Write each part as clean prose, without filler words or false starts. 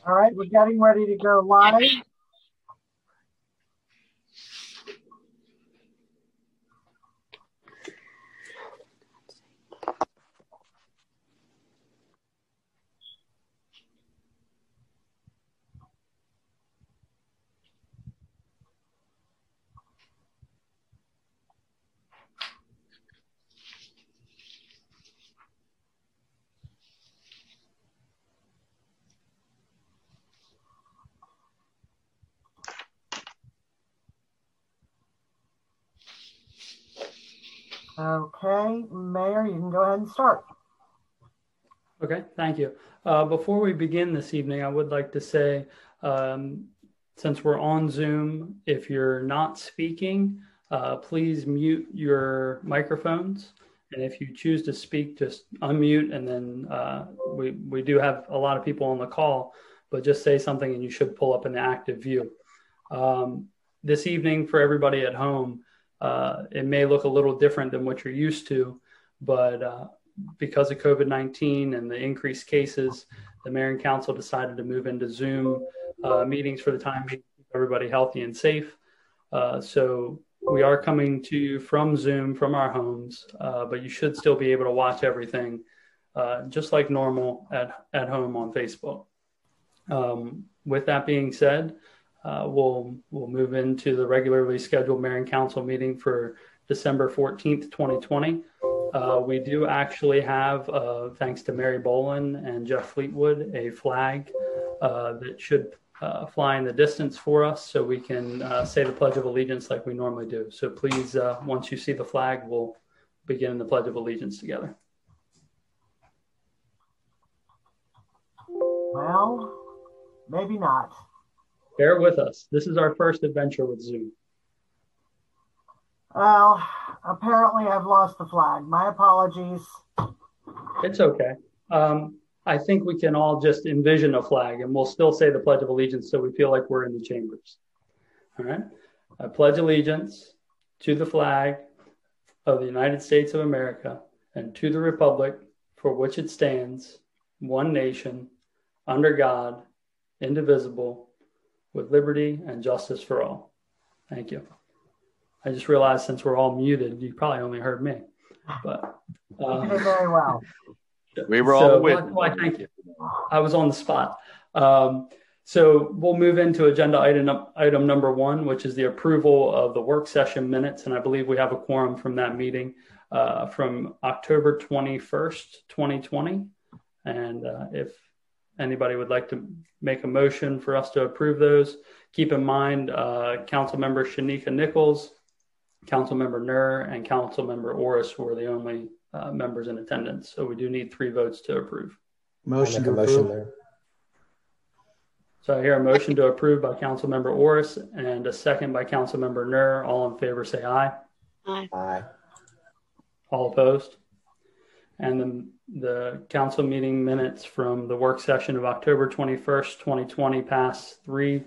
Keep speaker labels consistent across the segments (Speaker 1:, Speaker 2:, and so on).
Speaker 1: All right, we're getting ready to go live. Okay, Mayor, you can go ahead and start.
Speaker 2: Okay, thank you. Before we begin this evening, I would like to say, since we're on Zoom, if you're not speaking, please mute your microphones. And if you choose to speak, just unmute. And then we do have a lot of people on the call, but just say something and you should pull up in the active view. This evening for everybody at home, it may look a little different than what you're used to, but because of COVID-19 and the increased cases, the mayor and council decided to move into Zoom meetings for the time being, keep everybody healthy and safe. So we are coming to you from Zoom, from our homes, but you should still be able to watch everything just like normal at home on Facebook. With that being said, we'll move into the regularly scheduled mayor and council meeting for December 14th, 2020. We do actually have, thanks to Mary Boland and Jeff Fleetwood, a flag that should fly in the distance for us so we can say the Pledge of Allegiance like we normally do. So please, once you see the flag, we'll begin the Pledge of Allegiance together.
Speaker 1: Well, maybe not.
Speaker 2: Bear with us. This is our first adventure with Zoom.
Speaker 1: Well, apparently I've lost the flag. My apologies.
Speaker 2: It's okay. I think we can all just envision a flag and we'll still say the Pledge of Allegiance so we feel like we're in the chambers. All right. I pledge allegiance to the flag of the United States of America and to the republic for which it stands, one nation, under God, indivisible, with liberty and justice for all. Thank you. I just realized since we're all muted, you probably only heard me. But
Speaker 1: you did very well.
Speaker 3: We were all with.
Speaker 2: Well, thank you. I was on the spot. So we'll move into agenda item number 1, which is the approval of the work session minutes. And I believe we have a quorum from that meeting from October 21st, 2020. And if anybody would like to make a motion for us to approve those, keep in mind Councilmember Shanika Nichols, Councilmember Nur, and Councilmember Orris were the only members in attendance. So we do need 3 votes to approve.
Speaker 4: Motion to approve.
Speaker 2: So I hear a motion to approve by Councilmember Orris and a second by Councilmember Nur. All in favor say aye.
Speaker 5: Aye.
Speaker 4: Aye.
Speaker 2: All opposed? And then the council meeting minutes from the work session of October 21st, 2020 pass 3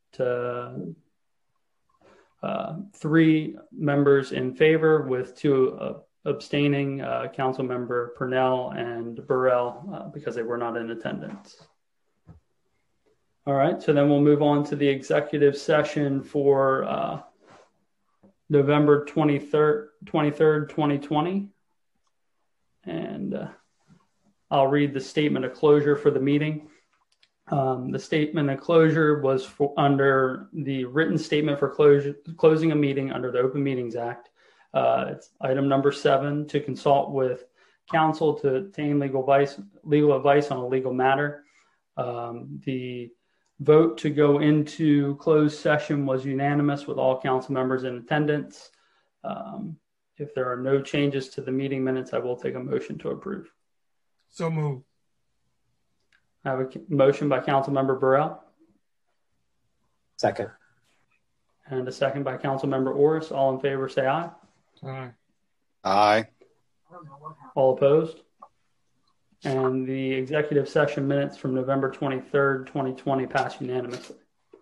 Speaker 2: members in favor with 2 abstaining, Councilmember Purnell and Burrell, because they were not in attendance. All right, so then we'll move on to the executive session for November 23rd, 2020. And I'll read the statement of closure for the meeting. The statement of closure was under the written statement for closing a meeting under the Open Meetings Act. It's item number 7, to consult with counsel to obtain legal advice on a legal matter. The vote to go into closed session was unanimous with all council members in attendance. If there are no changes to the meeting minutes, I will take a motion to approve.
Speaker 6: So moved.
Speaker 2: I have a motion by Councilmember Burrell.
Speaker 4: Second.
Speaker 2: And a second by Councilmember Orris. All in favor say aye.
Speaker 6: Aye.
Speaker 3: Aye.
Speaker 2: All opposed? And the executive session minutes from November 23rd, 2020 passed unanimously.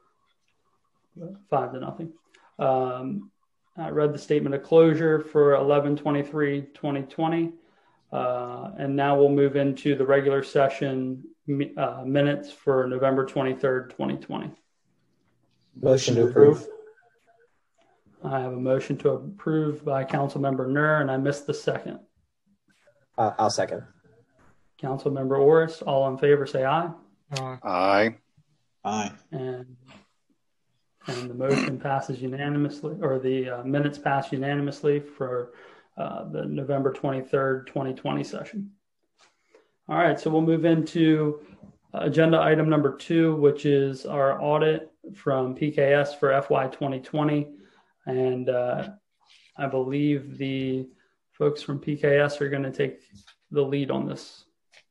Speaker 2: 5-0. I read the statement of closure for 11/23/2020. And now we'll move into the regular session minutes for November 23rd, 2020.
Speaker 4: Motion to approve.
Speaker 2: I have a motion to approve by Councilmember Nur, and I missed the second.
Speaker 4: I'll second.
Speaker 2: Councilmember Orris, all in favor, say aye.
Speaker 3: Aye.
Speaker 4: Aye.
Speaker 2: And the motion passes unanimously, or the minutes pass unanimously for the November 23rd, 2020 session. All right, so we'll move into agenda item number 2, which is our audit from PKS for FY 2020. And I believe the folks from PKS are going to take the lead on this.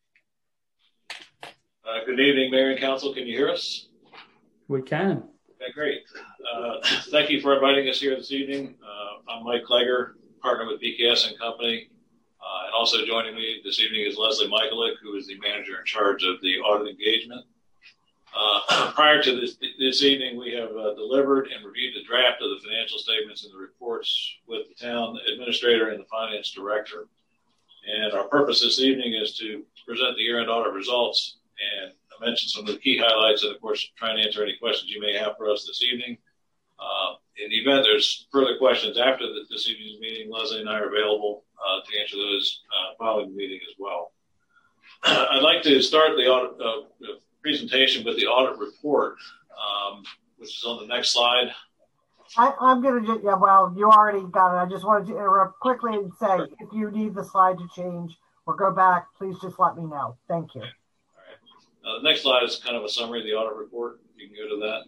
Speaker 5: Good evening, Mayor and Council. Can you hear us?
Speaker 2: We can.
Speaker 5: Okay, great. Thank you for inviting us here this evening. I'm Mike Klegger, partner with PKS and Company. And also joining me this evening is Leslie Michaelick, who is the manager in charge of the audit engagement. Prior to this evening, we have delivered and reviewed the draft of the financial statements and the reports with the town administrator and the finance director. And our purpose this evening is to present the year-end audit results and mention some of the key highlights, and of course, try and answer any questions you may have for us this evening. In the event there's further questions after this evening's meeting, Leslie and I are available to answer those following the meeting as well. I'd like to start the audit presentation with the audit report, which is on the next slide.
Speaker 1: I'm going to, well, you already got it. I just wanted to interrupt quickly and say, if you need the slide to change or go back, please just let me know. Thank you.
Speaker 5: All right. The next slide is kind of a summary of the audit report. You can go to that.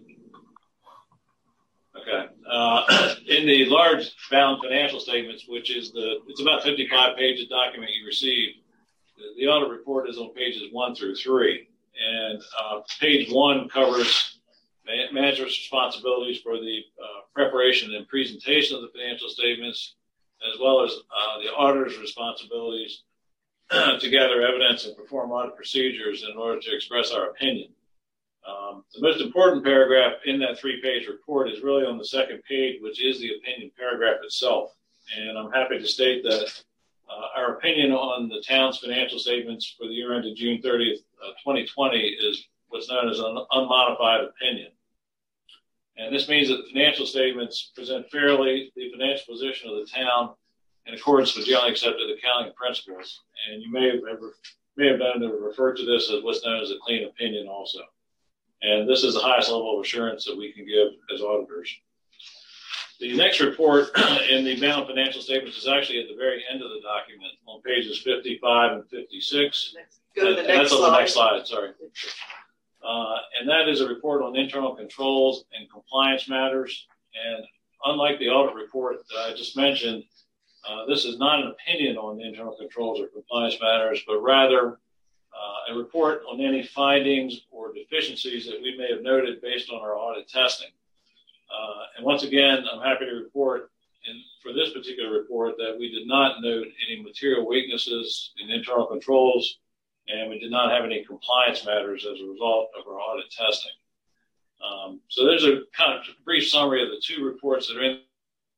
Speaker 5: Okay. In the large bound financial statements, which is it's about 55 pages document you received, the audit report is on pages 1 through 3. And page 1 covers management's responsibilities for the preparation and presentation of the financial statements, as well as the auditor's responsibilities to gather evidence and perform audit procedures in order to express our opinion. The most important paragraph in that 3-page report is really on the second page, which is the opinion paragraph itself. And I'm happy to state that our opinion on the town's financial statements for the year ended June 30th, 2020 is what's known as an unmodified opinion. And this means that the financial statements present fairly the financial position of the town in accordance with generally accepted accounting principles. And you may have known to refer to this as what's known as a clean opinion also. And this is the highest level of assurance that we can give as auditors. The next report in the bound financial statements is actually at the very end of the document on pages 55 and 56.
Speaker 7: Go to the next
Speaker 5: that's
Speaker 7: slide.
Speaker 5: On the next slide, sorry. And that is a report on internal controls and compliance matters. And unlike the audit report that I just mentioned, this is not an opinion on the internal controls or compliance matters, but rather a report on any findings or deficiencies that we may have noted based on our audit testing. And once again, I'm happy to report for this particular report that we did not note any material weaknesses in internal controls, and we did not have any compliance matters as a result of our audit testing. So there's a kind of brief summary of the 2 reports that are in.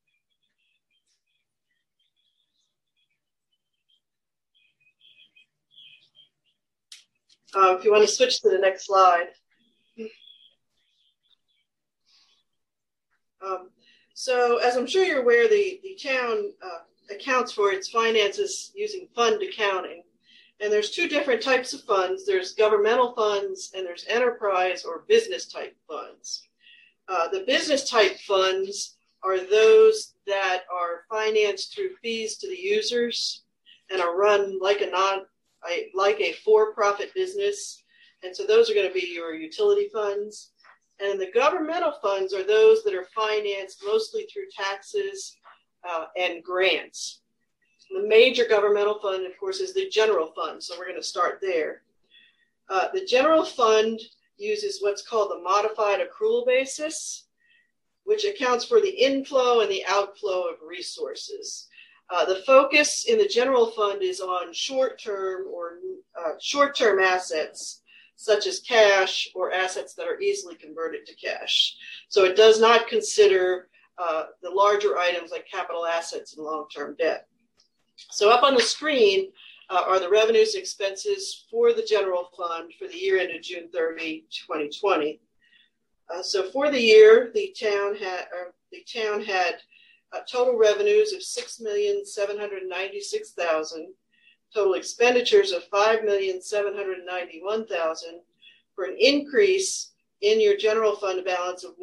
Speaker 7: If you want to switch to the next slide. So as I'm sure you're aware, the town accounts for its finances using fund accounting. And there's 2 different types of funds. There's governmental funds and there's enterprise or business type funds. The business type funds are those that are financed through fees to the users and are run like a for-profit business. And so those are going to be your utility funds. And the governmental funds are those that are financed mostly through taxes and grants. The major governmental fund, of course, is the general fund. So we're going to start there. The general fund uses what's called the modified accrual basis, which accounts for the inflow and the outflow of resources. The focus in the general fund is on short-term assets, such as cash or assets that are easily converted to cash. So it does not consider the larger items like capital assets and long-term debt. So up on the screen, are the revenues and expenses for the general fund for the year ended June 30, 2020. So for the year, the town had total revenues of $6,796,000, total expenditures of $5,791,000, for an increase in your general fund balance of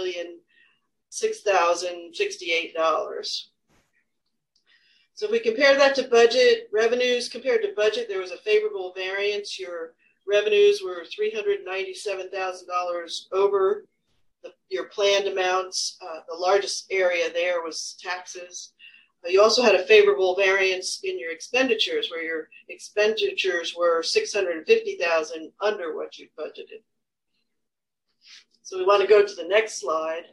Speaker 7: $1,006,068. So if we compare that to budget, revenues compared to budget, there was a favorable variance. Your revenues were $397,000 over your planned amounts. The largest area there was taxes. You also had a favorable variance in your expenditures, where your expenditures were $650,000 under what you budgeted. So we want to go to the next slide.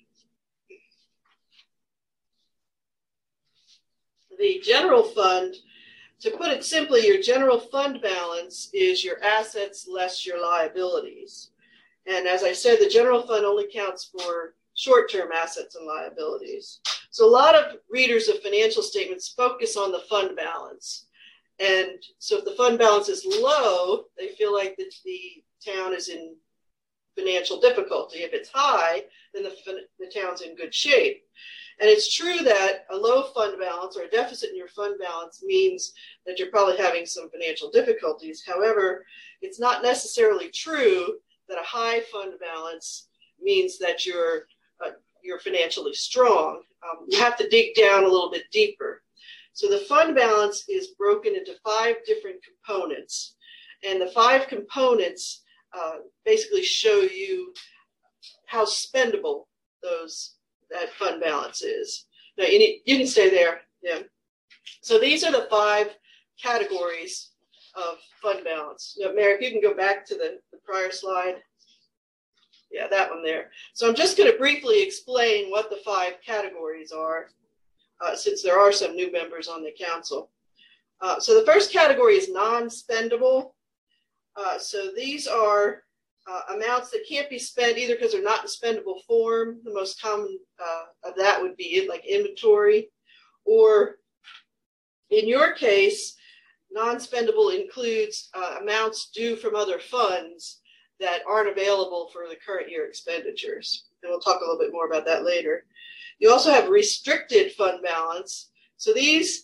Speaker 7: The general fund, to put it simply, your general fund balance is your assets less your liabilities. And as I said, the general fund only counts for short-term assets and liabilities. So a lot of readers of financial statements focus on the fund balance. And so if the fund balance is low, they feel like the town is in financial difficulty. If it's high, then the town's in good shape. And it's true that a low fund balance or a deficit in your fund balance means that you're probably having some financial difficulties. However, it's not necessarily true that a high fund balance means that you're financially strong. You have to dig down a little bit deeper. So the fund balance is broken into 5 different components. And the 5 components basically show you how spendable that fund balance is. Now you can stay there. Yeah. So these are the 5 categories of fund balance. Now, Mary, if you can go back to the prior slide. Yeah, that one there. So I'm just going to briefly explain what the 5 categories are, since there are some new members on the council. So the first category is non-spendable. So these are amounts that can't be spent either because they're not in spendable form. The most common of that would be like inventory, or in your case, non-spendable includes amounts due from other funds that aren't available for the current year expenditures. And we'll talk a little bit more about that later. You also have restricted fund balance. So this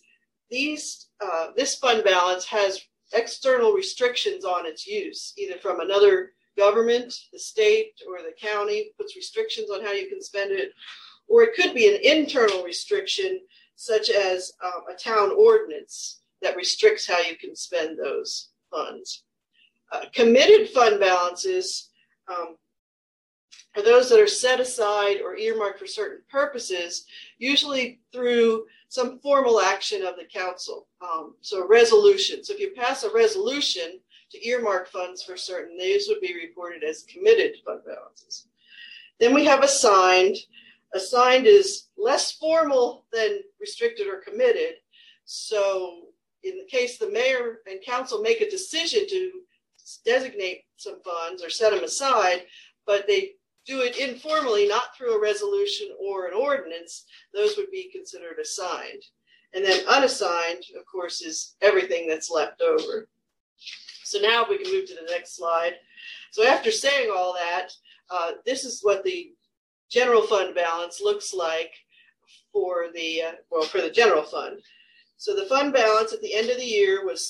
Speaker 7: fund balance has external restrictions on its use, either from another government, the state, or the county puts restrictions on how you can spend it, or it could be an internal restriction, such as a town ordinance that restricts how you can spend those funds. Committed fund balances are those that are set aside or earmarked for certain purposes, usually through some formal action of the council. So a resolution. So if you pass a resolution to earmark funds for certain, these would be reported as committed fund balances. Then we have assigned. Assigned is less formal than restricted or committed. So in the case the mayor and council make a decision to designate some funds or set them aside, but they do it informally, not through a resolution or an ordinance, those would be considered assigned. And then unassigned, of course, is everything that's left over. So now we can move to the next slide. So after saying all that, this is what the general fund balance looks like for the general fund. So the fund balance at the end of the year was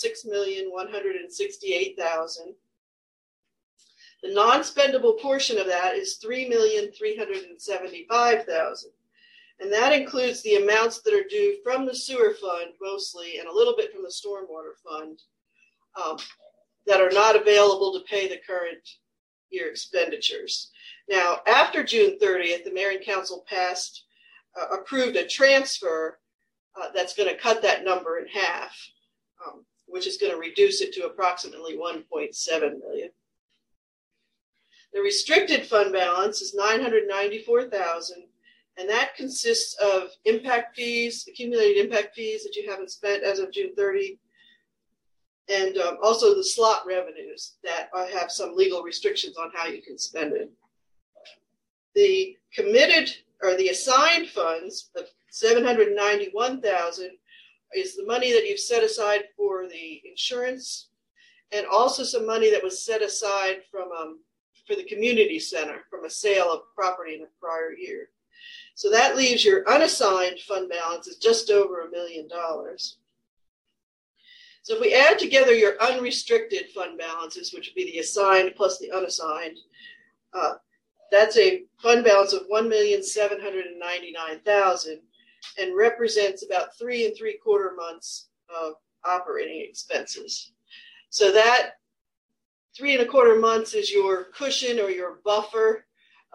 Speaker 7: $6,168,000. The non-spendable portion of that is $3,375,000. And that includes the amounts that are due from the sewer fund mostly, and a little bit from the stormwater fund, that are not available to pay the current year expenditures. Now, after June 30th, the mayor and council approved a transfer that's going to cut that number in half, which is going to reduce it to approximately $1.7 million. The restricted fund balance is $994,000, and that consists of impact fees, accumulated impact fees that you haven't spent as of June 30, and also the slot revenues that have some legal restrictions on how you can spend it. The committed or the assigned funds of $791,000 is the money that you've set aside for the insurance, and also some money that was set aside from for the community center from a sale of property in a prior year. So that leaves your unassigned fund balance is just over $1 million. So if we add together your unrestricted fund balances, which would be the assigned plus the unassigned, that's a fund balance of $1,799,000 and represents about 3 3/4 months of operating expenses. So that 3 1/4 months is your cushion or your buffer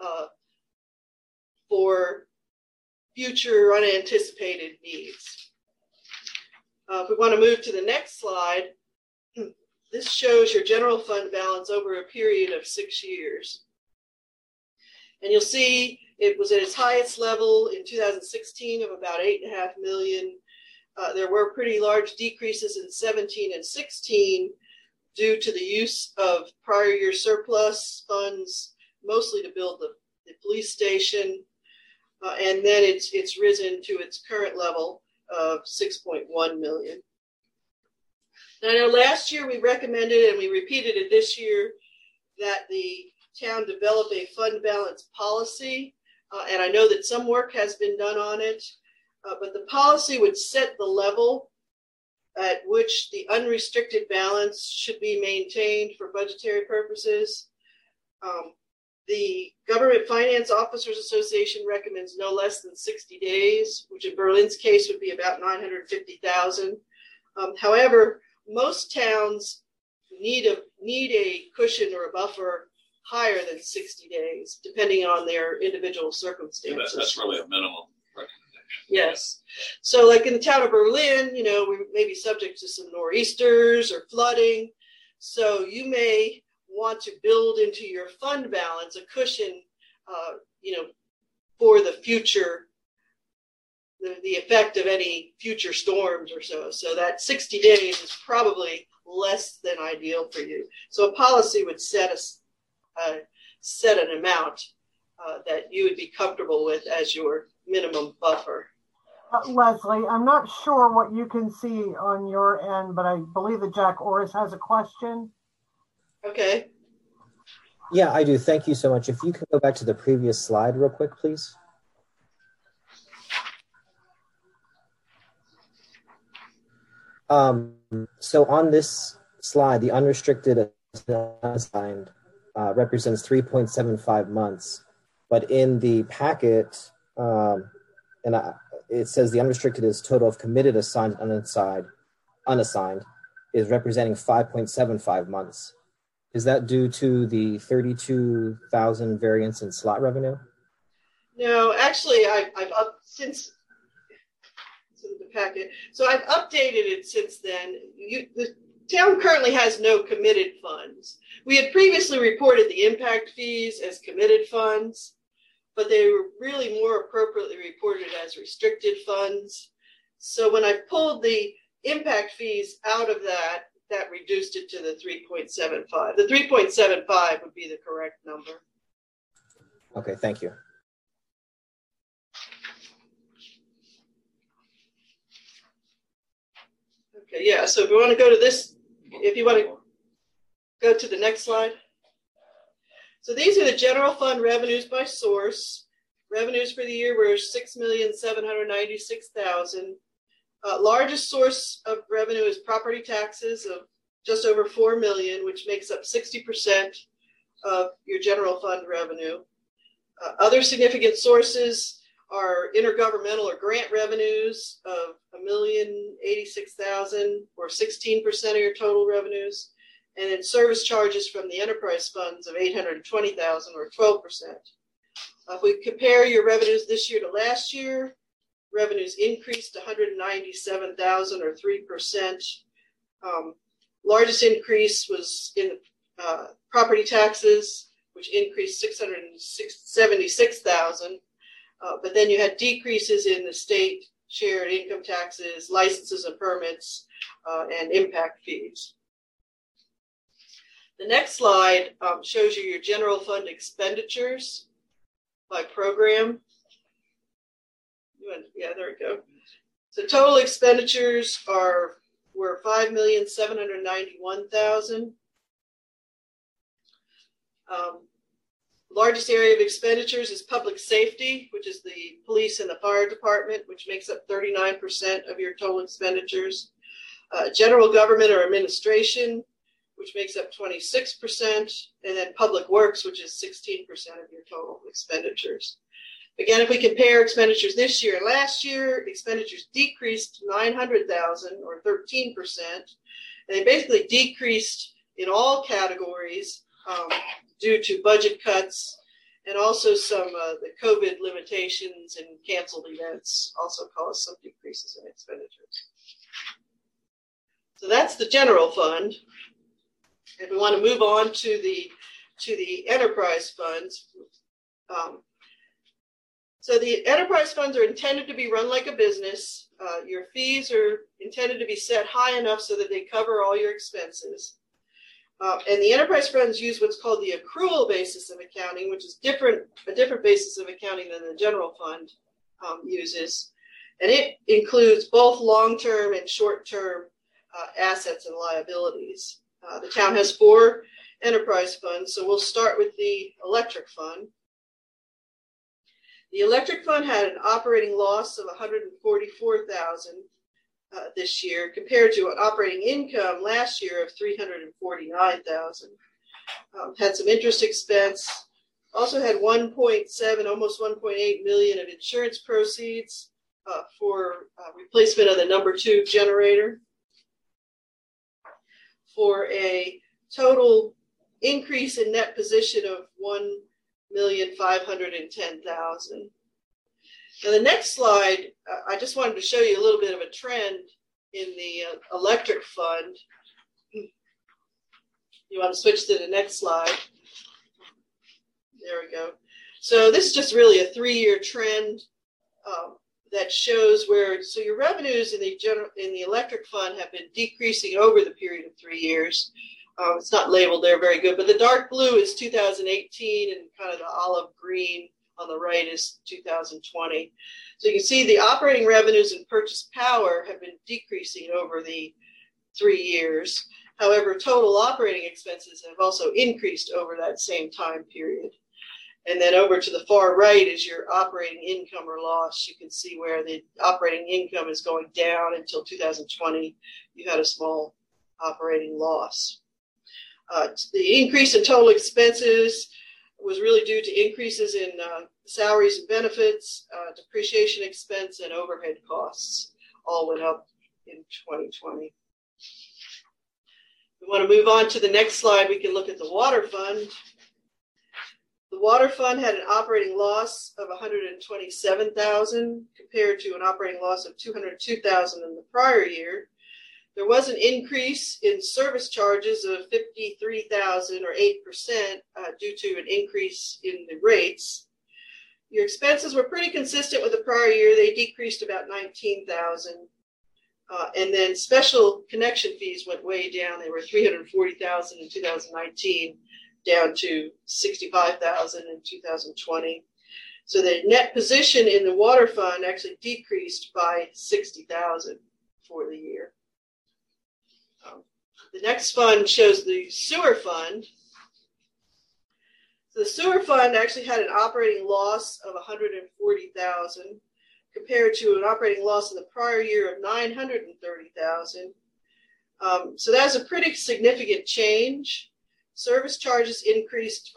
Speaker 7: for future unanticipated needs. If we want to move to the next slide, this shows your general fund balance over a period of 6 years. And you'll see it was at its highest level in 2016 of about $8.5 million. There were pretty large decreases in 17 and 16 due to the use of prior year surplus funds, mostly to build the police station. And then it's risen to its current level of $6.1 million. Now, I know last year we recommended, and we repeated it this year, that the town develop a fund balance policy. And I know that some work has been done on it, but the policy would set the level at which the unrestricted balance should be maintained for budgetary purposes. The Government Finance Officers Association recommends no less than 60 days, which in Berlin's case would be about $950,000. However, most towns need a cushion or a buffer higher than 60 days, depending on their individual circumstances.
Speaker 5: That's really a minimum recommendation.
Speaker 7: Yes. So like in the town of Berlin, we may be subject to some nor'easters or flooding. So you may want to build into your fund balance a cushion, for the future, the effect of any future storms or so. So that 60 days is probably less than ideal for you. So a policy would set an amount that you would be comfortable with as your minimum buffer.
Speaker 1: Leslie, I'm not sure what you can see on your end, but I believe that Jack Orris has a question.
Speaker 7: Okay.
Speaker 4: Yeah, I do. Thank you so much. If you could go back to the previous slide real quick, please. So on this slide, the unrestricted unassigned represents 3.75 months, but in the packet, it says the unrestricted is total of committed, assigned, unassigned is representing 5.75 months. Is that due to the 32,000 variance in slot revenue?
Speaker 7: No, actually, I've up since the packet. So I've updated it since then. The town currently has no committed funds. We had previously reported the impact fees as committed funds, but they were really more appropriately reported as restricted funds. So when I pulled the impact fees out of that reduced it to the 3.75. The 3.75 would be the correct number.
Speaker 4: Okay, thank you.
Speaker 7: Okay, yeah, so if you want to go to this, if you want to go to the next slide. So these are the general fund revenues by source. Revenues for the year were $6,796,000. Largest source of revenue is property taxes of just over $4 million, which makes up 60% of your general fund revenue. Other significant sources are intergovernmental or grant revenues of $1,086,000, or 16% of your total revenues, and then service charges from the enterprise funds of $820,000, or 12%. If we compare your revenues this year to last year, revenues increased to $197,000, or 3%. Largest increase was in property taxes, which increased $676,000. But then you had decreases in the state shared income taxes, licenses and permits, and impact fees. The next slide shows you your general fund expenditures by program. Yeah, there we go. So total expenditures were $5,791,000. Largest area of expenditures is public safety, which is the police and the fire department, which makes up 39% of your total expenditures. General government or administration, which makes up 26%, and then public works, which is 16% of your total expenditures. Again, if we compare expenditures this year and last year, expenditures decreased $900,000 or 13%. And they basically decreased in all categories due to budget cuts, and also some the COVID limitations and canceled events also caused some decreases in expenditures. So that's the general fund. If we want to move on to the enterprise funds, so the enterprise funds are intended to be run like a business. Your fees are intended to be set high enough so that they cover all your expenses. And the enterprise funds use what's called the accrual basis of accounting, which is a different basis of accounting than the general fund uses. And it includes both long-term and short-term assets and liabilities. The town has 4 enterprise funds, so we'll start with the electric fund. The electric fund had an operating loss of $144,000 this year, compared to an operating income last year of $349,000. Had some interest expense. Also had 1.7, almost 1.8 million of insurance proceeds for replacement of the number 2 generator, for a total increase in net position of $1,510,000. Now, the next slide, I just wanted to show you a little bit of a trend in the electric fund. You want to switch to the next slide? There we go. So this is just really a 3-year trend that shows so your revenues in the electric fund have been decreasing over the period of 3 years. It's not labeled there very good, but the dark blue is 2018 and kind of the olive green on the right is 2020. So you can see the operating revenues and purchase power have been decreasing over the 3 years. However, total operating expenses have also increased over that same time period. And then over to the far right is your operating income or loss. You can see where the operating income is going down until 2020. You had a small operating loss. The increase in total expenses was really due to increases in salaries and benefits, depreciation expense, and overhead costs. All went up in 2020. We want to move on to the next slide. We can look at the water fund. The water fund had an operating loss of $127,000 compared to an operating loss of $202,000 in the prior year. There was an increase in service charges of $53,000 or 8% due to an increase in the rates. Your expenses were pretty consistent with the prior year. They decreased about $19,000. And then special connection fees went way down. They were $340,000 in 2019, down to $65,000 in 2020. So the net position in the water fund actually decreased by $60,000 for the year. The next fund shows the sewer fund. So the sewer fund actually had an operating loss of $140,000 compared to an operating loss in the prior year of $930,000. So that's a pretty significant change. Service charges increased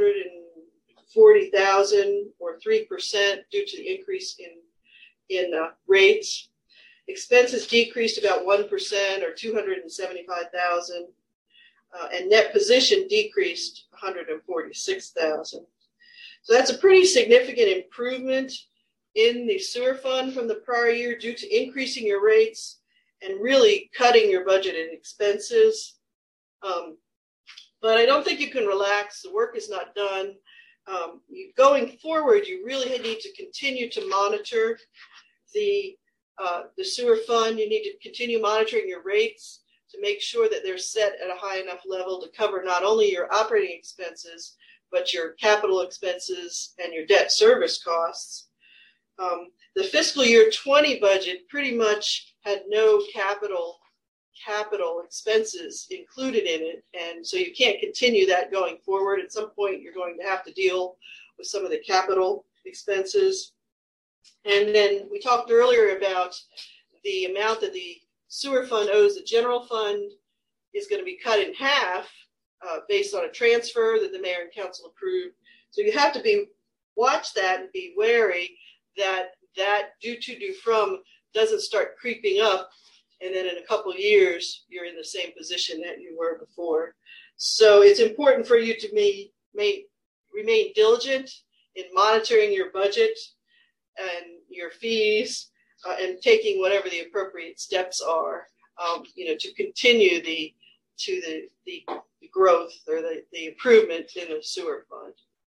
Speaker 7: $540,000 or 3% due to the increase in rates. Expenses decreased about 1% or $275,000, and net position decreased $146,000. So that's a pretty significant improvement in the sewer fund from the prior year due to increasing your rates and really cutting your budgeted expenses. But I don't think you can relax. The work is not done. Going forward, you really need to continue to monitor the sewer fund. You need to continue monitoring your rates to make sure that they're set at a high enough level to cover not only your operating expenses, but your capital expenses and your debt service costs. The fiscal year 20 budget pretty much had no capital expenses included in it, and so you can't continue that going forward. At some point, you're going to have to deal with some of the capital expenses. And then we talked earlier about the amount that the sewer fund owes the general fund is going to be cut in half based on a transfer that the mayor and council approved. So you have to watch that and be wary that due to due from doesn't start creeping up, and then in a couple of years you're in the same position that you were before. So it's important for you to remain diligent in monitoring your budget and your fees and taking whatever the appropriate steps are, to continue the growth or the improvement in the sewer fund.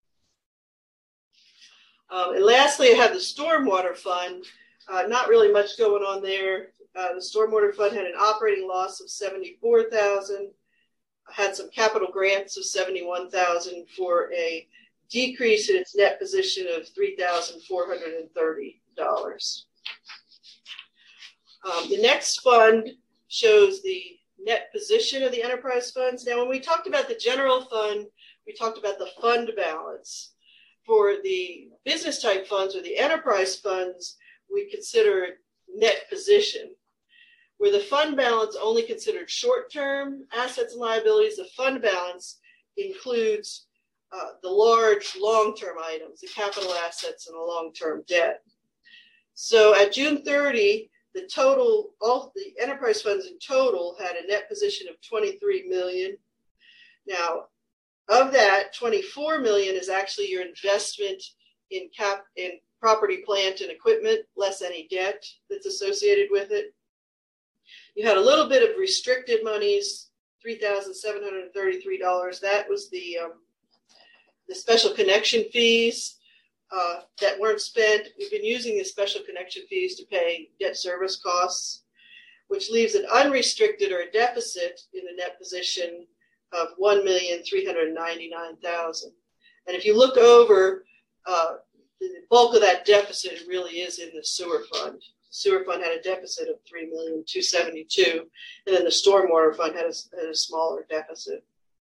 Speaker 7: And lastly, I have the stormwater fund. Not really much going on there. The stormwater fund had an operating loss of $74,000, had some capital grants of $71,000 for a decrease in its net position of $3,430. The next fund shows the net position of the enterprise funds. Now, when we talked about the general fund, we talked about the fund balance. For the business type funds or the enterprise funds, we consider net position. Where the fund balance only considered short-term assets and liabilities, the fund balance includes the large long-term items, the capital assets and the long-term debt. So at June 30, all the enterprise funds in total had a net position of $23 million. Now, of that, $24 million is actually your investment in property, plant, and equipment, less any debt that's associated with it. You had a little bit of restricted monies, $3,733. That was the special connection fees that weren't spent. We've been using the special connection fees to pay debt service costs, which leaves an unrestricted or a deficit in the net position of $1,399,000. And if you look over, the bulk of that deficit really is in the sewer fund. The sewer fund had a deficit of $3,272,000, and then the stormwater fund had a smaller deficit.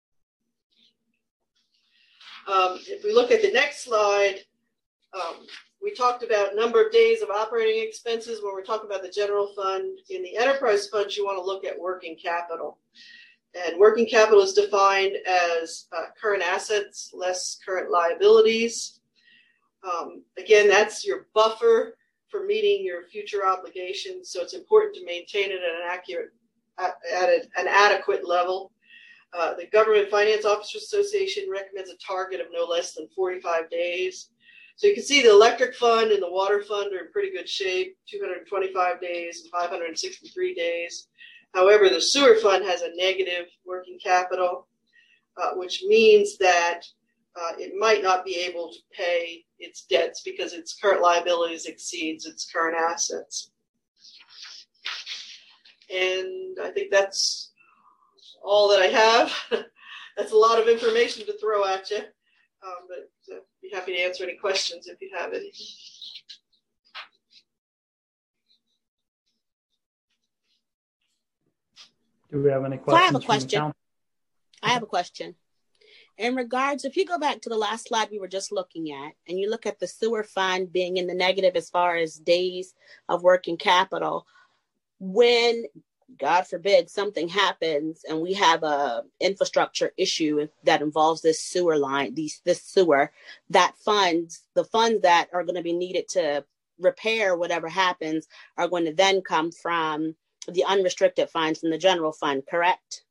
Speaker 7: If we look at the next slide, we talked about number of days of operating expenses when we're talking about the general fund. In the enterprise funds, you want to look at working capital. And working capital is defined as current assets less current liabilities. Again, that's your buffer for meeting your future obligations. So it's important to maintain it at an adequate level. The Government Finance Officers Association recommends a target of no less than 45 days. So you can see the electric fund and the water fund are in pretty good shape, 225 days and 563 days. However, the sewer fund has a negative working capital, which means that it might not be able to pay its debts because its current liabilities exceeds its current assets. And I think that's all that I have. That's a lot of information to throw at you, but I'd be happy to answer any questions if you have any.
Speaker 2: Do we have any questions?
Speaker 8: I have a question. In regards, if you go back to the last slide we were just looking at, and you look at the sewer fund being in the negative as far as days of working capital, when, God forbid, something happens and we have a infrastructure issue that involves this sewer line, this sewer, the funds that are going to be needed to repair whatever happens are going to then come from the unrestricted funds from the general fund, correct?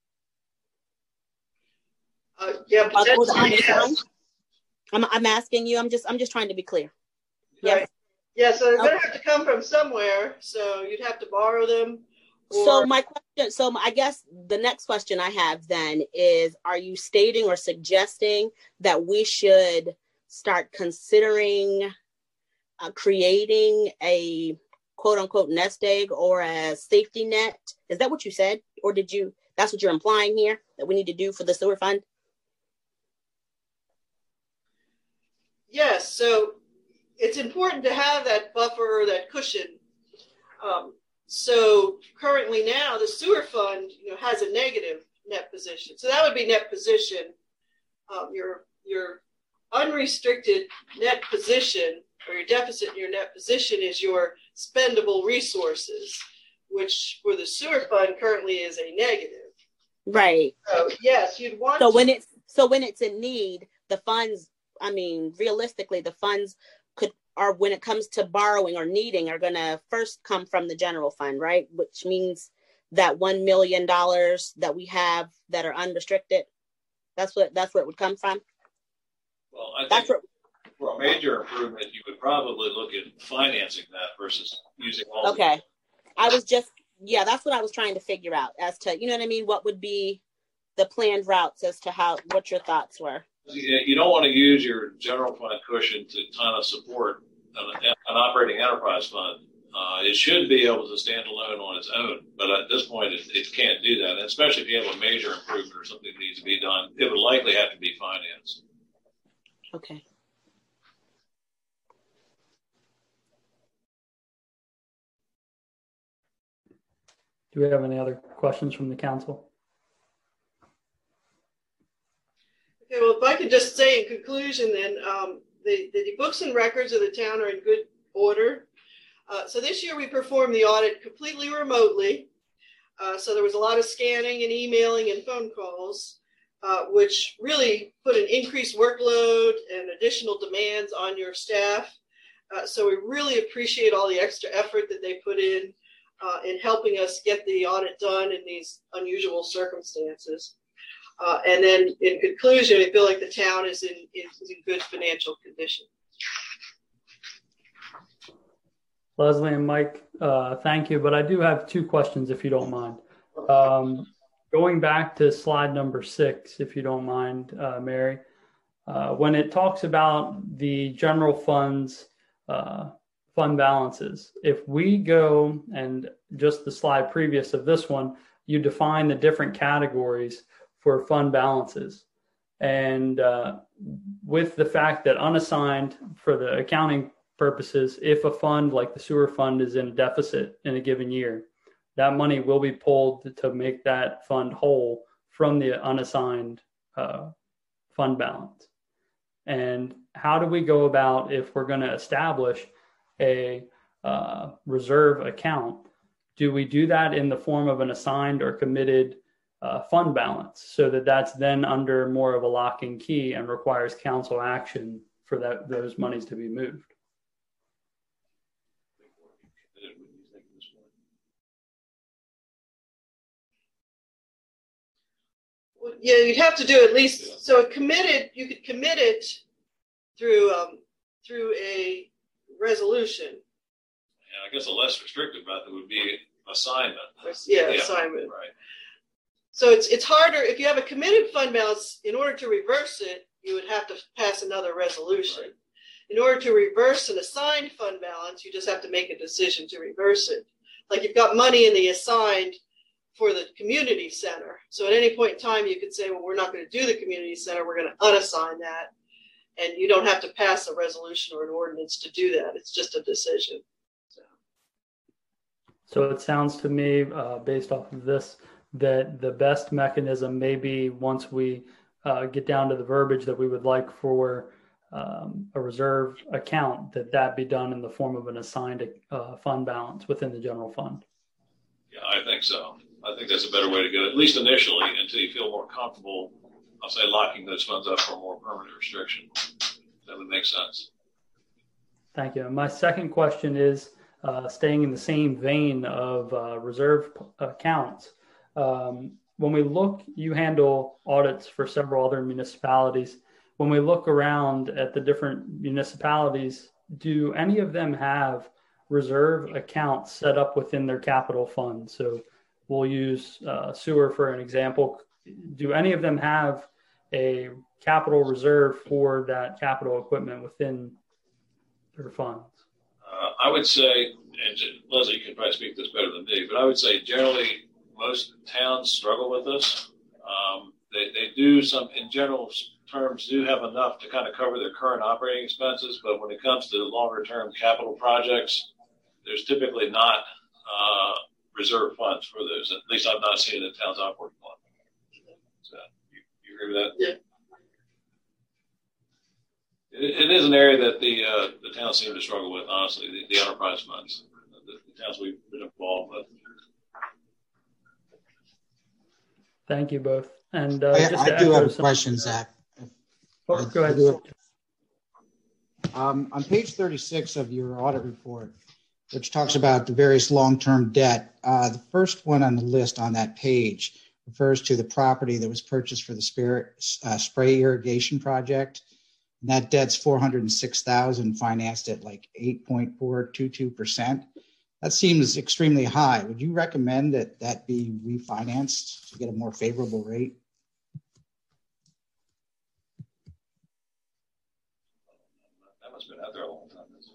Speaker 7: Yeah, yes.
Speaker 8: I'm asking you. I'm just trying to be clear.
Speaker 7: Right. Yeah, so they're going to have to come from somewhere. So you'd have to borrow them.
Speaker 8: So my question. So I guess the next question I have then is: are you stating or suggesting that we should start considering creating a quote unquote nest egg or a safety net? Is that what you said, or that's what you're implying here that we need to do for the sewer fund?
Speaker 7: Yes. So it's important to have that buffer or that cushion. So currently now the sewer fund, has a negative net position. So that would be net position. Your unrestricted net position, or your deficit in your net position, is your spendable resources, which for the sewer fund currently is a negative.
Speaker 8: Right.
Speaker 7: So yes, you'd want
Speaker 8: when it's in need, the funds, realistically, the funds when it comes to borrowing or needing, are going to first come from the general fund, right? Which means that $1 million that we have that are unrestricted, that's where it would come from.
Speaker 5: Well, I think for a major improvement, you would probably look at financing that versus using all.
Speaker 8: Okay. That's what I was trying to figure out as to, what would be the planned routes as to what your thoughts were.
Speaker 5: You don't want to use your general fund cushion to kind of support an operating enterprise fund. It should be able to stand alone on its own, but at this point, it can't do that. And especially if you have a major improvement or something that needs to be done, it would likely have to be financed.
Speaker 8: Okay.
Speaker 2: Do we have any other questions from the council?
Speaker 7: Okay, well, if I could just say in conclusion then, the books and records of the town are in good order. So this year we performed the audit completely remotely. So there was a lot of scanning and emailing and phone calls, which really put an increased workload and additional demands on your staff. So we really appreciate all the extra effort that they put in helping us get the audit done in these unusual circumstances. And then in conclusion, I feel like the town is in good financial condition.
Speaker 2: Leslie and Mike, thank you. But I do have two questions, if you don't mind. Going back to slide number 6, if you don't mind, Mary, when it talks about the general funds, fund balances, if we go, and just the slide previous of this one, you define the different categories for fund balances. And with the fact that unassigned, for the accounting purposes, if a fund like the sewer fund is in a deficit in a given year, that money will be pulled to make that fund whole from the unassigned fund balance. And how do we go about, if we're going to establish a reserve account, do we do that in the form of an assigned or committed fund balance, so that that's then under more of a lock and key and requires council action for those monies to be moved?
Speaker 7: Well, yeah, you'd have to do at least, so committed, you could commit it through a resolution.
Speaker 5: Yeah, I guess a less restrictive method would be assignment.
Speaker 7: Yeah, assignment.
Speaker 5: Right.
Speaker 7: So it's harder if you have a committed fund balance. In order to reverse it, you would have to pass another resolution. Right. In order to reverse an assigned fund balance, you just have to make a decision to reverse it. Like you've got money in the assigned for the community center. So at any point in time, you could say, well, we're not going to do the community center. We're going to unassign that. And you don't have to pass a resolution or an ordinance to do that. It's just a decision.
Speaker 2: So it sounds to me, based off of this, that the best mechanism may be, once we get down to the verbiage that we would like for a reserve account, that be done in the form of an assigned fund balance within the general fund.
Speaker 5: Yeah, I think so. I think that's a better way to go, at least initially, until you feel more comfortable, I'll say, locking those funds up for a more permanent restriction. That would make sense.
Speaker 2: Thank you. My second question is, staying in the same vein of reserve accounts. When we look, you handle audits for several other municipalities. When we look around at the different municipalities, do any of them have reserve accounts set up within their capital fund? So we'll use sewer for an example. Do any of them have a capital reserve for that capital equipment within their funds?
Speaker 5: I would say, and Leslie, you can probably speak this better than me, but I would say generally most towns struggle with this. They do some, in general terms do have enough to kind of cover their current operating expenses, but when it comes to longer term capital projects, there's typically not reserve funds for those. At least I've not seen it in towns I've worked on. So you agree with that?
Speaker 7: Yeah.
Speaker 5: It is an area that the towns seem to struggle with, honestly, the enterprise funds, the towns we've been involved with.
Speaker 2: Thank you both. And
Speaker 9: I do have a question, Zach.
Speaker 2: Oh, go ahead.
Speaker 9: On page 36 of your audit report, which talks about the various long-term debt, the first one on the list on that page refers to the property that was purchased for the spray irrigation project. And that debt's $406,000, financed at like 8.422%. That seems extremely high. Would you recommend that be refinanced to get a more favorable rate?
Speaker 5: That must have been out there a long time.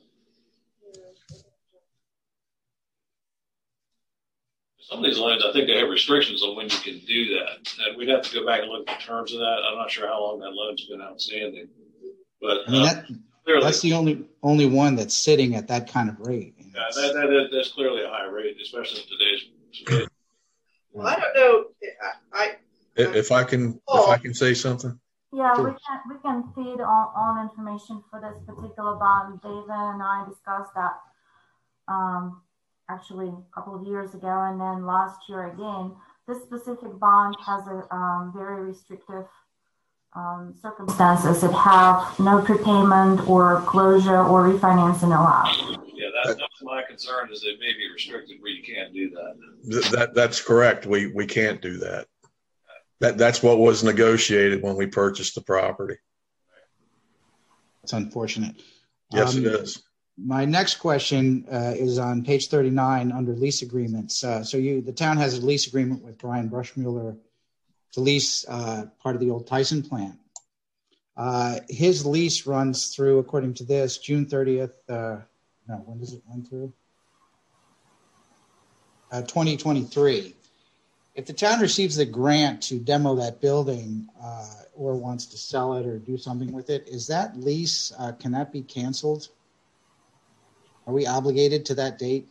Speaker 5: Some of these loans, I think they have restrictions on when you can do that. And we'd have to go back and look at the terms of that. I'm not sure how long that loan's been outstanding. But
Speaker 9: I mean,
Speaker 5: clearly,
Speaker 9: that's the only one that's sitting at that kind of rate.
Speaker 5: Yeah, that's clearly a high rate, especially in today's.
Speaker 7: Well, I don't know.
Speaker 10: If I can say something.
Speaker 11: Yeah, sure. we can feed on information for this particular bond. David and I discussed that actually a couple of years ago, and then last year again. This specific bond has a very restrictive circumstances. It have no prepayment or closure or refinancing allowed.
Speaker 5: Yeah, that's my concern, is it may be restricted where you can't do that.
Speaker 10: That's correct. We can't do that. That's what was negotiated when we purchased the property.
Speaker 9: It's unfortunate.
Speaker 10: Yes, it is.
Speaker 9: My next question is on page 39 under lease agreements. The town has a lease agreement with Brian Brushmuller to lease part of the old Tyson plant. His lease runs through, according to this, June 30th. When does it run through? 2023. If the town receives the grant to demo that building or wants to sell it or do something with it, is that lease, can that be canceled? Are we obligated to that date?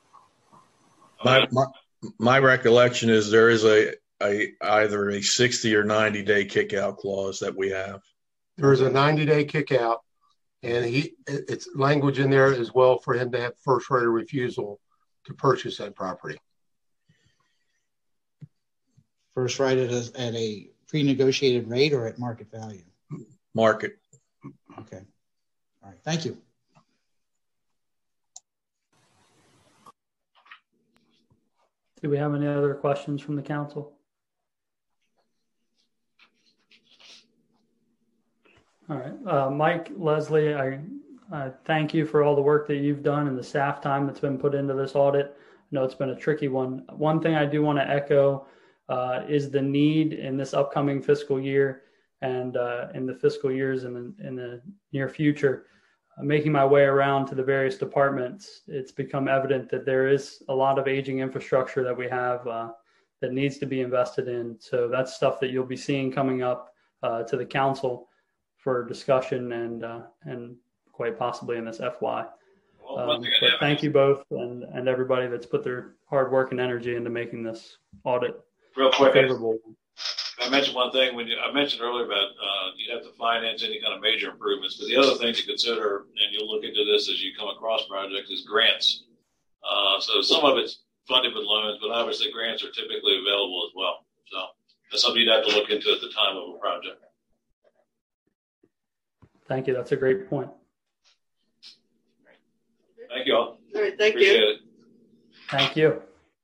Speaker 10: My recollection is there is either a 60 or 90 day kick out clause that we have.
Speaker 6: There is a 90-day kick out, and it's language in there as well for him to have first right of refusal to purchase that property.
Speaker 9: First right at a pre-negotiated rate or at market value?
Speaker 10: Market.
Speaker 9: Okay. All right. Thank you.
Speaker 2: Do we have any other questions from the council? All right. Mike, Leslie, I thank you for all the work that you've done and the staff time that's been put into this audit. I know it's been a tricky one. One thing I do want to echo is the need in this upcoming fiscal year and in the fiscal years in the near future. Making my way around to the various departments, it's become evident that there is a lot of aging infrastructure that we have that needs to be invested in. So that's stuff that you'll be seeing coming up to the council for discussion and quite possibly in this FY. But thank you both and everybody that's put their hard work and energy into making this audit
Speaker 5: real quick
Speaker 2: favorable.
Speaker 5: I mentioned one thing I mentioned earlier about you have to finance any kind of major improvements, but the other thing to consider, and you'll look into this as you come across projects, is grants. So some of it's funded with loans, but obviously grants are typically available as well. So that's something you'd have to look into at the time of a project.
Speaker 2: Thank you. That's a great point.
Speaker 5: Thank you all.
Speaker 7: All right. Thank
Speaker 5: Appreciate
Speaker 7: you.
Speaker 5: it.
Speaker 2: Thank you.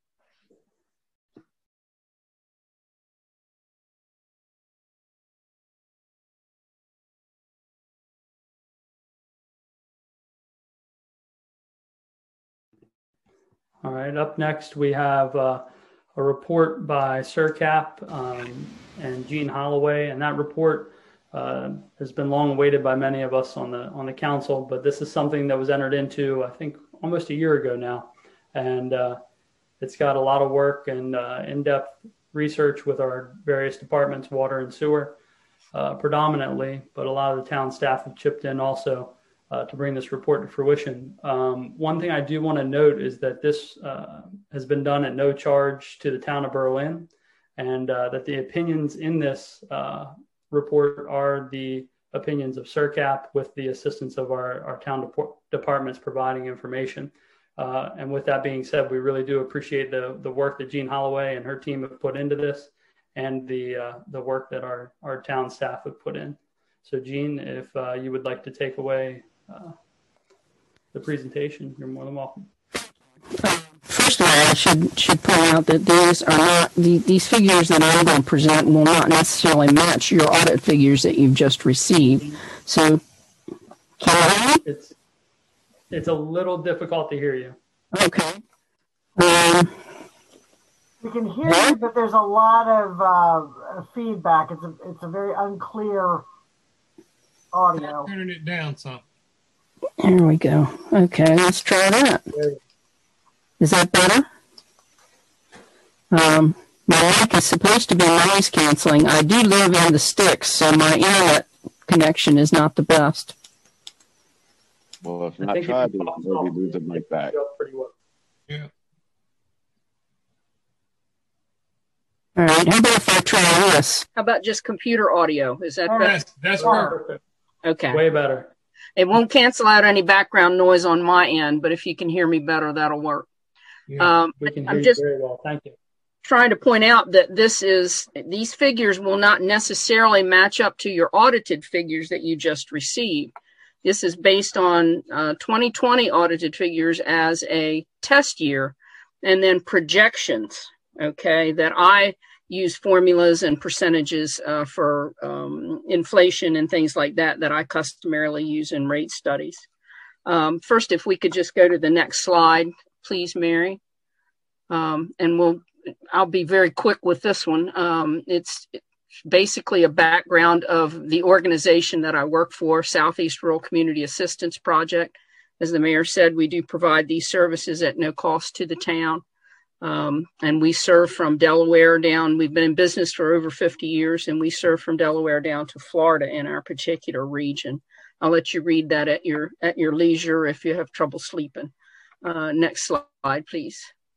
Speaker 2: All right, up next we have a report by SIRCAP and Gene Holloway, and that report has been long awaited by many of us on the council, but this is something that was entered into, I think, almost a year ago now, and it's got a lot of work and in-depth research with our various departments, water and sewer. predominantly, but a lot of the town staff have chipped in also to bring this report to fruition. One thing I do want to note is that this has been done at no charge to the town of Berlin, and that the opinions in this report are the opinions of SERCAP with the assistance of our town departments providing information. And with that being said, we really do appreciate the work that Jean Holloway and her team have put into this, and the work that our town staff have put in. So Jean, if you would like to take away the presentation, you're more than welcome.
Speaker 12: First of all, I should point out that these are not these figures that I'm going to present will not necessarily match your audit figures that you've just received. So, can you hear me?
Speaker 2: It's a little difficult to hear you.
Speaker 12: Okay.
Speaker 1: We can hear you, but there's a lot of feedback. It's a very unclear audio.
Speaker 13: Turning it down some.
Speaker 12: There we go. Okay, let's try that. Is that better? My mic is supposed to be noise canceling. I do live in the sticks, so my internet connection is not the best.
Speaker 3: Well, if not, try to maybe lose the mic back.
Speaker 13: Yeah.
Speaker 12: All right. How about if I try this? How about just computer audio? Is that better?
Speaker 13: That's perfect.
Speaker 12: Okay.
Speaker 2: Way better.
Speaker 12: It won't cancel out any background noise on my end, but if you can hear me better, that'll work.
Speaker 2: Yeah, we can hear you very well. Thank you.
Speaker 12: Trying to point out that these figures will not necessarily match up to your audited figures that you just received. This is based on 2020 audited figures as a test year, and then projections, okay, that I use formulas and percentages for inflation and things like that I customarily use in rate studies. First, if we could just go to the next slide, please, Mary. And I'll be very quick with this one. It's basically a background of the organization that I work for, Southeast Rural Community Assistance Project. As the mayor said, we do provide these services at no cost to the town. And we serve from Delaware down. We've been in business for over 50 years, and we serve from Delaware down to Florida in our particular region. I'll let you read that at your leisure if you have trouble sleeping. Next slide, please.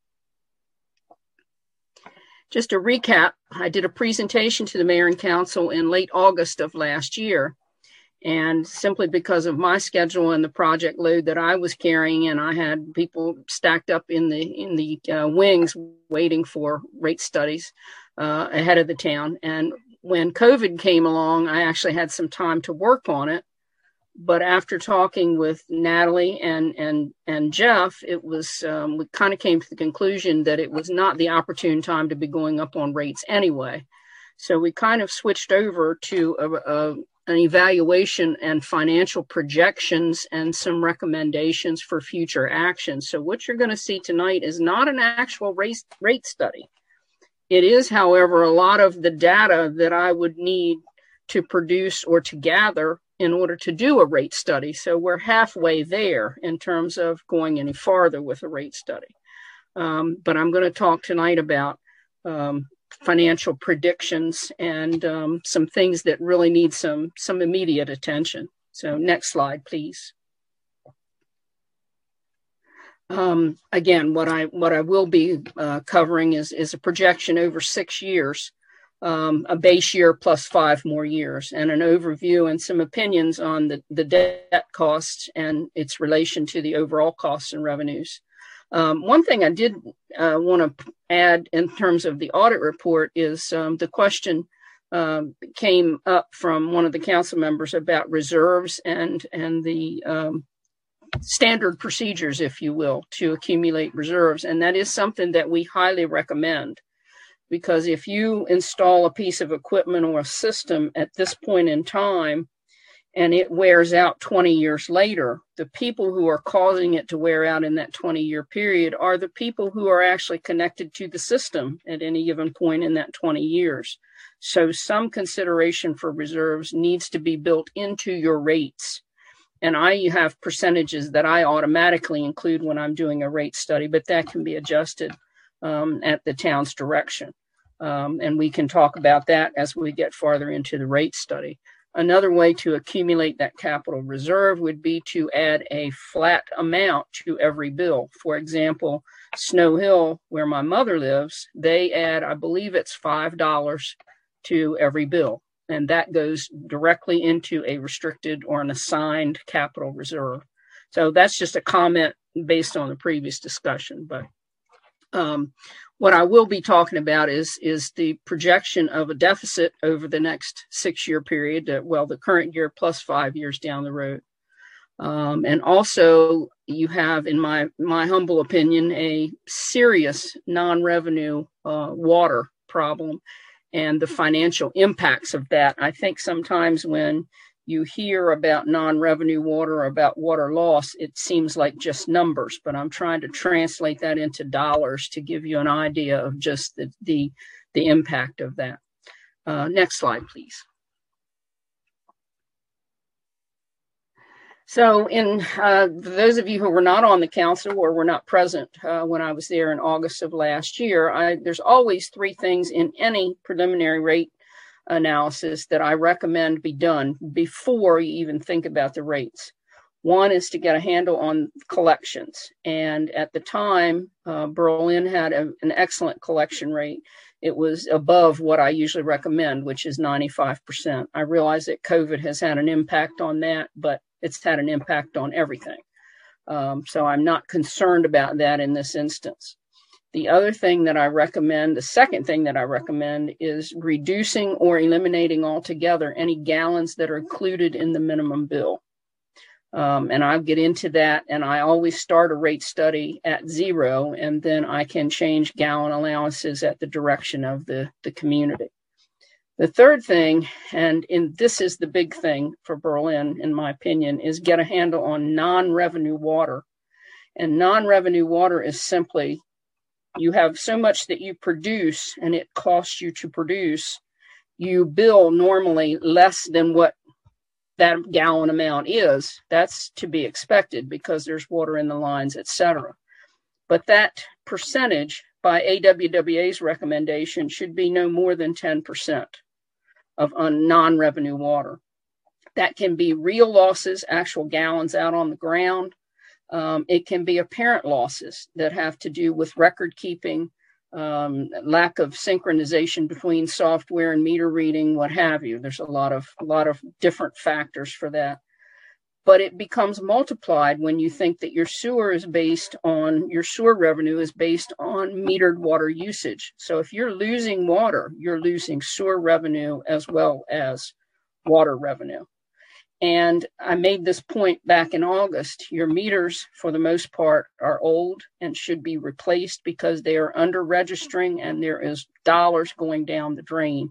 Speaker 12: Just a recap, I did a presentation to the mayor and council in late August of last year. And simply because of my schedule and the project load that I was carrying, and I had people stacked up in the wings waiting for rate studies ahead of the town. And when COVID came along, I actually had some time to work on it. But after talking with Natalie and Jeff, it was we kind of came to the conclusion that it was not the opportune time to be going up on rates anyway. So we kind of switched over to an evaluation and financial projections and some recommendations for future action. So what you're going to see tonight is not an actual rate study. It is, however, a lot of the data that I would need to produce or to gather in order to do a rate study. So we're halfway there in terms of going any farther with a rate study. But I'm going to talk tonight about financial predictions and some things that really need some immediate attention. So next slide, please. Again, what I will be covering is a projection over 6 years, a base year plus 5 more years, and an overview and some opinions on the debt costs and its relation to the overall costs and revenues. One thing I did want to add in terms of the audit report is the question came up from one of the council members about reserves and the standard procedures, if you will, to accumulate reserves. And that is something that we highly recommend, because if you install a piece of equipment or a system at this point in time and it wears out 20 years later, the people who are causing it to wear out in that 20-year period are the people who are actually connected to the system at any given point in that 20 years. So some consideration for reserves needs to be built into your rates. And I have percentages that I automatically include when I'm doing a rate study, but that can be adjusted at the town's direction. And we can talk about that as we get farther into the rate study. Another way to accumulate that capital reserve would be to add a flat amount to every bill. For example, Snow Hill, where my mother lives, they add, I believe it's $5 to every bill. And that goes directly into a restricted or an assigned capital reserve. So that's just a comment based on the previous discussion. But what I will be talking about is the projection of a deficit over the next 6-year period, the current year plus 5 years down the road. And also you have, in my humble opinion, a serious non-revenue water problem and the financial impacts of that. I think sometimes when you hear about non-revenue water or about water loss, it seems like just numbers, but I'm trying to translate that into dollars to give you an idea of just the impact of that. Next slide, please. So for those of you who were not on the council or were not present when I was there in August of last year, there's always 3 things in any preliminary rate analysis that I recommend be done before you even think about the rates. One is to get a handle on collections. And at the time, Berlin had an excellent collection rate. It was above what I usually recommend, which is 95%. I realize that COVID has had an impact on that, but it's had an impact on everything. So I'm not concerned about that in this instance. The other thing that I recommend, the second thing that I recommend, is reducing or eliminating altogether any gallons that are included in the minimum bill. And I'll get into that. And I always start a rate study at 0, and then I can change gallon allowances at the direction of the community. The third thing, and this is the big thing for Berlin, in my opinion, is get a handle on non-revenue water. And non-revenue water is simply, you have so much that you produce and it costs you to produce. You bill normally less than what that gallon amount is. That's to be expected because there's water in the lines, etc. But that percentage by AWWA's recommendation should be no more than 10% of non-revenue water. That can be real losses, actual gallons out on the ground. It can be apparent losses that have to do with record keeping, lack of synchronization between software and meter reading, what have you. There's a lot of different factors for that. But it becomes multiplied when you think that your sewer revenue is based on metered water usage. So if you're losing water, you're losing sewer revenue as well as water revenue. And I made this point back in August. Your meters, for the most part, are old and should be replaced because they are under registering and there is dollars going down the drain.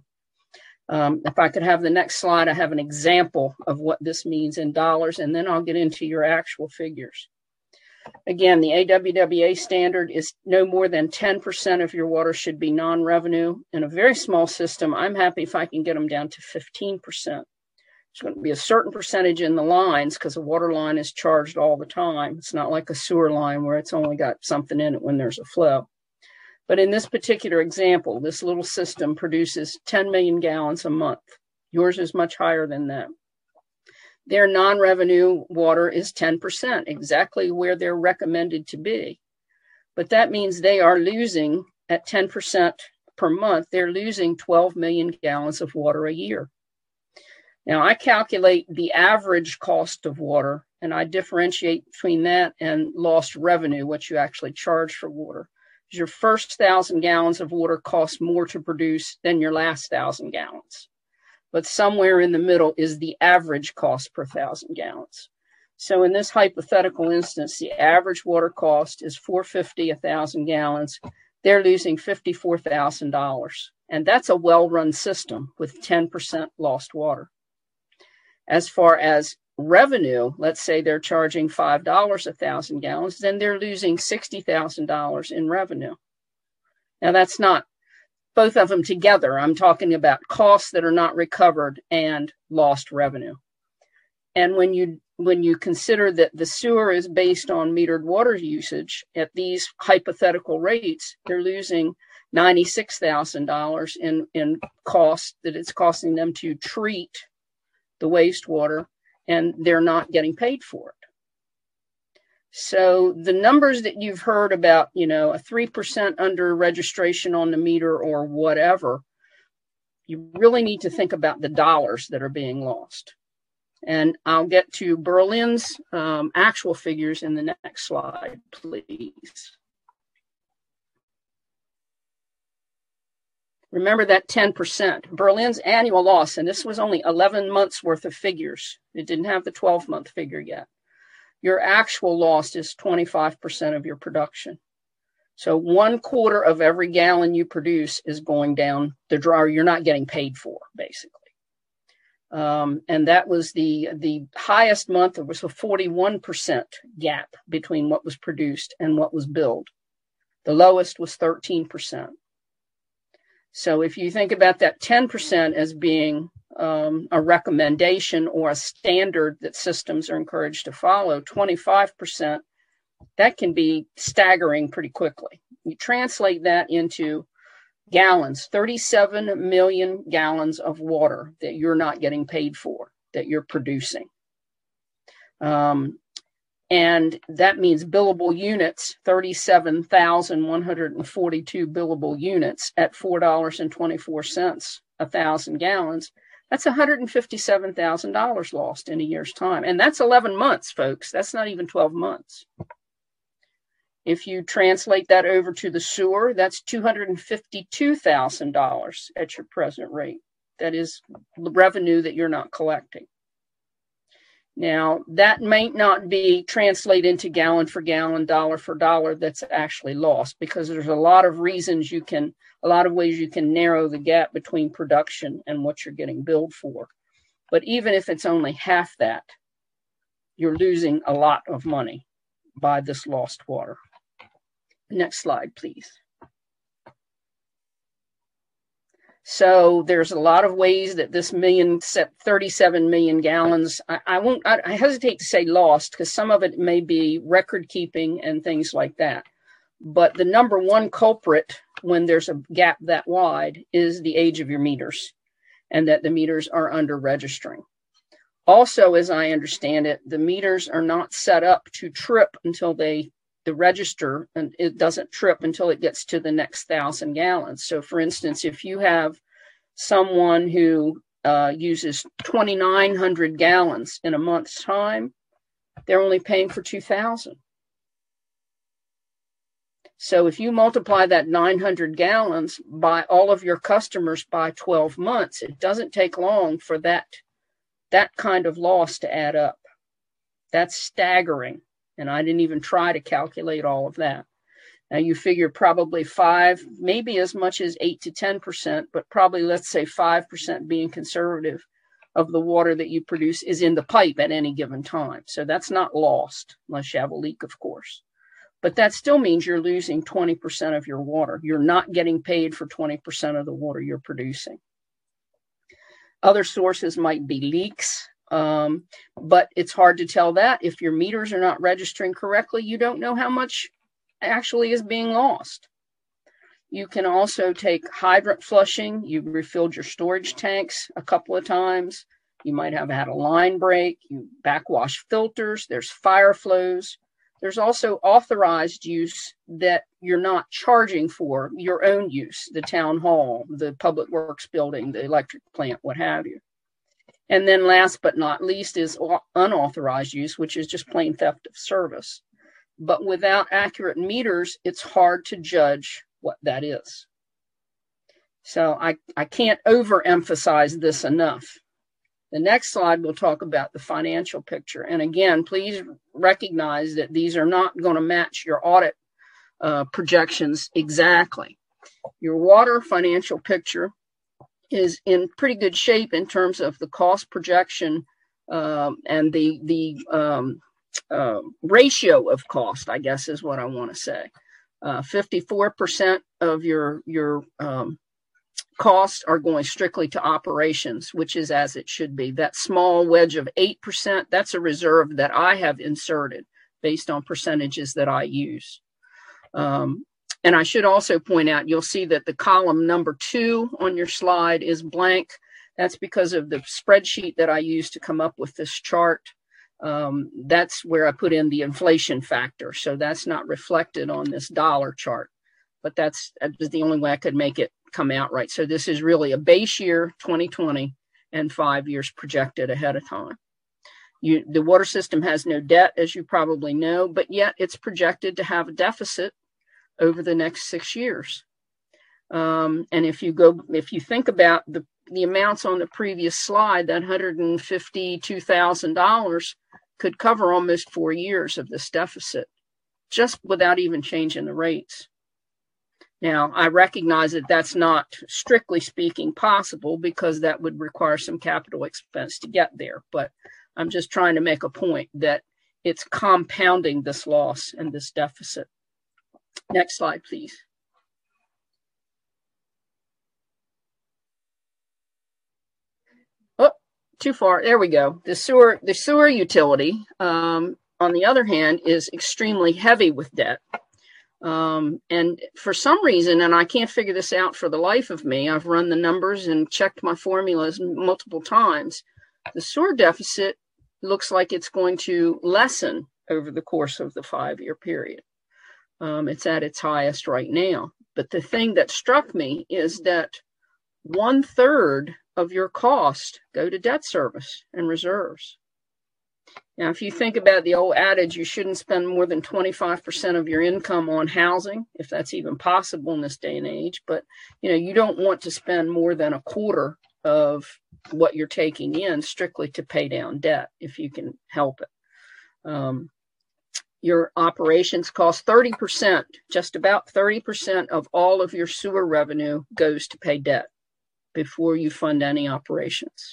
Speaker 12: If I could have the next slide, I have an example of what this means in dollars, and then I'll get into your actual figures. Again, the AWWA standard is no more than 10% of your water should be non-revenue. In a very small system, I'm happy if I can get them down to 15%. There's going to be a certain percentage in the lines because a water line is charged all the time. It's not like a sewer line where it's only got something in it when there's a flow. But in this particular example, this little system produces 10 million gallons a month. Yours is much higher than that. Their non-revenue water is 10%, exactly where they're recommended to be. But that means they are losing, at 10% per month, they're losing 12 million gallons of water a year. Now, I calculate the average cost of water, and I differentiate between that and lost revenue, what you actually charge for water. Your first 1,000 gallons of water costs more to produce than your last 1,000 gallons. But somewhere in the middle is the average cost per 1,000 gallons. So in this hypothetical instance, the average water cost is $4.50 a 1,000 gallons. They're losing $54,000. And that's a well-run system with 10% lost water. As far as revenue, let's say they're charging $5 a 1,000 gallons, then they're losing $60,000 in revenue. Now that's not both of them together. I'm talking about costs that are not recovered and lost revenue. And when you consider that the sewer is based on metered water usage at these hypothetical rates, they're losing $96,000 in cost that it's costing them to treat the wastewater, and they're not getting paid for it. So the numbers that you've heard about, a 3% under registration on the meter or whatever, you really need to think about the dollars that are being lost. And I'll get to Berlin's actual figures in the next slide, please. Remember that 10%. Berlin's annual loss, and this was only 11 months worth of figures. It didn't have the 12-month figure yet. Your actual loss is 25% of your production. So 1/4 of every gallon you produce is going down the drawer. You're not getting paid for, basically. And that was the highest month. There was a 41% gap between what was produced and what was billed. The lowest was 13%. So if you think about that 10% as being a recommendation or a standard that systems are encouraged to follow, 25%, that can be staggering pretty quickly. You translate that into gallons, 37 million gallons of water that you're not getting paid for, that you're producing. And that means billable units, 37,142 billable units at $4.24 a thousand gallons. That's $157,000 lost in a year's time. And that's 11 months, folks. That's not even 12 months. If you translate that over to the sewer, that's $252,000 at your present rate. That is the revenue that you're not collecting. Now, that may not be translated into gallon for gallon, dollar for dollar that's actually lost, because there's a lot of ways you can narrow the gap between production and what you're getting billed for. But even if it's only half that, you're losing a lot of money by this lost water. Next slide, please. So there's a lot of ways that this 37 million gallons, I hesitate to say lost, because some of it may be record keeping and things like that. But the number one culprit when there's a gap that wide is the age of your meters, and that the meters are under registering. Also, as I understand it, the meters are not set up to trip until the register, and it doesn't trip until it gets to the next 1,000 gallons. So for instance, if you have someone who uses 2,900 gallons in a month's time, they're only paying for 2,000. So if you multiply that 900 gallons by all of your customers by 12 months, it doesn't take long for that kind of loss to add up. That's staggering. And I didn't even try to calculate all of that. Now you figure probably 5, maybe as much as 8 to 10%, but probably let's say 5% being conservative of the water that you produce is in the pipe at any given time. So that's not lost unless you have a leak, of course. But that still means you're losing 20% of your water. You're not getting paid for 20% of the water you're producing. Other sources might be leaks. But it's hard to tell that. If your meters are not registering correctly, you don't know how much actually is being lost. You can also take hydrant flushing. You've refilled your storage tanks a couple of times. You might have had a line break. You backwash filters. There's fire flows. There's also authorized use that you're not charging for your own use, the town hall, the public works building, the electric plant, what have you. And then last but not least is unauthorized use, which is just plain theft of service. But without accurate meters, it's hard to judge what that is. So I can't overemphasize this enough. The next slide will talk about the financial picture. And again, please recognize that these are not going to match your audit projections exactly. Your water financial picture is in pretty good shape in terms of the cost projection and the ratio of cost, I guess is what I want to say. 54% of your costs are going strictly to operations, which is as it should be. That small wedge of 8%, that's a reserve that I have inserted based on percentages that I use. And I should also point out, you'll see that the column number 2 on your slide is blank. That's because of the spreadsheet that I used to come up with this chart. That's where I put in the inflation factor. So that's not reflected on this dollar chart, but that was the only way I could make it come out right. So this is really a base year 2020 and 5 years projected ahead of time. The water system has no debt, as you probably know, but yet it's projected to have a deficit over the next 6 years. And if you think about the amounts on the previous slide, that $152,000 could cover almost 4 years of this deficit, just without even changing the rates. Now, I recognize that that's not, strictly speaking, possible because that would require some capital expense to get there. But I'm just trying to make a point that it's compounding this loss and this deficit. Next slide, please. Oh, too far. There we go. The sewer utility, on the other hand, is extremely heavy with debt. And for some reason, and I can't figure this out for the life of me, I've run the numbers and checked my formulas multiple times. The sewer deficit looks like it's going to lessen over the course of the 5-year period. It's at its highest right now. But the thing that struck me is that 1/3 of your cost go to debt service and reserves. Now, if you think about the old adage, you shouldn't spend more than 25% of your income on housing, if that's even possible in this day and age. But, you don't want to spend more than 1/4 of what you're taking in strictly to pay down debt, if you can help it. Your operations cost 30%, just about 30% of all of your sewer revenue goes to pay debt before you fund any operations.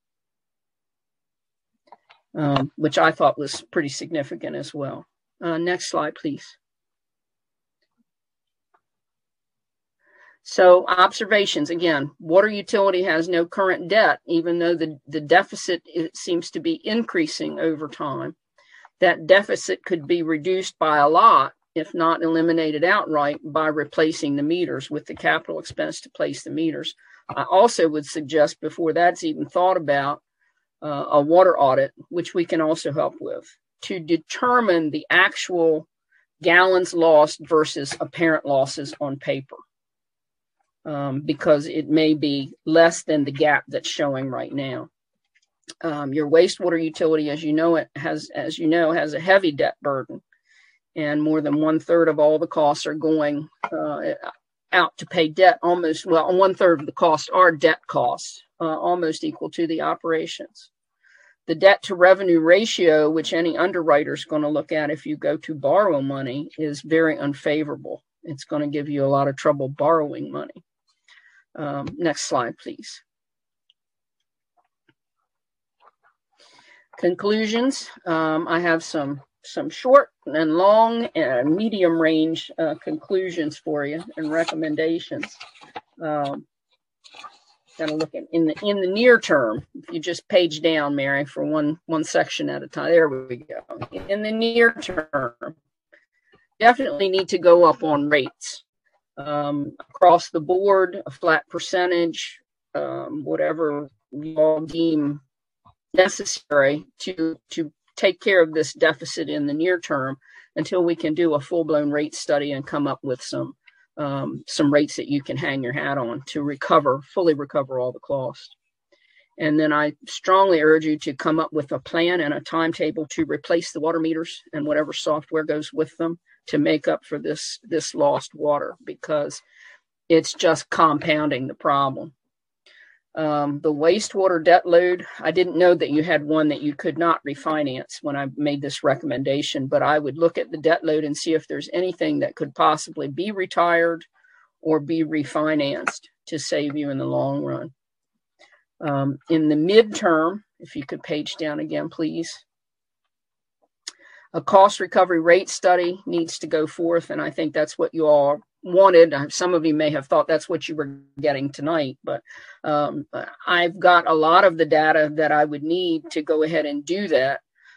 Speaker 12: Which I thought was pretty significant as well. Next slide, please. So observations, again, water utility has no current debt, even though the deficit seems to be increasing over time. That deficit could be reduced by a lot, if not eliminated outright, by replacing the meters with the capital expense to place the meters. I also would suggest, before that's even thought about, a water audit, which we can also help with, to determine the actual gallons lost versus apparent losses on paper, because it may be less than the gap that's showing right now. Your wastewater utility, as you know, has a heavy debt burden, and more than 1/3 of all the costs are going out to pay debt. 1/3 of the costs are debt costs, almost equal to the operations. The debt to revenue ratio, which any underwriter is going to look at if you go to borrow money, is very unfavorable. It's going to give you a lot of trouble borrowing money. Next slide, please. Conclusions. I have some short and long and medium range conclusions for you and recommendations. Got to look at in the near term. If you just page down, Mary, for one section at a time. There we go. In the near term, definitely need to go up on rates across the board, a flat percentage, whatever you all deem necessary to take care of this deficit in the near term, until we can do a full-blown rate study and come up with some rates that you can hang your hat on to fully recover all the cost. And then I strongly urge you to come up with a plan and a timetable to replace the water meters and whatever software goes with them to make up for this lost water, because it's just compounding the problem. The wastewater debt load, I didn't know that you had one that you could not refinance when I made this recommendation, but I would look at the debt load and see if there's anything that could possibly be retired or be refinanced to save you in the long run. In the midterm, if you could page down again, please. A cost recovery rate study needs to go forth, and I think that's what you all wanted. Some of you may have thought that's what you were getting tonight, but I've got a lot of the data that I would need to go ahead and do that.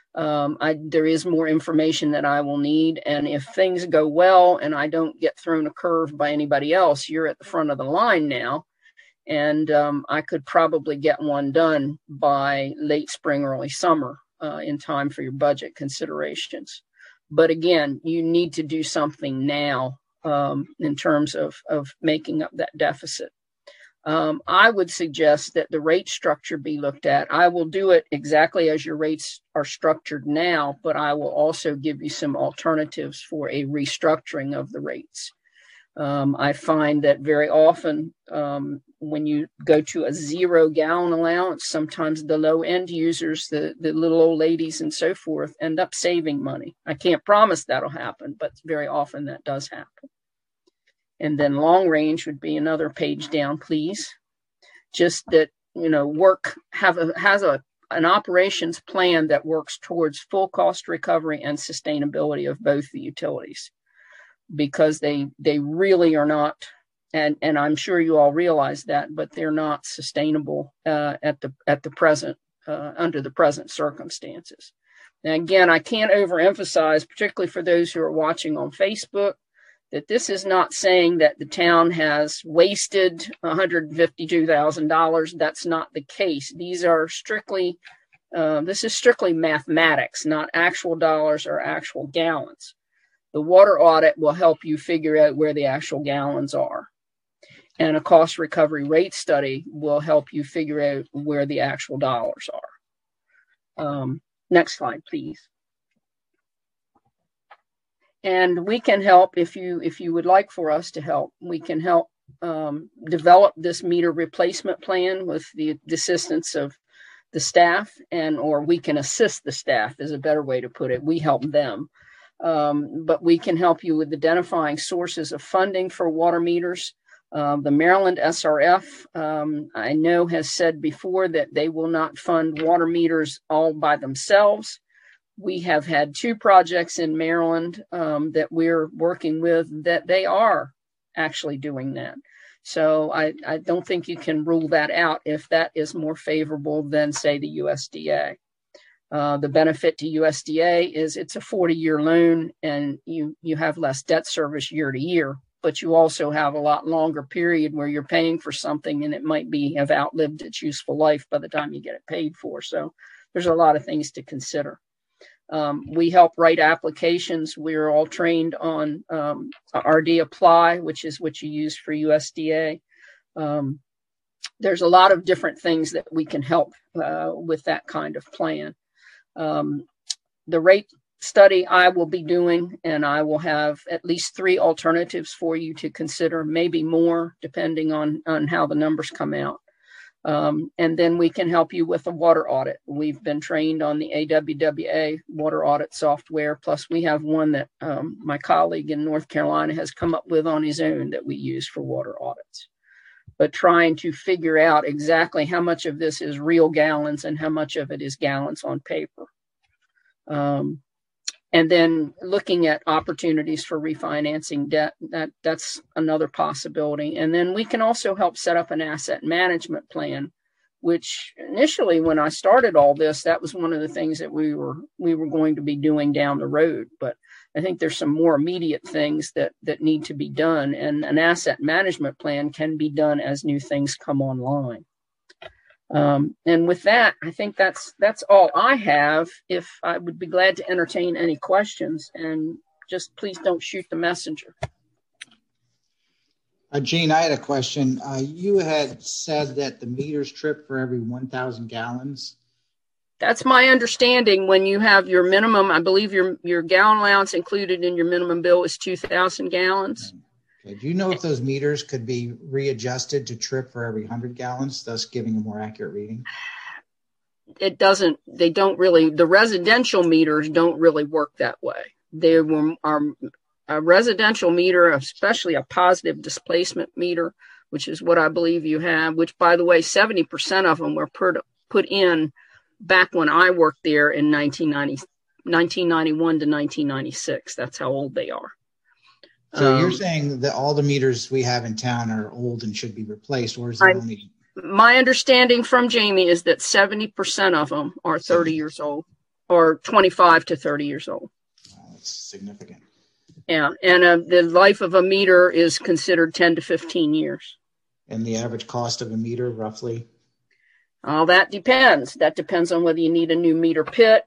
Speaker 12: There is more information that I will need. And if things go well and I don't get thrown a curve by anybody else, you're at the front of the line now. And I could probably get one done by late spring, early summer in time for your budget considerations. But again, you need to do something now in terms of making up that deficit. I would suggest that the rate structure be looked at. I will do it exactly as your rates are structured now, but I will also give you some alternatives for a restructuring of the rates. I find that very often when you go to a 0 gallon allowance, sometimes the low end users, the little old ladies and so forth, end up saving money. I can't promise that'll happen, but very often that does happen. And then long range would be another page down, please. Just that, work has an operations plan that works towards full cost recovery and sustainability of both the utilities, because they really are not, and I'm sure you all realize that, but they're not sustainable at the present under the present circumstances. And again, I can't overemphasize, particularly for those who are watching on Facebook, that this is not saying that the town has wasted $152,000. That's not the case. These are strictly, this is strictly mathematics, not actual dollars or actual gallons. The water audit will help you figure out where the actual gallons are. And a cost recovery rate study will help you figure out where the actual dollars are. Next slide, please. And we can help if you would like for us to help. We can help develop this meter replacement plan with the assistance of the staff, or we can assist the staff is a better way to put it. We help them. But we can help you with identifying sources of funding for water meters. The Maryland SRF, I know, has said before that they will not fund water meters all by themselves. We have had 2 projects in Maryland that we're working with that they are actually doing that. So I don't think you can rule that out if that is more favorable than, say, the USDA. The benefit to USDA is it's a 40-year loan and you have less debt service year to year, but you also have a lot longer period where you're paying for something and it might have outlived its useful life by the time you get it paid for. So there's a lot of things to consider. We help write applications. We're all trained on RD Apply, which is what you use for USDA. There's a lot of different things that we can help with that kind of plan. The rate study I will be doing, and I will have at least 3 alternatives for you to consider, maybe more, depending on how the numbers come out. And then we can help you with a water audit. We've been trained on the AWWA water audit software. Plus we have one that my colleague in North Carolina has come up with on his own that we use for water audits. But trying to figure out exactly how much of this is real gallons and how much of it is gallons on paper. And then looking at opportunities for refinancing debt, that's another possibility. And then we can also help set up an asset management plan, which initially when I started all this, that was one of the things that we were going to be doing down the road. But I think there's some more immediate things that need to be done. And an asset management plan can be done as new things come online. And with that, I think that's all I have. If I would be glad to entertain any questions, and just please don't shoot the messenger.
Speaker 9: Gene, I had a question. You had said that the meters trip for every 1,000 gallons.
Speaker 12: That's my understanding. When you have your minimum, I believe your gallon allowance included in your minimum bill is 2,000 gallons.
Speaker 9: Okay. Do you know if those meters could be readjusted to trip for every 100 gallons, thus giving a more accurate reading? The residential meters don't really work that way. A residential meter, especially a positive displacement meter, which is what I believe you have, which, by the way, 70% of them were put in back when I worked there in 1991 to 1996. That's how old they are. So you're saying that all the meters we have in town are old and should be replaced, or is it only?
Speaker 12: My understanding from Jamie is that 70% of them are 30 years old. are 25 to 30 years old.
Speaker 9: That's significant.
Speaker 12: Yeah, and the life of a meter is considered 10 to 15 years.
Speaker 9: And the average cost of a meter, roughly?
Speaker 12: All that depends. That depends on whether you need a new meter pit.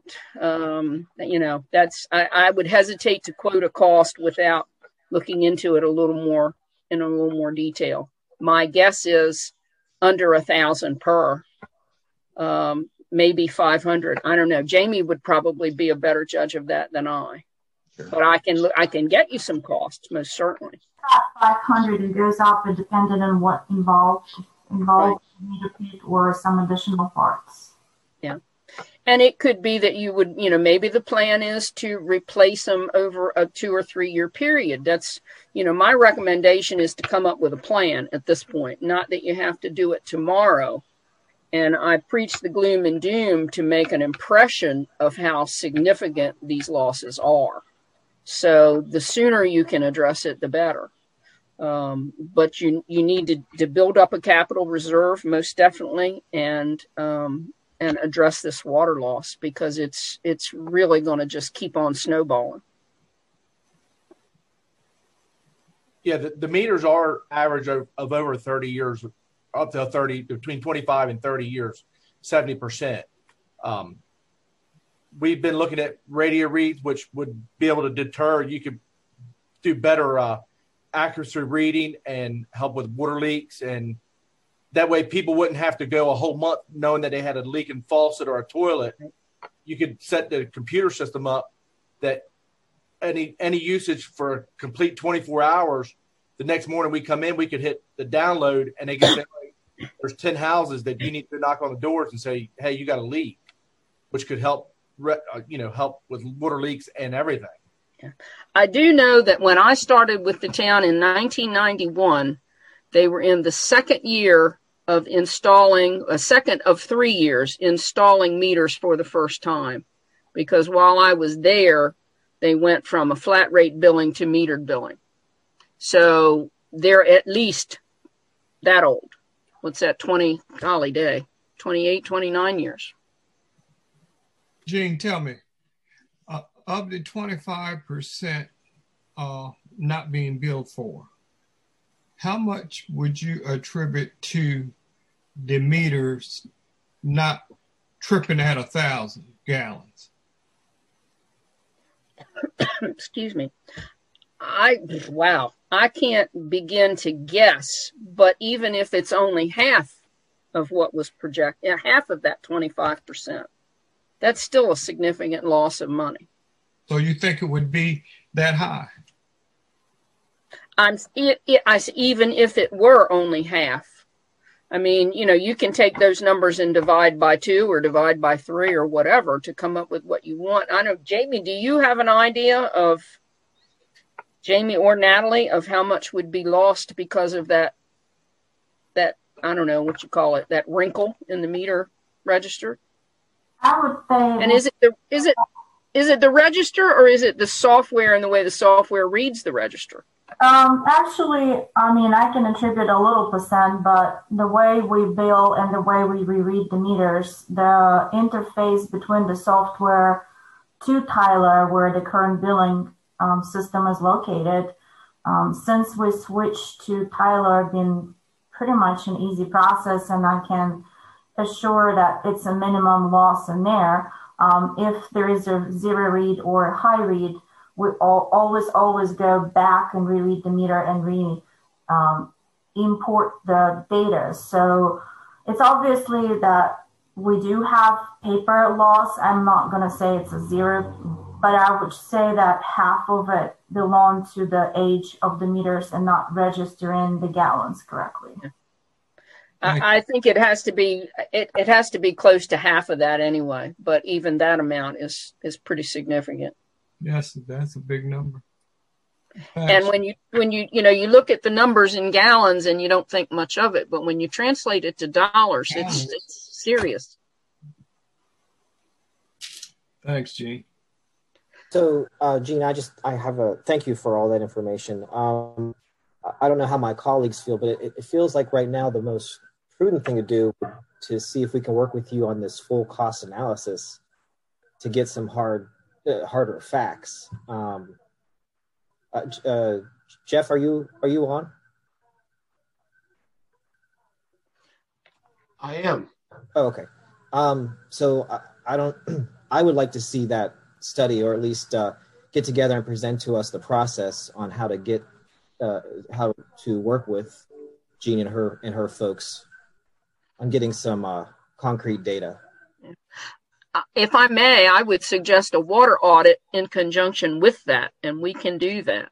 Speaker 12: I would hesitate to quote a cost without looking into it in a little more detail. My guess is under $1,000 per, maybe 500. I don't know. Jamie would probably be a better judge of that than I. Sure. But I can get you some costs, most certainly.
Speaker 11: 500, it goes up, but depending on what involved right. Meter pit or some additional parts.
Speaker 12: Yeah. And it could be that you would, maybe the plan is to replace them over a 2 or 3 year period. That's, my recommendation is to come up with a plan at this point, not that you have to do it tomorrow. And I preach the gloom and doom to make an impression of how significant these losses are. So the sooner you can address it, the better. But you need to build up a capital reserve, most definitely, and address this water loss, because it's really going to just keep on snowballing.
Speaker 14: Yeah, the meters are average of over 30 years, up to 30, between 25 and 30 years, 70%. We've been looking at radio reads, which would be able to deter. You could do better accuracy reading and help with water leaks, and that way people wouldn't have to go a whole month knowing that they had a leaking faucet or a toilet. You could set the computer system up that any usage for a complete 24 hours, the next morning we come in, we could hit the download, and they get there's 10 houses that you need to knock on the doors and say, hey, you got a leak, which could help help with water leaks and everything.
Speaker 12: Yeah. I do know that when I started with the town in 1991, they were in the second year of installing, a second of 3 years installing meters for the first time, because while I was there, they went from a flat rate billing to metered billing. So they're at least that old. What's that, 28, 29 years.
Speaker 13: Gene, tell me, of the 25% not being billed for, how much would you attribute to the meters not tripping at 1,000 gallons?
Speaker 12: Excuse me. I can't begin to guess, but even if it's only half of what was projected, half of that 25%, that's still a significant loss of money.
Speaker 13: So you think it would be that high?
Speaker 12: Even if it were only half. I mean, you can take those numbers and divide by 2 or divide by 3 or whatever to come up with what you want. I know, Jamie, do you have an idea of, Jamie or Natalie, of how much would be lost because of that, I don't know what you call it, that wrinkle in the meter register?
Speaker 11: I would say.
Speaker 12: And is it the register, or is it the software and the way the software reads the register?
Speaker 11: Actually, I can attribute a little percent, but the way we bill and the way we reread the meters, the interface between the software to Tyler, where the current billing system is located, since we switched to Tyler, been pretty much an easy process, and I can assure that it's a minimum loss in there. If there is a zero read or a high read, we always go back and reread the meter and import the data. So it's obviously that we do have paper loss. I'm not going to say it's a zero, but I would say that half of it belongs to the age of the meters and not registering the gallons correctly.
Speaker 12: I think it has to be it has to be close to half of that anyway, but even that amount is pretty significant.
Speaker 13: Yes, that's a big number.
Speaker 12: And when you look at the numbers in gallons and you don't think much of it, but when you translate it to dollars, it's serious.
Speaker 13: Thanks, Gene.
Speaker 4: So, Gene, I have a thank you for all that information. I don't know how my colleagues feel, but it feels like right now the most prudent thing to do to see if we can work with you on this full cost analysis get some harder facts. Jeff, are you on?
Speaker 6: I am.
Speaker 4: Oh, okay. So I don't. I would like to see that study, or at least get together and present to us the process on how to get how to work with Jean and her folks on getting some concrete data.
Speaker 12: If I may, I would suggest a water audit in conjunction with that, and we can do that.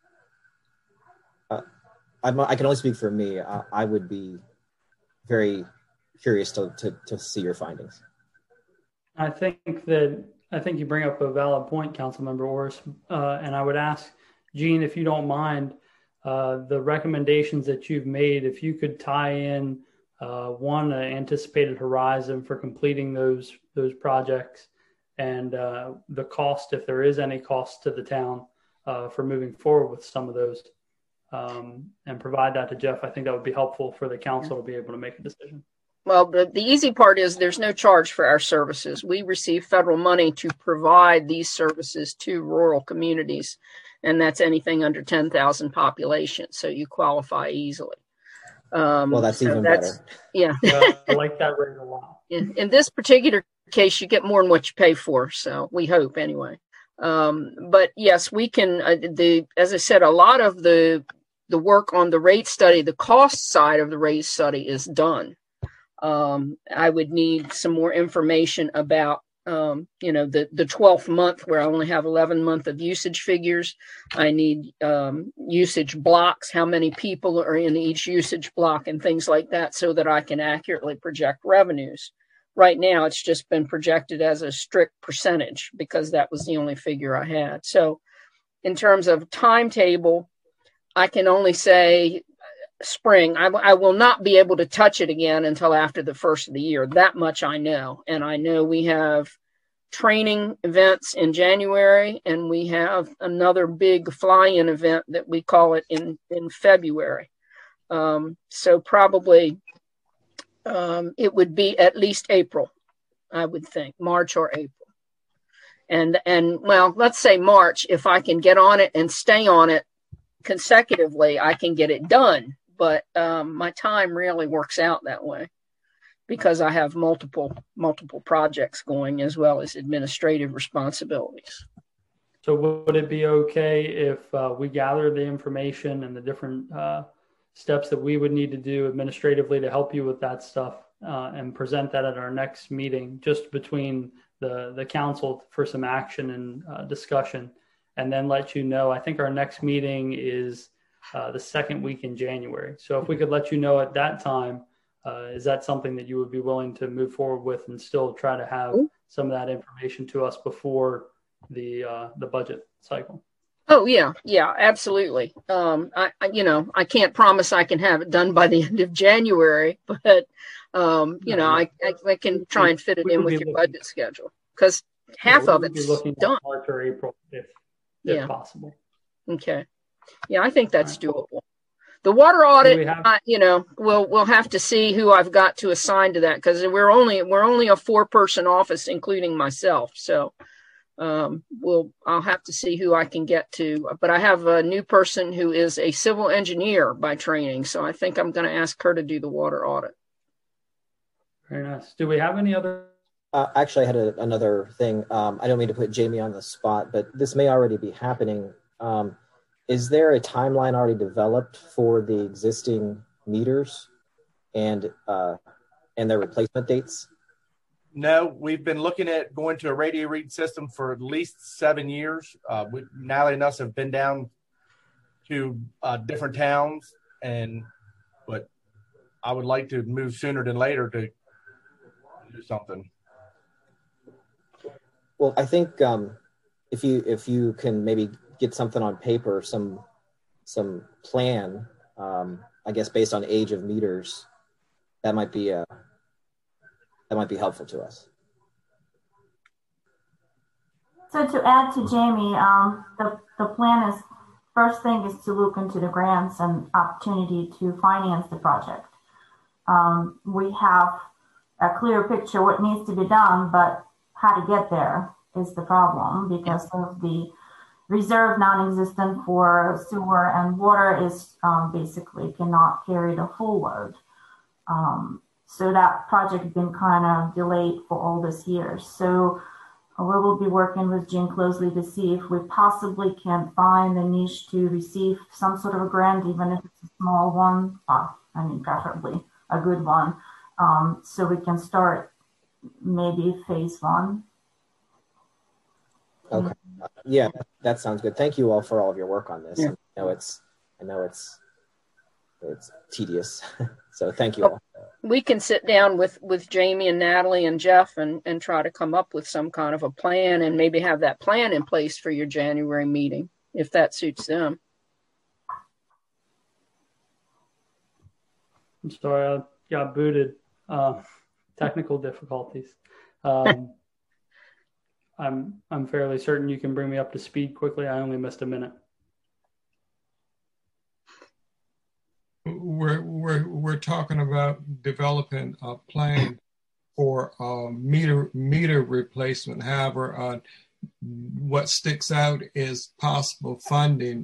Speaker 4: I can only speak for me. I would be very curious to see your findings.
Speaker 2: I think you bring up a valid point, Councilmember Orris, and I would ask Jean, if you don't mind, the recommendations that you've made, if you could tie in one, an anticipated horizon for completing those projects, and the cost, if there is any cost to the town for moving forward with some of those, and provide that to Jeff. I think that would be helpful for the council to be able to make a decision.
Speaker 12: Well, the easy part is there's no charge for our services. We receive federal money to provide these services to rural communities, and that's anything under 10,000 population. So you qualify easily.
Speaker 4: Well, that's even better.
Speaker 12: Yeah.
Speaker 2: I like that rate a lot.
Speaker 12: In this particular case, you get more than what you pay for. So we hope anyway. But yes, we can, as I said, a lot of the work on the rate study, the cost side of the rate study is done. I would need some more information about, the 12th month where I only have 11 months of usage figures. I need usage blocks, how many people are in each usage block and things like that, so that I can accurately project revenues. Right now, it's just been projected as a strict percentage because that was the only figure I had. So in terms of timetable, I can only say spring. I will not be able to touch it again until after the first of the year. That much I know. And I know we have training events in January, and we have another big fly-in event that we call it in February. So probably it would be at least April, I would think, March or April. And well, let's say March. If I can get on it and stay on it consecutively, I can get it done. But my time really works out that way because I have multiple projects going, as well as administrative responsibilities.
Speaker 2: So would it be okay if we gather the information and the different steps that we would need to do administratively to help you with that stuff and present that at our next meeting, just between the council for some action and discussion, and then let you know? I think our next meeting is the second week in January. So if we could let you know at that time, is that something that you would be willing to move forward with and still try to have some of that information to us before the budget cycle?
Speaker 12: Oh, yeah, absolutely. I can't promise I can have it done by the end of January, but, I can try and fit it in with your budget schedule, because half of it's done.
Speaker 2: March or April, if possible.
Speaker 12: Okay. Yeah, I think that's doable. The water audit, we'll have to see who I've got to assign to that, because we're only a 4-person office, including myself. So I'll have to see who I can get to. But I have a new person who is a civil engineer by training, so I think I'm going to ask her to do the water audit.
Speaker 2: Very nice. Do we have any other?
Speaker 4: Actually, I had another thing. I don't mean to put Jamie on the spot, but this may already be happening. Is there a timeline already developed for the existing meters and their replacement dates?
Speaker 14: No, we've been looking at going to a radio read system for at least 7 years. Natalie and us have been down to different towns, but I would like to move sooner than later to do something.
Speaker 4: Well, I think if you can maybe get something on paper, some plan, I guess based on age of meters, that might be helpful to us.
Speaker 11: So to add to Jamie, the plan is, first thing is to look into the grants and opportunity to finance the project. We have a clear picture what needs to be done, but how to get there. is the problem because of the reserve non-existent for sewer, and water is basically cannot carry the full load. So that project has been kind of delayed for all this year. So we will be working with Jean closely to see if we possibly can find a niche to receive some sort of a grant, even if it's a small one. I mean, preferably a good one, so we can start maybe phase 1.
Speaker 4: Okay. Yeah, that sounds good. Thank you all for all of your work on this.
Speaker 12: Yeah.
Speaker 4: I know it's tedious. So thank you all.
Speaker 12: We can sit down with Jamie and Natalie and Jeff and try to come up with some kind of a plan and maybe have that plan in place for your January meeting, if that suits them.
Speaker 2: I'm sorry, I got booted. Technical difficulties. I'm fairly certain you can bring me up to speed quickly. I only missed a minute.
Speaker 13: We're talking about developing a plan for meter replacement. However, what sticks out is possible funding,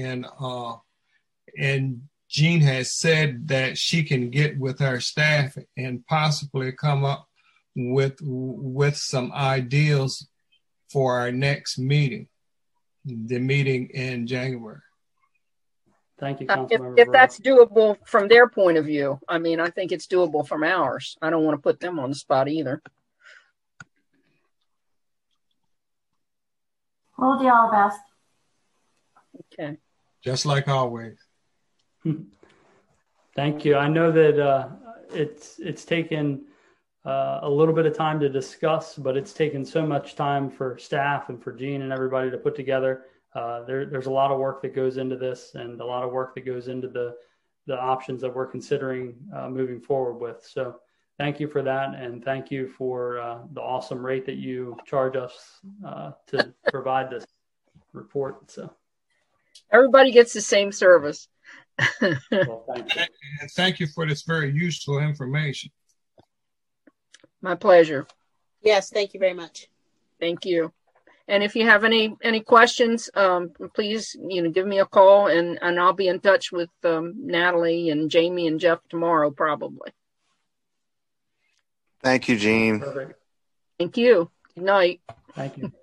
Speaker 13: and Jean has said that she can get with our staff and possibly come up with some ideas for our next meeting, the meeting in January.
Speaker 2: Thank you, Councilmember.
Speaker 12: If that's doable from their point of view, I mean, I think it's doable from ours. I don't want to put them on the spot either.
Speaker 11: We'll do our best.
Speaker 12: Okay.
Speaker 13: Just like always.
Speaker 2: Thank you. I know that it's taken a little bit of time to discuss, but it's taken so much time for staff and for Jean and everybody to put together. There's a lot of work that goes into this, and a lot of work that goes into the options that we're considering moving forward with. So thank you for that, and thank you for the awesome rate that you charge us to provide this report. So
Speaker 12: everybody gets the same service.
Speaker 2: Well, thank you.
Speaker 13: And thank you for this very useful information.
Speaker 12: My pleasure.
Speaker 8: Yes, thank you very much.
Speaker 12: Thank you. And if you have any questions, please, give me a call, and I'll be in touch with Natalie and Jamie and Jeff tomorrow, probably.
Speaker 15: Thank you, Jean.
Speaker 2: Perfect.
Speaker 12: Thank you. Good night.
Speaker 2: Thank you.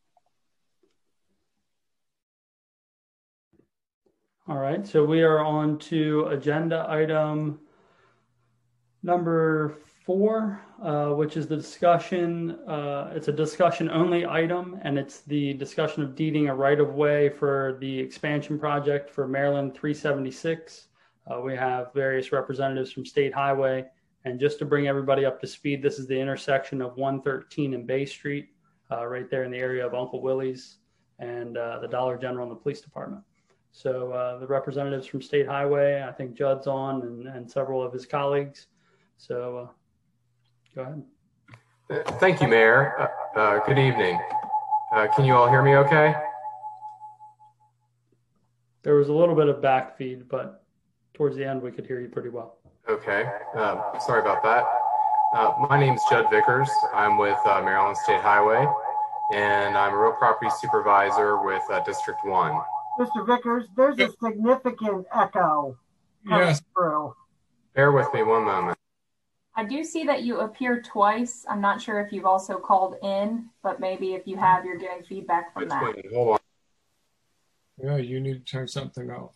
Speaker 2: All right, so we are on to agenda item number 4, which is the discussion. It's a discussion only item, and it's the discussion of deeding a right-of-way for the expansion project for Maryland 376. We have various representatives from State Highway, and just to bring everybody up to speed, this is the intersection of 113 and Bay Street, right there in the area of Uncle Willie's and the Dollar General and the police department. So the representatives from State Highway, I think Judd's on, and several of his colleagues. So go ahead.
Speaker 16: Thank you, Mayor. Good evening. Can you all hear me okay?
Speaker 2: There was a little bit of back feed, but towards the end, we could hear you pretty well.
Speaker 16: Okay. Sorry about that. My name's Judd Vickers. I'm with Maryland State Highway, and I'm a real property supervisor with District 1.
Speaker 1: Mr. Vickers, there's a significant echo coming through.
Speaker 16: Bear with me one moment.
Speaker 17: I do see that you appear twice. I'm not sure if you've also called in, but maybe if you have, you're getting feedback from that.
Speaker 16: Hold on.
Speaker 13: Yeah, you need to turn something off.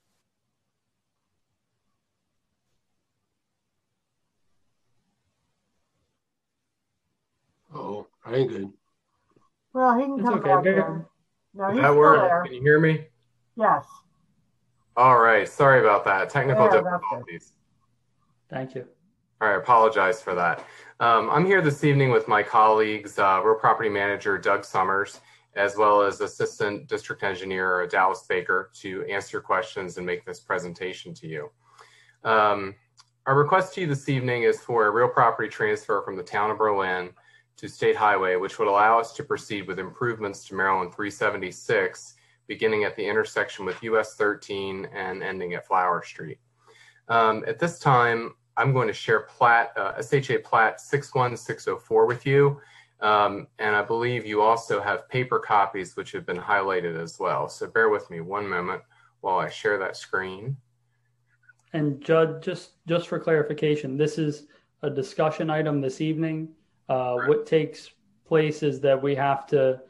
Speaker 6: Oh, I ain't good.
Speaker 1: Well, he can come back in. No, he's
Speaker 16: that
Speaker 1: still
Speaker 16: work?
Speaker 1: there.
Speaker 16: Can you hear me?
Speaker 1: Yes.
Speaker 16: All right. Sorry about that. Technical difficulties.
Speaker 2: Thank you.
Speaker 16: All right. I apologize for that. I'm here this evening with my colleagues, Real Property Manager Doug Summers, as well as Assistant District Engineer Dallas Baker, to answer your questions and make this presentation to you. Our request to you this evening is for a real property transfer from the town of Berlin to State Highway, which would allow us to proceed with improvements to Maryland 376, beginning at the intersection with US 13 and ending at Flower Street. At this time, I'm going to share SHA Plat 61604 with you. And I believe you also have paper copies which have been highlighted as well. So bear with me one moment while I share that screen.
Speaker 2: And Judd, just for clarification, this is a discussion item this evening. What takes place is that we have to,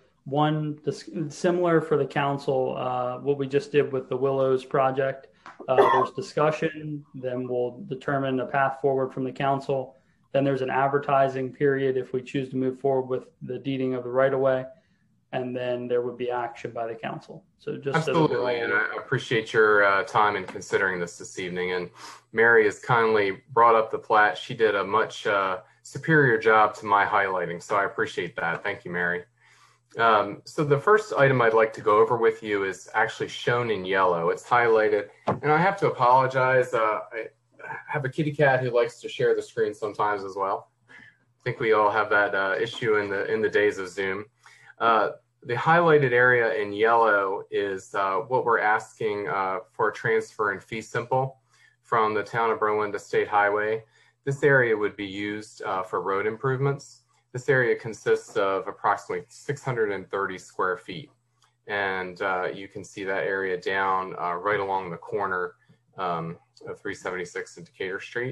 Speaker 2: similar for the council, what we just did with the Willows project, there's discussion, then we'll determine a path forward from the council. Then there's an advertising period if we choose to move forward with the deeding of the right-of-way, and then there would be action by the council. So just
Speaker 16: absolutely, and I appreciate your time in considering this evening. And Mary has kindly brought up the plat. She did a much superior job to my highlighting, so I appreciate that. Thank you, Mary. So the first item I'd like to go over with you is actually shown in yellow. It's highlighted, and I have to apologize. I have a kitty cat who likes to share the screen sometimes as well. I think we all have that issue in the days of Zoom. The highlighted area in yellow is what we're asking for a transfer in fee simple from the town of Berlin to State Highway. This area would be used for road improvements. This area consists of approximately 630 square feet. And you can see that area down right along the corner of 376 and Decatur Street.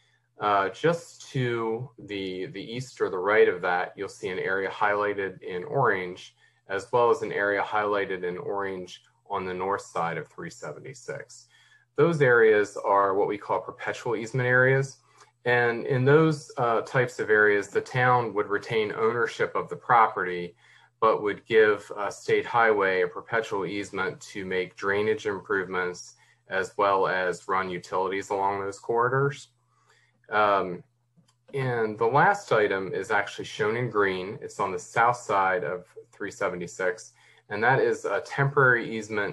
Speaker 16: Just to the east or the right of that, you'll see an area highlighted in orange, as well as an area highlighted in orange on the north side of 376. Those areas are what we call perpetual easement areas. And in those types of areas, the town would retain ownership of the property, but would give State Highway a perpetual easement to make drainage improvements as well as run utilities along those corridors. And the last item is actually shown in green. It's on the south side of 376, and that is a temporary easement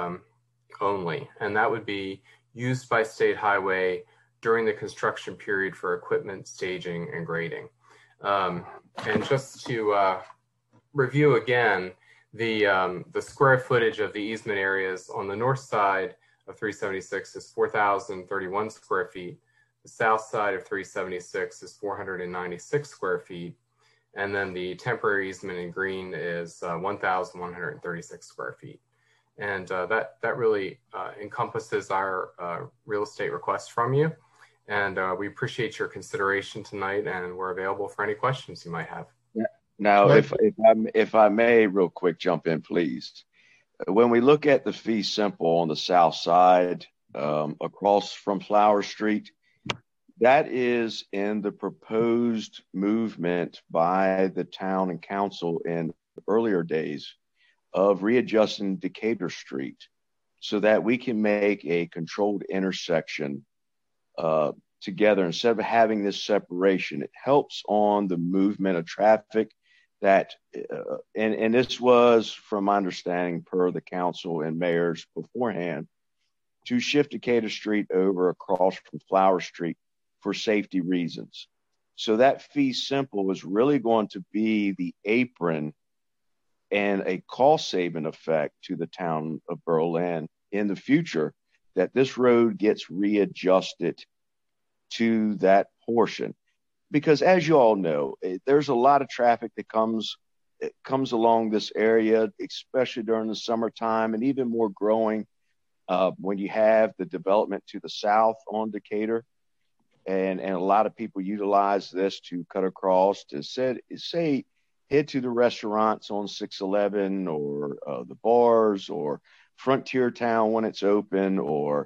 Speaker 16: only, and that would be used by State Highway during the construction period for equipment staging and grading. And just to review again, the square footage of the easement areas on the north side of 376 is 4,031 square feet. The south side of 376 is 496 square feet. And then the temporary easement in green is 1,136 square feet. And that really encompasses our real estate request from you. And we appreciate your consideration tonight, and we're available for any questions you might have.
Speaker 3: Now, if I may real quick jump in, please. When we look at the fee simple on the south side across from Flower Street, that is in the proposed movement by the town and council in earlier days of readjusting Decatur Street so that we can make a controlled intersection together instead of having this separation. It helps on the movement of traffic that, and this was from my understanding per the council and mayors beforehand, to shift Decatur Street over across from Flower Street for safety reasons. So that fee simple is really going to be the apron and a cost saving effect to the town of Berlin in the future, that this road gets readjusted to that portion. Because as you all know, there's a lot of traffic that comes along this area, especially during the summertime, and even more growing when you have the development to the south on Decatur. And a lot of people utilize this to cut across to say head to the restaurants on 611 or the bars or Frontier Town when it's open, or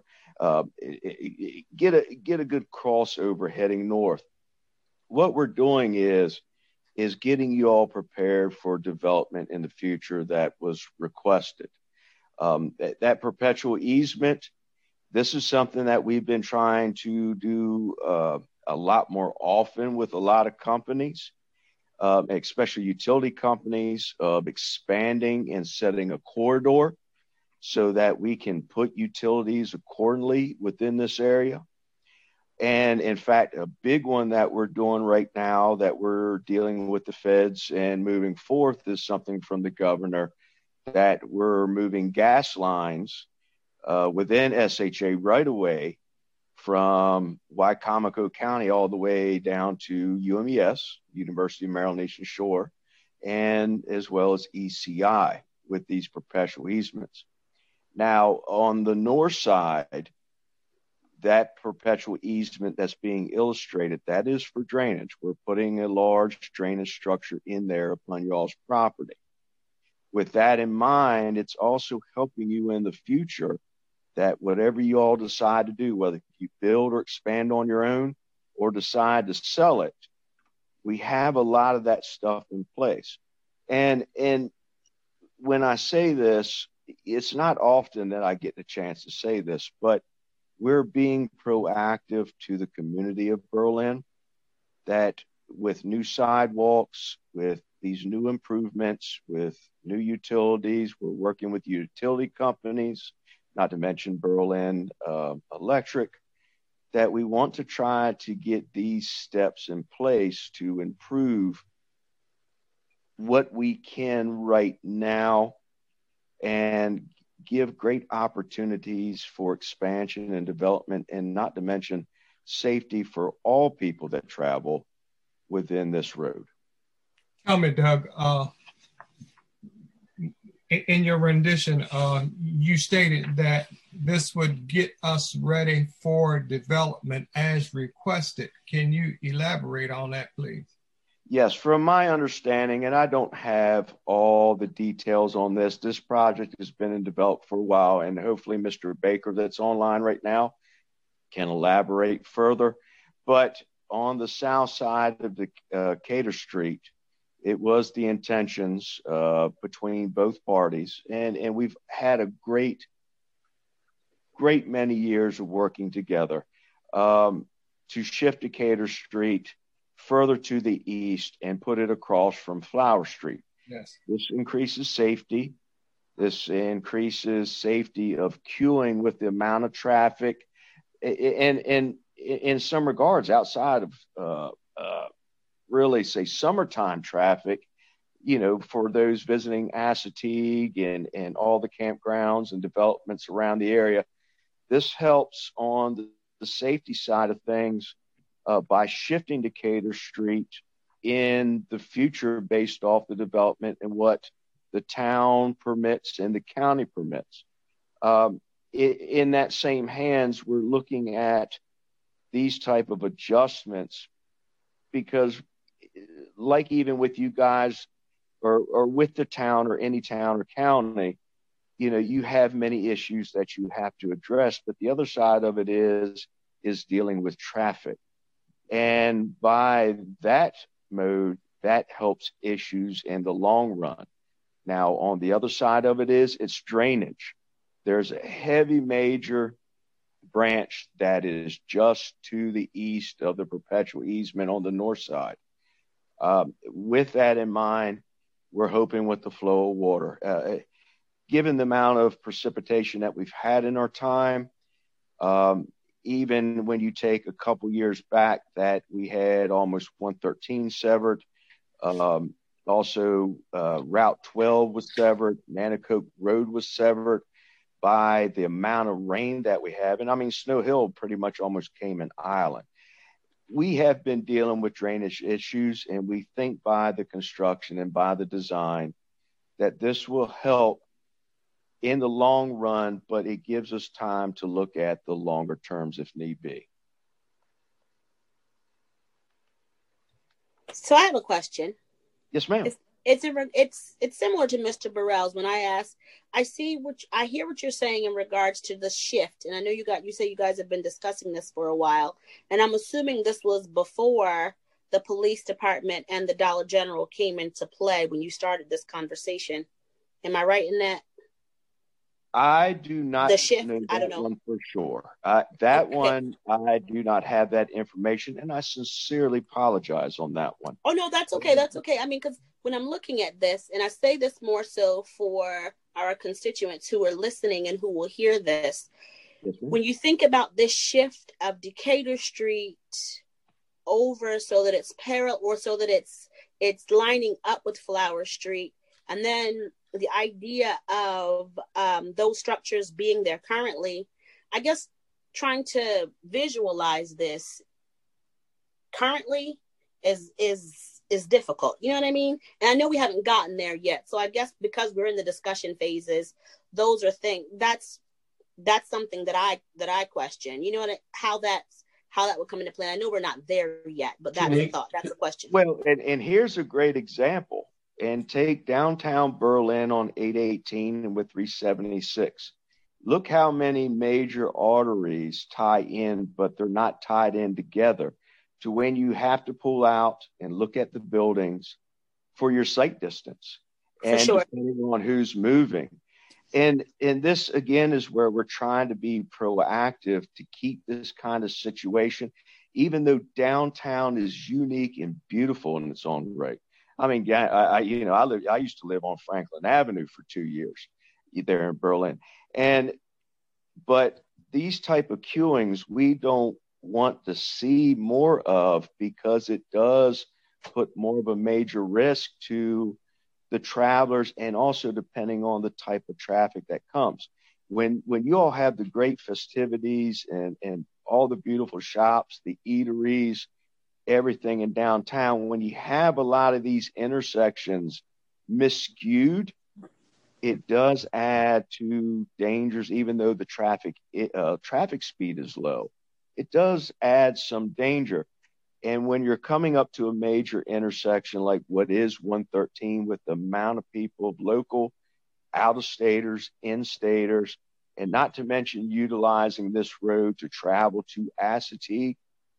Speaker 3: get a good crossover heading north. What we're doing is getting you all prepared for development in the future that was requested. That perpetual easement, this is something that we've been trying to do a lot more often with a lot of companies, especially utility companies, expanding and setting a corridor so that we can put utilities accordingly within this area. And in fact, a big one that we're doing right now that we're dealing with the feds and moving forth is something from the governor that we're moving gas lines within SHA right away from Wicomico County all the way down to UMES, University of Maryland Eastern Shore, and as well as ECI with these perpetual easements. Now, on the north side, that perpetual easement that's being illustrated, that is for drainage. We're putting a large drainage structure in there upon y'all's property. With that in mind, it's also helping you in the future that whatever you all decide to do, whether you build or expand on your own or decide to sell it, we have a lot of that stuff in place. And when I say this, it's not often that I get the chance to say this, but we're being proactive to the community of Berlin, that with new sidewalks, with these new improvements, with new utilities, we're working with utility companies, not to mention Berlin Electric, that we want to try to get these steps in place to improve what we can right now and give great opportunities for expansion and development, and not to mention safety for all people that travel within this road.
Speaker 13: Tell me, Doug, in your rendition, you stated that this would get us ready for development as requested. Can you elaborate on that, please?
Speaker 3: Yes, from my understanding, and I don't have all the details on this, this project has been in development for a while, and hopefully Mr. Baker that's online right now can elaborate further. But on the south side of the Cater Street, it was the intentions between both parties, and we've had a great many years of working together to shift Decatur Street further to the east and put it across from Flower Street.
Speaker 13: Yes.
Speaker 3: This increases safety. This increases safety of queuing with the amount of traffic, and in some regards, outside of really say summertime traffic, you know, for those visiting Assateague and all the campgrounds and developments around the area. This helps on the safety side of things by shifting Decatur Street in the future based off the development and what the town permits and the county permits. In that same hands, we're looking at these type of adjustments because, like even with you guys or with the town or any town or county, you know, you have many issues that you have to address, but the other side of it is dealing with traffic. And by that mode, that helps issues in the long run. Now, on the other side of it it's drainage. There's a heavy major branch that is just to the east of the perpetual easement on the north side. With that in mind, we're hoping with the flow of water, given the amount of precipitation that we've had in our time, even when you take a couple years back that we had almost 113 severed, also Route 12 was severed, Nanticoke Road was severed by the amount of rain that we have. And I mean, Snow Hill pretty much almost came an island. We have been dealing with drainage issues, and we think by the construction and by the design that this will help in the long run, but it gives us time to look at the longer terms if need be.
Speaker 8: So I have a question.
Speaker 3: Yes, ma'am.
Speaker 8: It's similar to Mr. Burrell's. When I ask, I hear what you're saying in regards to the shift, and I know you say you guys have been discussing this for a while, and I'm assuming this was before the police department and the Dollar General came into play when you started this conversation. Am I right in that?
Speaker 3: I do not
Speaker 8: the shift,
Speaker 3: know
Speaker 8: I don't
Speaker 3: that
Speaker 8: know.
Speaker 3: one for sure. One, I do not have that information, and I sincerely apologize on that one.
Speaker 8: Oh, no, that's okay. That's okay. I mean, because when I'm looking at this, and I say this more so for our constituents who are listening and who will hear this, when you think about this shift of Decatur Street over so that it's parallel or so that it's lining up with Flower Street, and then the idea of those structures being there currently, I guess trying to visualize this currently is difficult. You know what I mean? And I know we haven't gotten there yet. So I guess because we're in the discussion phases, those are things that's something that I question. You know how that would come into play. I know we're not there yet, but that's a thought. That's a question.
Speaker 3: Well, and here's a great example. And take downtown Berlin on 818 and with 376. Look how many major arteries tie in, but they're not tied in together to when you have to pull out and look at the buildings for your sight distance. And depending on who's moving. And this, again, is where we're trying to be proactive to keep this kind of situation, even though downtown is unique and beautiful in its own right. I mean, I used to live on Franklin Avenue for 2 years there in Berlin. But these type of queuings, we don't want to see more of because it does put more of a major risk to the travelers and also depending on the type of traffic that comes. When you all have the great festivities and all the beautiful shops, the eateries, everything in downtown, when you have a lot of these intersections miscued, it does add to dangers, even though the traffic speed is low. It does add some danger. And when you're coming up to a major intersection like what is 113 with the amount of people, local, out-of-staters, in-staters, and not to mention utilizing this road to travel to Assateague,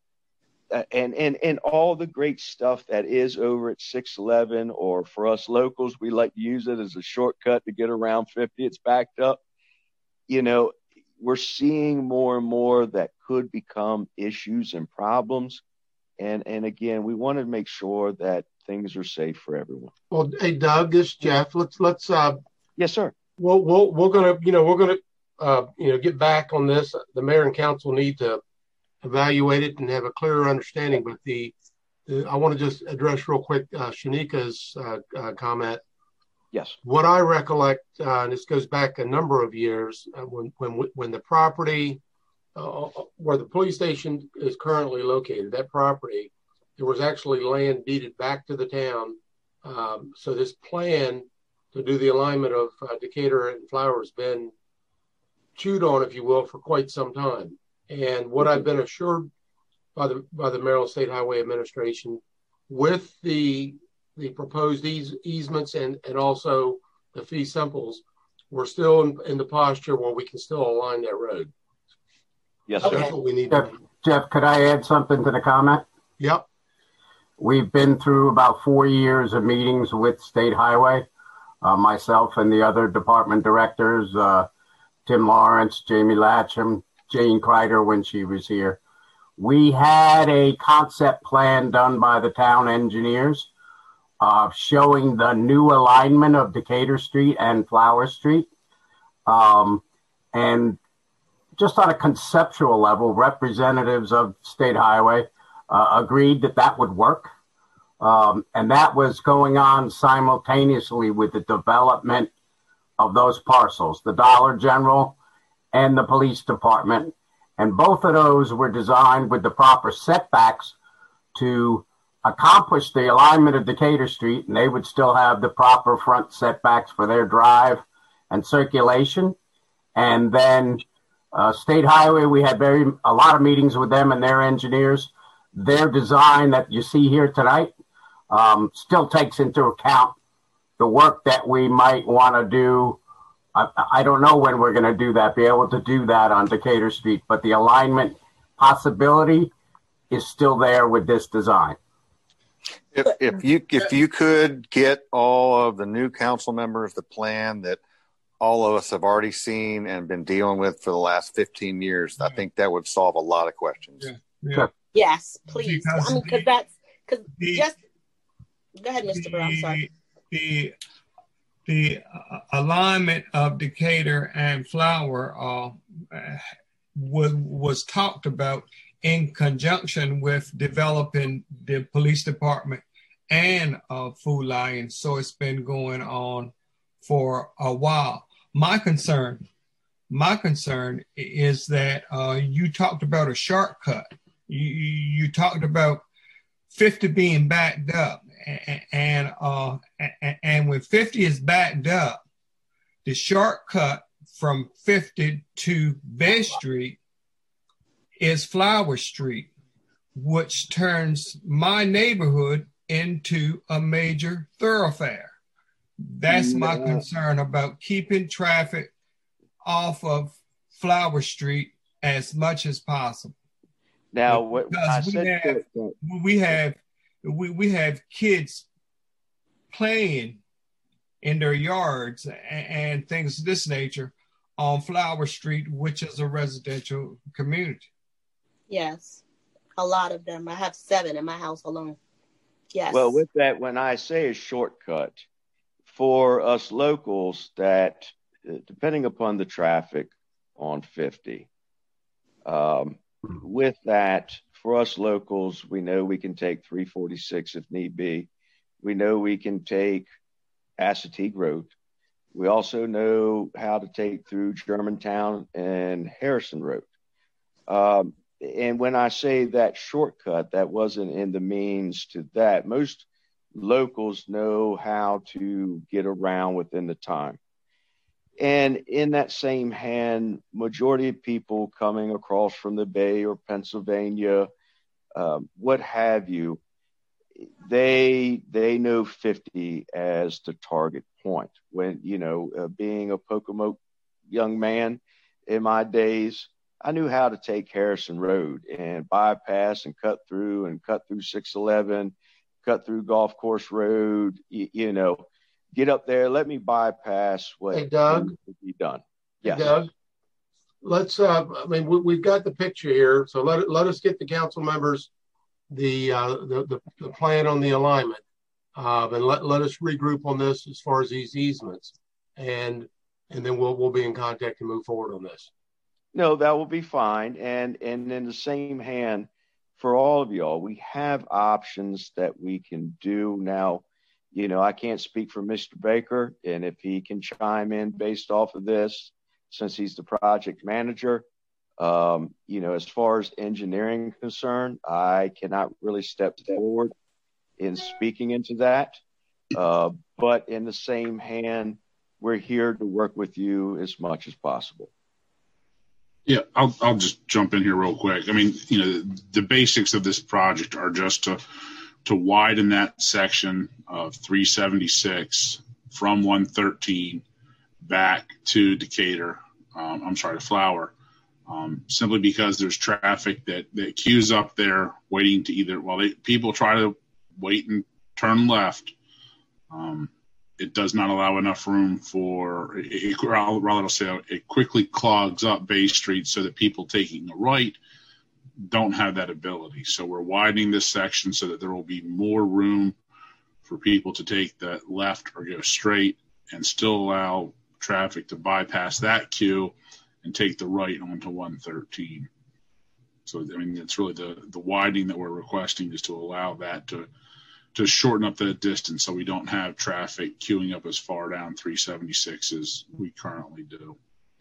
Speaker 3: and all the great stuff that is over at 611, or for us locals, we like to use it as a shortcut to get around 50. It's backed up. You know, we're seeing more and more that could become issues and problems. And again, we want to make sure that things are safe for everyone.
Speaker 6: Well, hey, Doug, this is Jeff. Let's.
Speaker 3: Yes, sir.
Speaker 6: We're gonna get back on this. The mayor and council need to evaluate it and have a clearer understanding. But I want to just address real quick Shanika's comment.
Speaker 3: Yes.
Speaker 6: What I recollect, and this goes back a number of years, when the property where the police station is currently located, that property, there was actually land deeded back to the town. So this plan to do the alignment of Decatur and Flowers been chewed on, if you will, for quite some time. And what I've been assured by the Maryland State Highway Administration, with the proposed easements and also the fee simples, we're still in the posture where we can still align that road.
Speaker 3: Yes,
Speaker 6: sir.
Speaker 3: sir.
Speaker 6: That's what we need.
Speaker 15: Jeff, could I add something to the comment?
Speaker 6: Yep.
Speaker 15: We've been through about 4 years of meetings with State Highway, myself and the other department directors, Tim Lawrence, Jamie Latcham, Jane Kreider when she was here. We had a concept plan done by the town engineers showing the new alignment of Decatur Street and Flower Street. And just on a conceptual level, representatives of State Highway agreed that would work. And that was going on simultaneously with the development of those parcels, the Dollar General and the police department. And both of those were designed with the proper setbacks to accomplish the alignment of Decatur Street, and they would still have the proper front setbacks for their drive and circulation. And then State Highway, we had a lot of meetings with them and their engineers. Their design that you see here tonight still takes into account the work that we might want to do. I don't know when we're going to do that, be able to do that on Decatur Street, but the alignment possibility is still there with this design.
Speaker 18: If you could get all of the new council members the plan that all of us have already seen and been dealing with for the last 15 years, I think that would solve a lot of questions.
Speaker 6: Yeah.
Speaker 8: Yes, please. Go ahead, Mr. Brown. Sorry.
Speaker 13: The alignment of Decatur and Flower was talked about in conjunction with developing the police department and Food Lion. So it's been going on for a while. My concern My concern is that you talked about a shortcut. You talked about 50 being backed up, and when 50 is backed up, the shortcut from 50 to Bay Street is Flower Street, which turns my neighborhood into a major thoroughfare. That's my concern about keeping traffic off of Flower Street as much as possible.
Speaker 3: Now,
Speaker 13: we have kids playing in their yards and things of this nature on Flower Street, which is a residential community.
Speaker 8: Yes, a lot of them. I have 7 in my house alone. Yes.
Speaker 3: Well, with that, when I say a shortcut, for us locals that, depending upon the traffic on 50, with that, for us locals, we know we can take 346 if need be. We know we can take Assateague Road. We also know how to take through Germantown and Harrison Road. And when I say that shortcut, that wasn't in the means to that. Most locals know how to get around within the time. And in that same hand, majority of people coming across from the Bay or Pennsylvania, what have you, they know 50 as the target point. When, being a Pocomoke young man in my days, I knew how to take Harrison Road and bypass and cut through 611, cut through Golf Course Road, get up there, let me bypass what
Speaker 6: Hey, Doug,
Speaker 3: needs to be done. Yes.
Speaker 6: Hey, Doug, let's, we've got the picture here, so let us get the council members the plan on the alignment, and let us regroup on this as far as these easements, and then we'll be in contact to move forward on this.
Speaker 3: No, that will be fine. And in the same hand, for all of y'all, we have options that we can do now. I can't speak for Mr. Baker, and if he can chime in based off of this, since he's the project manager, as far as engineering concerned, I cannot really step forward in speaking into that. But in the same hand, we're here to work with you as much as possible.
Speaker 19: Yeah, I'll just jump in here real quick. I mean, the basics of this project are just to widen that section of 376 from 113 back to Decatur. To Flower. Simply because there's traffic that queues up there waiting to people try to wait and turn left. It does not allow enough room it quickly clogs up Bay Street so that people taking a right don't have that ability. So we're widening this section so that there will be more room for people to take the left or go straight and still allow traffic to bypass that queue and take the right onto 113. So, it's really the widening that we're requesting is to allow that to shorten up that distance so we don't have traffic queuing up as far down 376 as we currently do.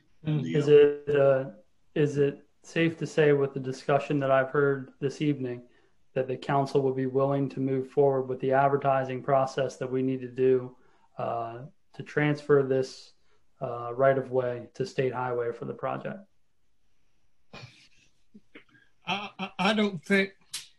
Speaker 2: Is it safe to say with the discussion that I've heard this evening that the council would be willing to move forward with the advertising process that we need to do to transfer this right of way to State Highway for the project?
Speaker 13: I don't think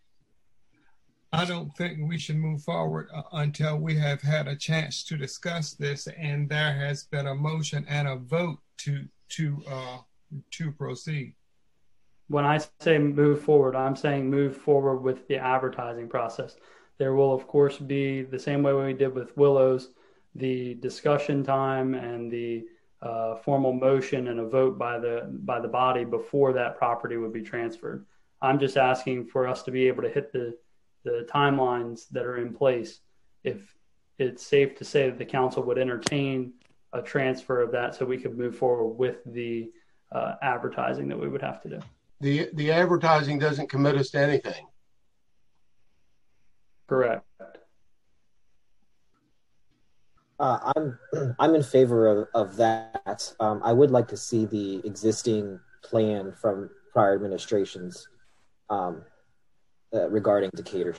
Speaker 13: we should move forward until we have had a chance to discuss this and there has been a motion and a vote to proceed.
Speaker 2: When I say move forward, I'm saying move forward with the advertising process. There will, of course, be the same way we did with Willows, the discussion time and the formal motion and a vote by the body before that property would be transferred. I'm just asking for us to be able to hit the timelines that are in place. If it's safe to say that the council would entertain a transfer of that so we could move forward with the advertising that we would have to do.
Speaker 6: The advertising doesn't commit us to anything.
Speaker 2: Correct.
Speaker 4: I'm in favor of that. I would like to see the existing plan from prior administrations regarding Decatur.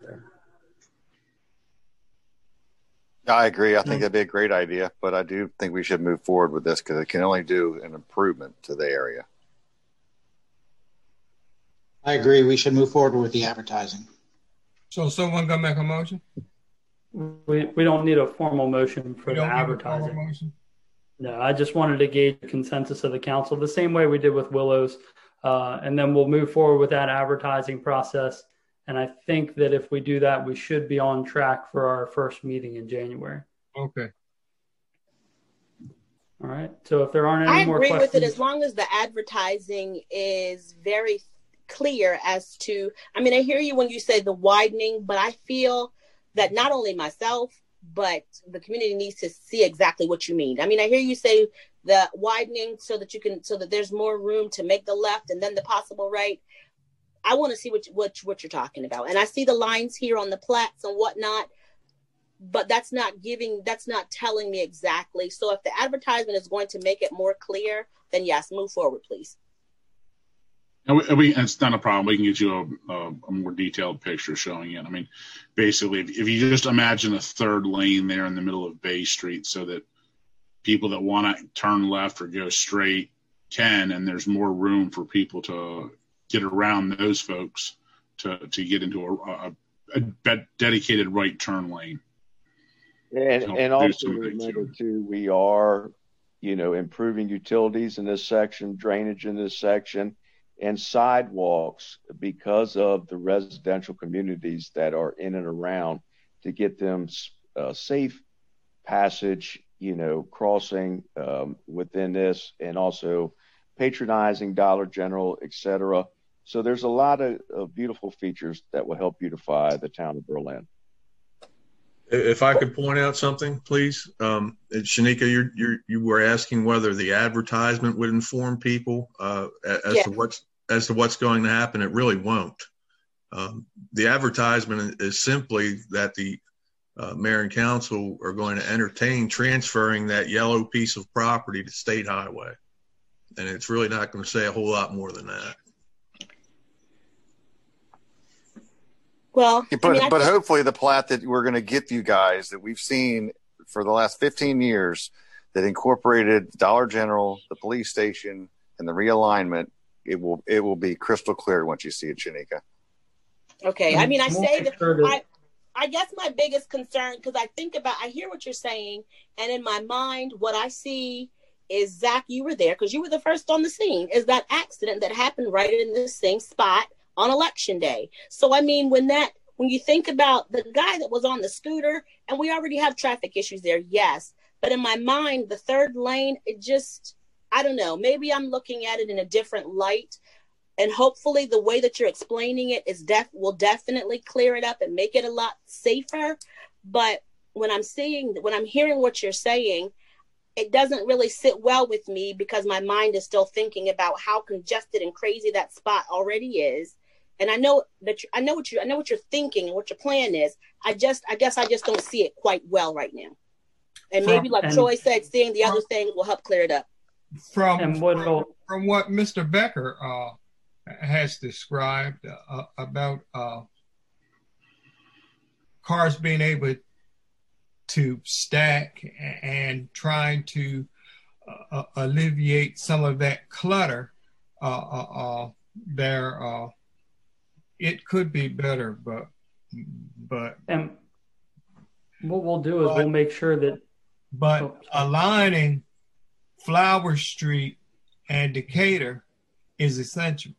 Speaker 18: I agree. I think that'd be a great idea, but I do think we should move forward with this because it can only do an improvement to the area.
Speaker 9: I agree. We should move forward with the advertising.
Speaker 13: So someone gonna make a motion?
Speaker 2: We don't need a formal motion for the advertising. No, I just wanted to gauge the consensus of the council the same way we did with Willows. And then we'll move forward with that advertising process. And I think that if we do that, we should be on track for our first meeting in January.
Speaker 13: Okay.
Speaker 2: All right. So if there aren't any more questions.
Speaker 8: I agree with it as long as the advertising is very clear as to, I mean, I hear you when you say the widening, but I feel that not only myself, but the community needs to see exactly what you mean. I mean, I hear you say the widening so that there's more room to make the left and then the possible right. I want to see what you're talking about. And I see the lines here on the plats and whatnot, but that's not telling me exactly. So if the advertisement is going to make it more clear, then yes, move forward, please.
Speaker 19: It's not a problem. We can get you a more detailed picture showing it. I mean, basically, if you just imagine a third lane there in the middle of Bay Street so that people that want to turn left or go straight can, and there's more room for people to get around those folks to get into a dedicated right turn lane.
Speaker 3: And also remember too, we are, improving utilities in this section, drainage in this section, and sidewalks because of the residential communities that are in and around to get them safe passage, crossing within this, and also patronizing Dollar General, etc. So there's a lot of beautiful features that will help beautify the town of Berlin.
Speaker 10: If I could point out something, please. Shanika, you were asking whether the advertisement would inform people as to what's going to happen. It really won't. The advertisement is simply that the mayor and council are going to entertain transferring that yellow piece of property to State Highway. And it's really not going to say a whole lot more than that.
Speaker 8: Well,
Speaker 18: but hopefully the plat that we're going to get you guys that we've seen for the last 15 years that incorporated Dollar General, the police station, and the realignment, it will be crystal clear once you see it, Shanika.
Speaker 8: Okay. I mean, I say that I guess my biggest concern, because I hear what you're saying, and in my mind, what I see is, Zach, you were there because you were the first on the scene, is that accident that happened right in the same spot on election day. So, I mean, when you think about the guy that was on the scooter, and we already have traffic issues there, yes. But in my mind, the third lane, it just, I don't know, maybe I'm looking at it in a different light. And hopefully the way that you're explaining it will definitely clear it up and make it a lot safer. But when I'm hearing what you're saying, it doesn't really sit well with me because my mind is still thinking about how congested and crazy that spot already is. And I know what you're thinking and what your plan is. I guess I just don't see it quite well right now. And maybe, like Troy said, seeing the other thing will help clear it up.
Speaker 13: From what Mr. Becker has described about cars being able to stack and trying to alleviate some of that clutter there, it could be better, but
Speaker 2: and what we'll do is we'll make sure that
Speaker 13: aligning Flower Street and Decatur is essential.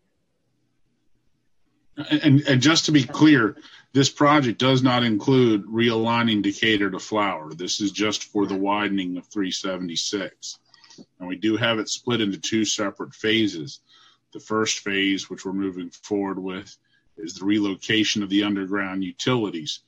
Speaker 19: And just to be clear, this project does not include realigning Decatur to Flower. This is just for the widening of 376. And we do have it split into two separate phases. The first phase, which we're moving forward with, is the relocation of the underground utilities.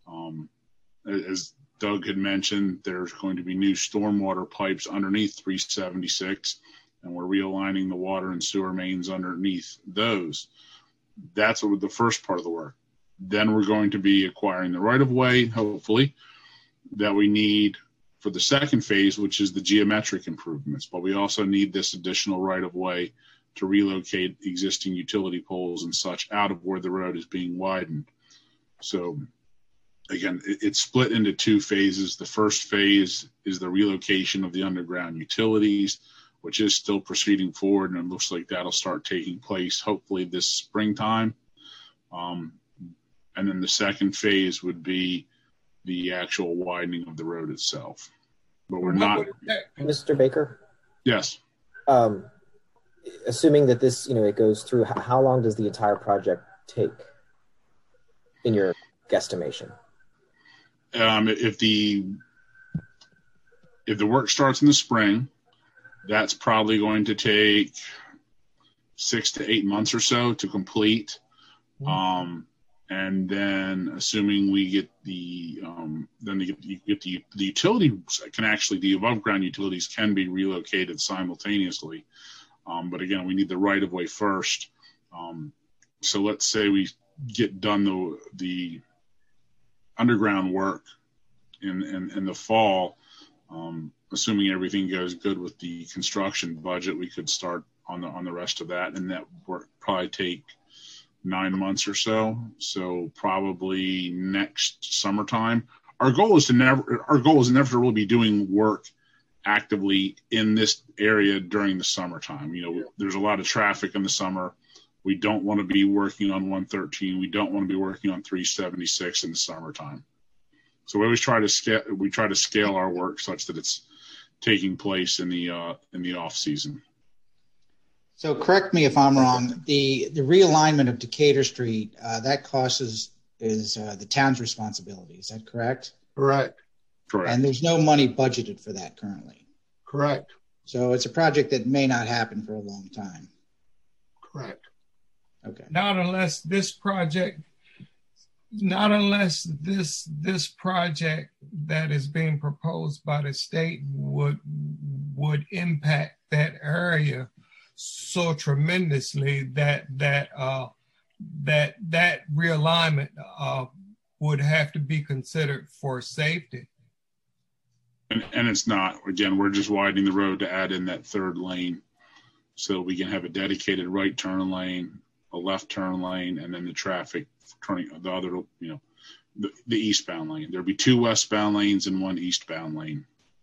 Speaker 19: As Doug had mentioned, there's going to be new stormwater pipes underneath 376, and we're realigning the water and sewer mains underneath those. That's the first part of the work. Then we're going to be acquiring the right-of-way, hopefully, that we need for the second phase, which is the geometric improvements. But we also need this additional right-of-way to relocate existing utility poles and such out of where the road is being widened. So again, it's split into two phases. The first phase is the relocation of the underground utilities, which is still proceeding forward, and it looks like that'll start taking place hopefully this springtime. And then the second phase would be the actual widening of the road itself. But we're not.
Speaker 4: Mr. Baker?
Speaker 19: Yes.
Speaker 4: Assuming that this, it goes through, how long does the entire project take in your guesstimation?
Speaker 19: If the work starts in the spring, that's probably going to take 6 to 8 months or so to complete. And then assuming we get the utilities can actually, the above ground utilities can be relocated simultaneously. But again, we need the right of way first. So let's say we get done the underground work in the fall, assuming everything goes good with the construction budget, we could start on the rest of that, and that work probably take 9 months or so. So probably next summertime. Our goal is never to really be doing work actively in this area during the summertime. There's a lot of traffic in the summer. We don't want to be working on 113. We don't want to be working on 376 in the summertime. So we always try to scale our work such that it's taking place in the off season.
Speaker 9: So correct me if I'm wrong. The realignment of Decatur Street, that cost is the town's responsibility. Is that correct?
Speaker 6: Correct.
Speaker 9: And there's no money budgeted for that currently.
Speaker 6: Correct.
Speaker 9: So it's a project that may not happen for a long time.
Speaker 6: Correct.
Speaker 9: Okay.
Speaker 13: Not unless this project that is being proposed by the state would impact that area so tremendously that realignment would have to be considered for safety.
Speaker 19: And it's not. Again, we're just widening the road to add in that third lane so we can have a dedicated right turn lane, a left turn lane, and then the traffic turning the other, the eastbound lane. There'll be 2 westbound lanes and 1 eastbound lane.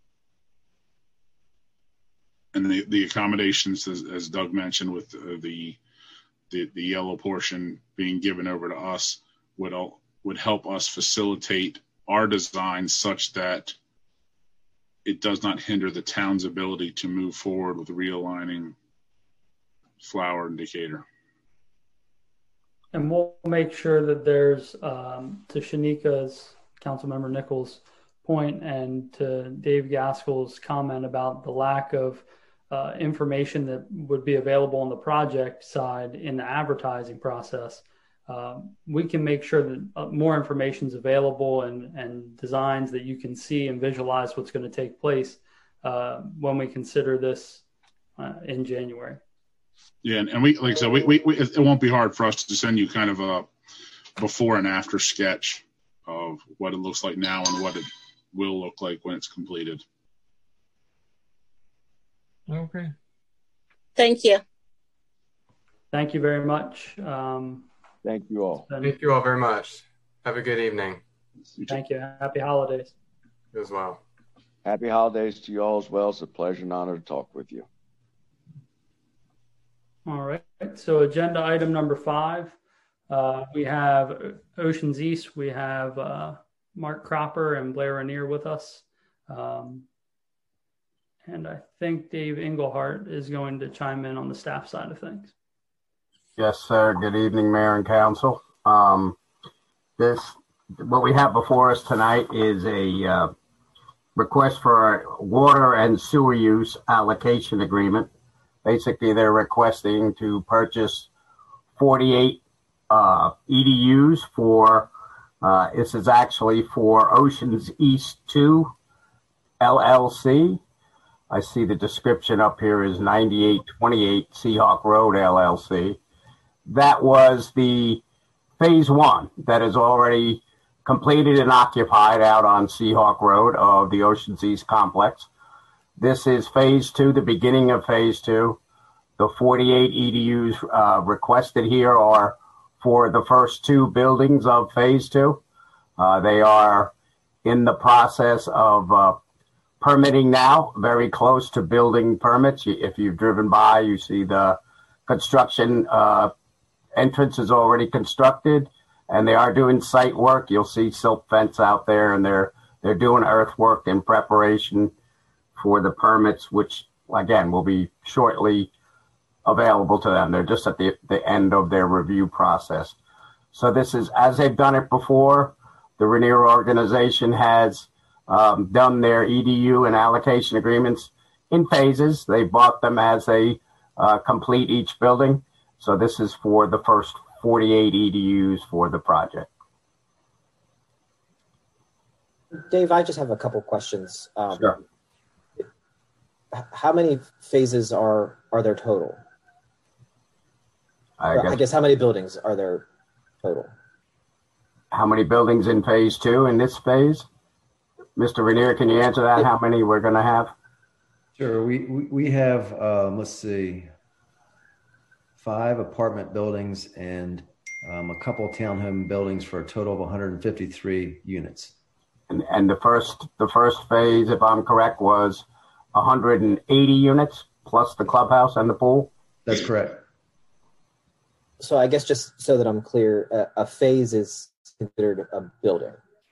Speaker 19: And the accommodations, as Doug mentioned, with the yellow portion being given over to us would help us facilitate our design such that it does not hinder the town's ability to move forward with realigning Flower and Decatur.
Speaker 2: And we'll make sure that there's, to Shanika's, Councilmember Nichols' point, and to Dave Gaskell's comment about the lack of information that would be available on the project side in the advertising process, we can make sure that more information is available and designs that you can see and visualize what's going to take place when we consider this in January.
Speaker 19: Yeah, and we, like I said, we it won't be hard for us to send you kind of a before and after sketch of what it looks like now and what it will look like when it's completed.
Speaker 13: Okay.
Speaker 8: Thank you.
Speaker 2: Thank you very much.
Speaker 3: Thank you all.
Speaker 16: Thank you all very much. Have a good evening.
Speaker 2: Thank you. Happy holidays.
Speaker 16: You as well.
Speaker 3: Happy holidays to you all as well. It's a pleasure and honor to talk with you.
Speaker 2: All right. So agenda item number 5, we have Oceans East. We have Mark Cropper and Blair Rainier with us. And I think Dave Engelhardt is going to chime in on the staff side of things.
Speaker 15: Yes, sir. Good evening, Mayor and Council. What we have before us tonight is a request for a water and sewer use allocation agreement. Basically, they're requesting to purchase 48 EDUs for, this is actually for Oceans East 2 LLC. I see the description up here is 9828 Seahawk Road LLC. That was the phase 1 that has already completed and occupied out on Seahawk Road of the Ocean Seas complex. This is phase 2, the beginning of phase 2. The 48 EDUs requested here are for the first 2 buildings of phase 2. They are in the process of permitting now, very close to building permits. If you've driven by, you see the construction entrance is already constructed, and they are doing site work. You'll see silt fence out there, and they're doing earthwork in preparation for the permits, which again will be shortly available to them. They're just at the end of their review process. So this is, as they've done it before, the Rainier organization has done their EDU and allocation agreements in phases. They bought them as they complete each building. So this is for the first 48 EDUs for the project.
Speaker 4: Dave, I just have a couple questions.
Speaker 15: Sure.
Speaker 4: How many phases are there total?
Speaker 15: I
Speaker 4: guess how many buildings are there total?
Speaker 15: How many buildings in phase 2 in this phase? Mr. Rainier, can you answer that? How many we're going to have?
Speaker 20: Sure. We have, let's see, 5 apartment buildings and a couple townhome buildings for a total of 153 units.
Speaker 15: And the first phase, if I'm correct, was 180 units plus the clubhouse and the pool?
Speaker 20: That's correct.
Speaker 4: So I guess just so that I'm clear, a phase is considered a building.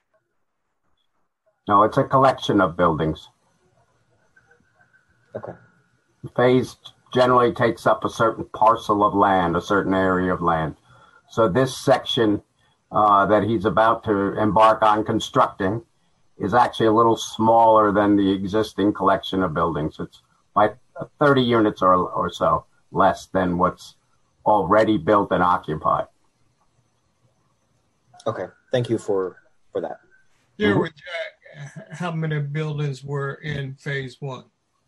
Speaker 15: No, it's a collection of buildings.
Speaker 4: Okay.
Speaker 15: Phase generally takes up a certain parcel of land, a certain area of land. So this section that he's about to embark on constructing is actually a little smaller than the existing collection of buildings. It's like 30 units or so less than what's already built and occupied.
Speaker 4: Okay, thank you for that.
Speaker 13: Here with Jack, how many buildings were in phase 1?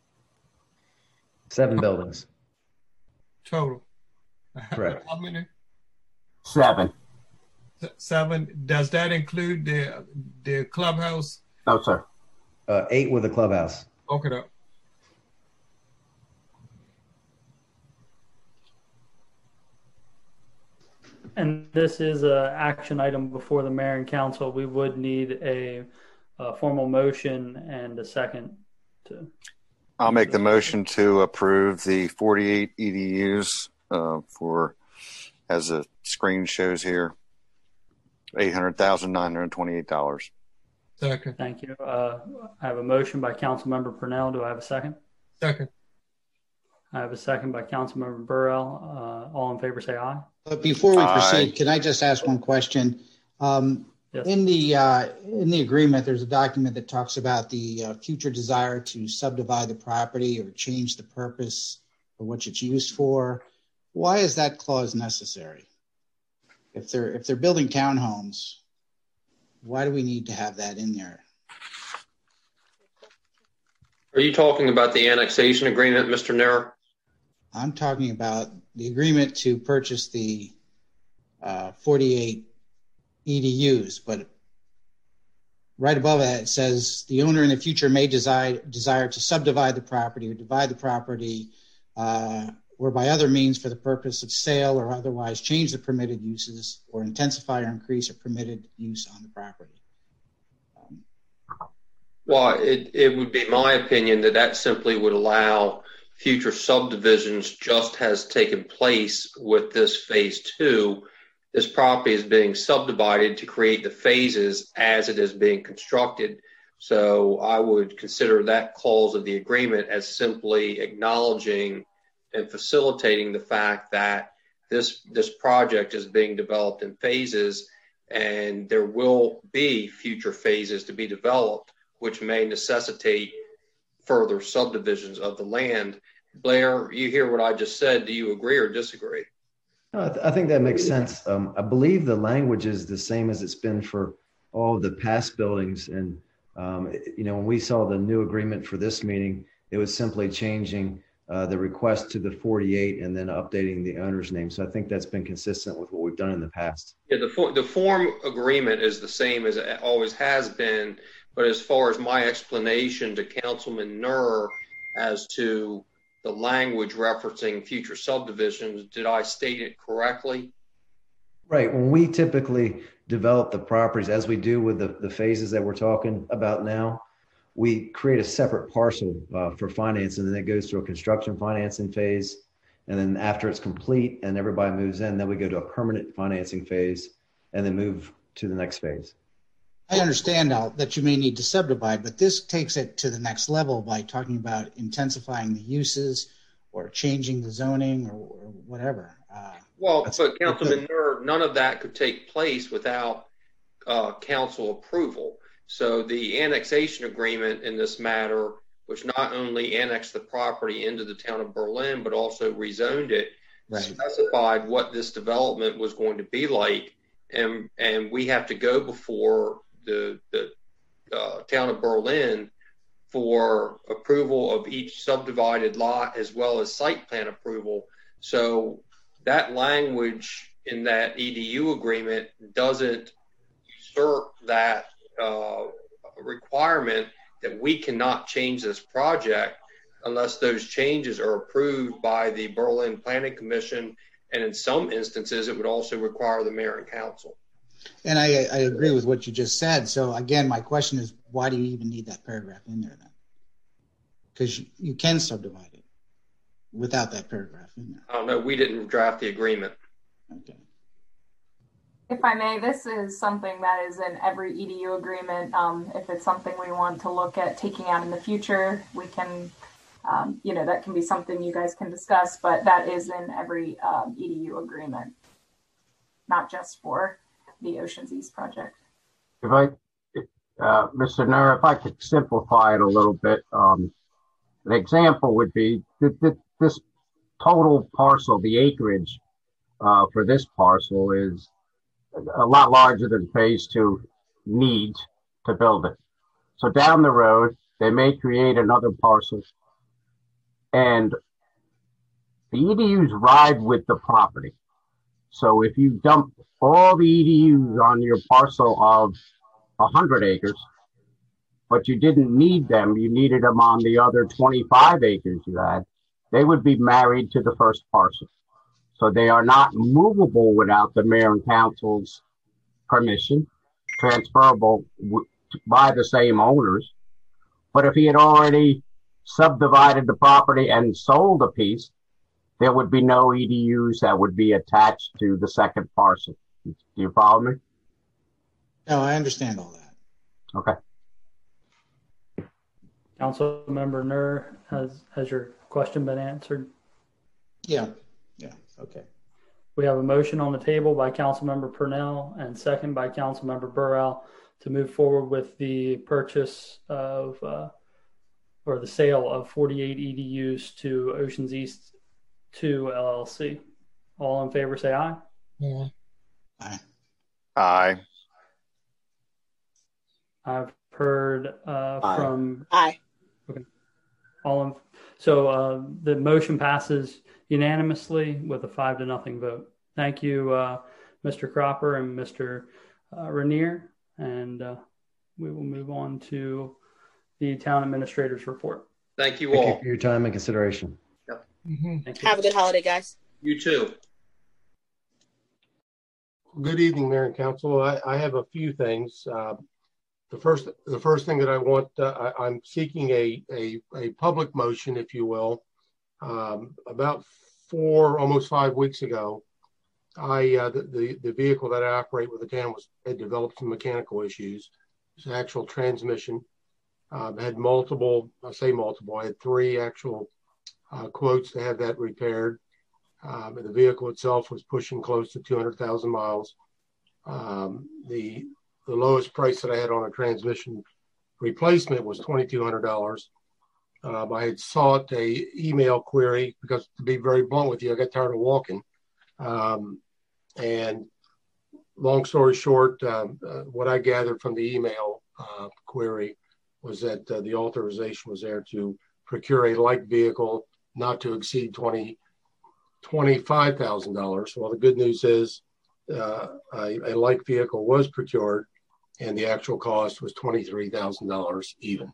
Speaker 20: 7 buildings.
Speaker 13: Total.
Speaker 20: Correct.
Speaker 13: How many?
Speaker 15: 7.
Speaker 13: 7. Does that include the clubhouse?
Speaker 15: No, sir.
Speaker 20: 8 with the clubhouse.
Speaker 13: Okay.
Speaker 2: And this is an action item before the mayor and council. We would need a formal motion and a second to.
Speaker 18: I'll make the motion to approve the 48 EDUs for, as the screen shows here, $800,928.
Speaker 13: Second.
Speaker 2: Thank you. I have a motion by Councilmember Purnell. Do I have a second?
Speaker 13: Second.
Speaker 2: I have a second by Councilmember Burrell. All in favor, say aye.
Speaker 9: But before we proceed, can I just ask one question?
Speaker 2: Yes.
Speaker 9: In the agreement, there's a document that talks about the future desire to subdivide the property or change the purpose for what it's used for. Why is that clause necessary? If they're building townhomes, why do we need to have that in there?
Speaker 21: Are you talking about the annexation agreement, Mr. Nair?
Speaker 9: I'm talking about the agreement to purchase the 48 EDUs, but right above that it says the owner in the future may desire to subdivide the property or divide the property or by other means for the purpose of sale or otherwise change the permitted uses or intensify or increase a permitted use on the property.
Speaker 21: Well, it would be my opinion that simply would allow future subdivisions, just has taken place with this phase 2. This property is being subdivided to create the phases as it is being constructed. So I would consider that clause of the agreement as simply acknowledging and facilitating the fact that this project is being developed in phases, and there will be future phases to be developed, which may necessitate further subdivisions of the land. Blair, you hear what I just said. Do you agree or disagree?
Speaker 20: No, I think that makes sense. I believe the language is the same as it's been for all of the past buildings. And, when we saw the new agreement for this meeting, it was simply changing the request to the 48 and then updating the owner's name. So I think that's been consistent with what we've done in the past.
Speaker 21: Yeah, the form agreement is the same as it always has been. But as far as my explanation to Councilman Nur as to the language referencing future subdivisions, did I state it correctly?
Speaker 20: Right. When we typically develop the properties, as we do with the phases that we're talking about now, we create a separate parcel for financing, and then it goes through a construction financing phase. And then after it's complete and everybody moves in, then we go to a permanent financing phase and then move to the next phase.
Speaker 9: I understand now that you may need to subdivide, but this takes it to the next level by talking about intensifying the uses or changing the zoning or whatever.
Speaker 21: Well, but Councilman Nur, none of that could take place without council approval. So the annexation agreement in this matter, which not only annexed the property into the town of Berlin, but also rezoned it, specified what this development was going to be like. And we have to go before the town of Berlin for approval of each subdivided lot as well as site plan approval. So that language in that EDU agreement doesn't assert that requirement that we cannot change this project unless those changes are approved by the Berlin Planning Commission, and in some instances it would also require the mayor and council.
Speaker 9: And I agree with what you just said. So again, my question is, why do you even need that paragraph in there then? Because you can subdivide it without that paragraph in there.
Speaker 21: I don't know. We didn't draft the agreement.
Speaker 9: Okay.
Speaker 17: If I may, this is something that is in every EDU agreement. If it's something we want to look at taking out in the future, we can, that can be something you guys can discuss, but that is in every EDU agreement, not just for the Oceans East project.
Speaker 15: Mr. Nur, if I could simplify it a little bit, an example would be this total parcel, the acreage for this parcel is a lot larger than phase 2 needs to build it. So down the road, they may create another parcel, and the EDUs ride with the property. So if you dump all the EDUs on your parcel of 100 acres, but you didn't need them, you needed them on the other 25 acres you had, they would be married to the first parcel. So they are not movable without the mayor and council's permission, transferable by the same owners. But if he had already subdivided the property and sold a piece, there would be no EDUs that would be attached to the second parcel. Do you follow me?
Speaker 9: No, I understand all that.
Speaker 15: Okay.
Speaker 2: Councilmember Nur, has your question been answered?
Speaker 9: Yeah. Okay.
Speaker 2: We have a motion on the table by Councilmember Purnell and second by Councilmember Burrell to move forward with the purchase of or the sale of 48 EDUs to Oceans East 2 LLC. All in favor, say aye.
Speaker 9: Yeah.
Speaker 18: Aye.
Speaker 2: I've heard from
Speaker 8: aye.
Speaker 2: Okay. So the motion passes unanimously with a 5-0 vote. Thank you, Mr. Cropper and Mr. Rainier, and we will move on to the town administrator's report.
Speaker 21: Thank you
Speaker 20: Thank
Speaker 21: all.
Speaker 20: you for your time and consideration.
Speaker 21: Yep.
Speaker 2: Thank you.
Speaker 8: Have a good holiday, guys.
Speaker 21: You too.
Speaker 6: Good evening, Mayor and Council. I have a few things. The first thing that I want, I'm seeking a public motion, if you will. About almost 5 weeks ago, the vehicle that I operate with the town had developed some mechanical issues. It's actual transmission. Had multiple, I had 3 actual quotes to have that repaired. The vehicle itself was pushing close to 200,000 miles. The lowest price that I had on a transmission replacement was $2,200. I had sought a email query because, to be very blunt with you, I got tired of walking. And long story short, what I gathered from the email query was that the authorization was there to procure a like vehicle not to exceed $25,000. Well, the good news is a like vehicle was procured, and the actual cost was $23,000 even.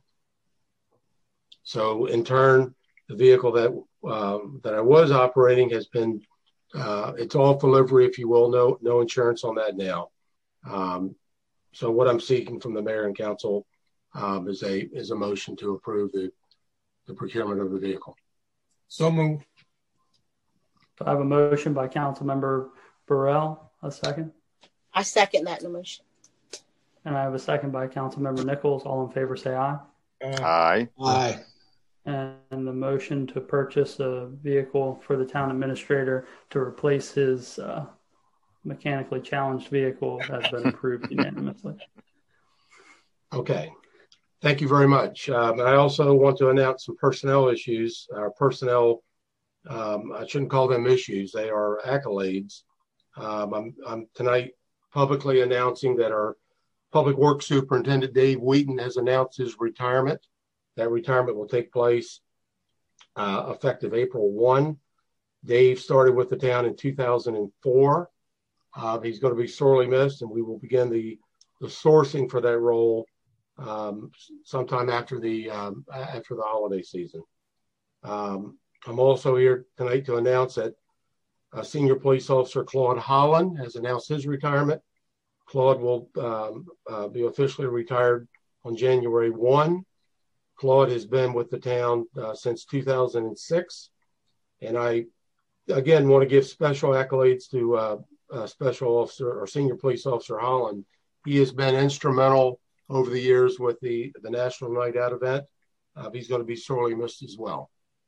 Speaker 6: So in turn, the vehicle that I was operating has been it's off delivery, if you will. No insurance on that now. So what I'm seeking from the mayor and council is a motion to approve the procurement of the vehicle.
Speaker 13: So moved.
Speaker 2: I have a motion by Councilmember Burrell. A second.
Speaker 8: I second that motion.
Speaker 2: And I have a second by Councilmember Nichols. All in favor, say aye.
Speaker 18: Aye.
Speaker 9: Aye.
Speaker 2: And the motion to purchase a vehicle for the town administrator to replace his mechanically challenged vehicle has been approved unanimously.
Speaker 6: Okay. Thank you very much. I also want to announce some personnel issues. Our personnel, I shouldn't call them issues. They are accolades. I'm tonight publicly announcing that our Public Works Superintendent Dave Wheaton has announced his retirement. That retirement will take place effective April 1. Dave started with the town in 2004. He's going to be sorely missed, and we will begin the sourcing for that role sometime after the holiday season. I'm also here tonight to announce that Senior Police Officer Claude Holland has announced his retirement. Claude will be officially retired on January 1. Claude has been with the town since 2006. And I, again, want to give special accolades to Special Officer or Senior Police Officer Holland. He has been instrumental over the years with the National Night Out event. He's going to be sorely missed as well.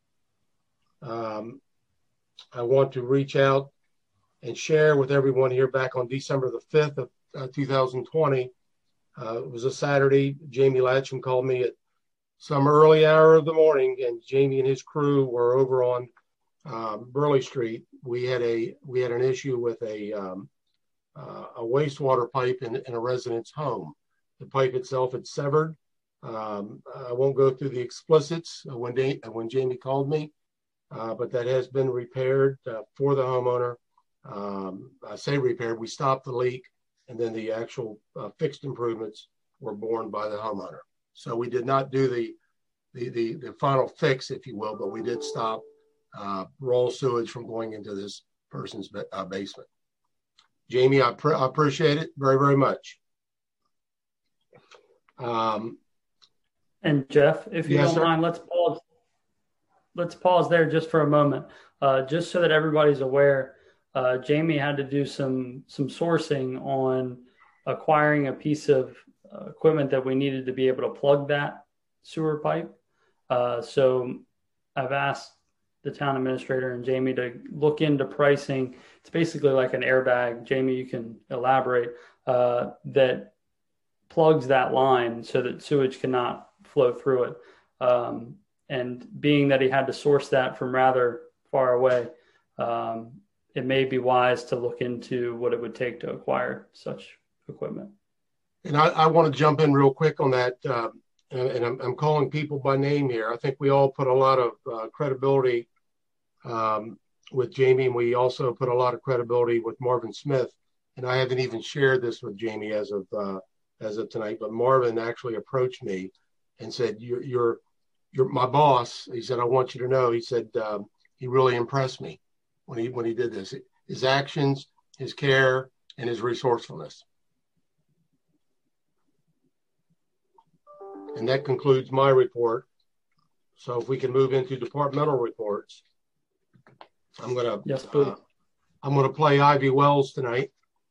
Speaker 6: I want to reach out and share with everyone here back on December the 5th of 2020. It was a Saturday. Jamie Latcham called me at some early hour of the morning, and Jamie and his crew were over on Burley Street. We had an issue with a wastewater pipe in a resident's home. The pipe itself had severed. I won't go through the explicits when Jamie called me, but that has been repaired for the homeowner. I say repaired. We stopped the leak, and then the actual fixed improvements were borne by the homeowner. So we did not do the final fix, if you will, but we did stop raw sewage from going into this person's basement. Jamie, I appreciate it very, very much.
Speaker 2: And Jeff, if you don't mind, let's pause there just for a moment, just so that everybody's aware. Jamie had to do some sourcing on acquiring a piece of equipment that we needed to be able to plug that sewer pipe. So I've asked the town administrator and Jamie to look into pricing. It's basically like an airbag. Jamie, you can elaborate, that plugs that line so that sewage cannot flow through it. And being that he had to source that from rather far away, it may be wise to look into what it would take to acquire such equipment.
Speaker 6: And I want to jump in real quick on that. And I'm calling people by name here. I think we all put a lot of credibility with Jamie, and we also put a lot of credibility with Marvin Smith. And I haven't even shared this with Jamie as of tonight, but Marvin actually approached me and said, "You're my boss." He said, "I want you to know." He said he really impressed me when he did this. His actions, his care, and his resourcefulness. And that concludes my report. So if we can move into departmental reports, I'm gonna play Ivy Wells tonight.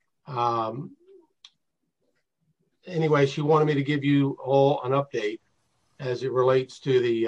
Speaker 6: Anyway, she wanted me to give you all an update as it relates to the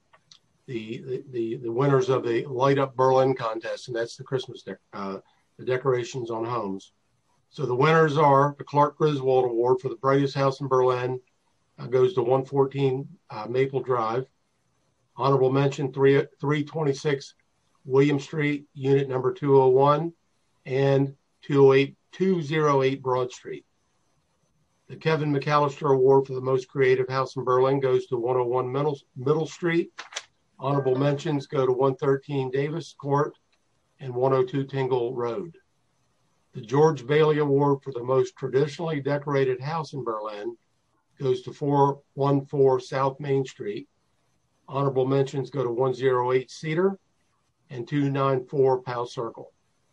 Speaker 6: winners of the Light Up Berlin contest, and that's the Christmas the decorations on homes. So the winners are the Clark Griswold Award for the brightest house in Berlin. Goes to 114 Maple Drive. Honorable mention 326 William Street, unit number 201, and 208 Broad Street. The Kevin McAllister Award for the most creative house in Berlin goes to 101 Middle Street. Honorable mentions go to 113 Davis Court and 102 Tingle Road. The George Bailey Award for the most traditionally decorated house in Berlin goes to 414 South Main Street. Honorable mentions go to 108 Cedar and 294 Powell Circle.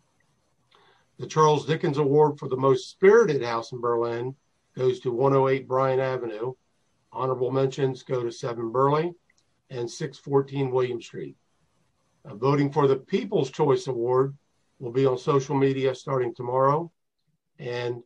Speaker 6: The Charles Dickens Award for the most spirited house in Berlin goes to 108 Bryan Avenue. Honorable mentions go to 7 Burley and 614 William Street. Voting for the People's Choice Award will be on social media starting tomorrow. And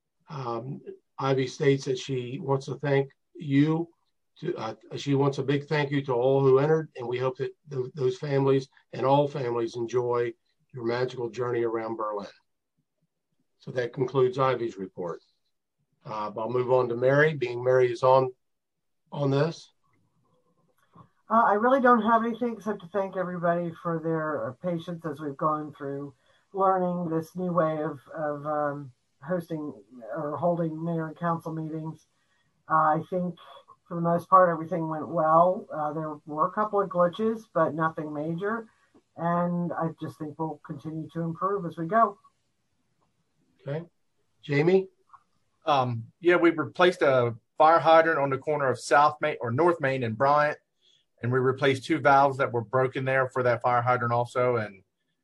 Speaker 6: Ivy states that she wants to thank you. She wants a big thank you to all who entered, and we hope that those families and all families enjoy your magical journey around Berlin. So that concludes Ivy's report. I'll move on to Mary, being Mary is on this.
Speaker 1: I really don't have anything except to thank everybody for their patience as we've gone through learning this new way of hosting or holding mayor and council meetings. I think for the most part, everything went well. There were a couple of glitches, but nothing major. And I just think we'll continue to improve as we go.
Speaker 6: Okay. Jamie?
Speaker 14: Yeah, we replaced a fire hydrant on the corner of South Main or North Main and Bryant. And we replaced 2 valves that were broken there for that fire hydrant also. And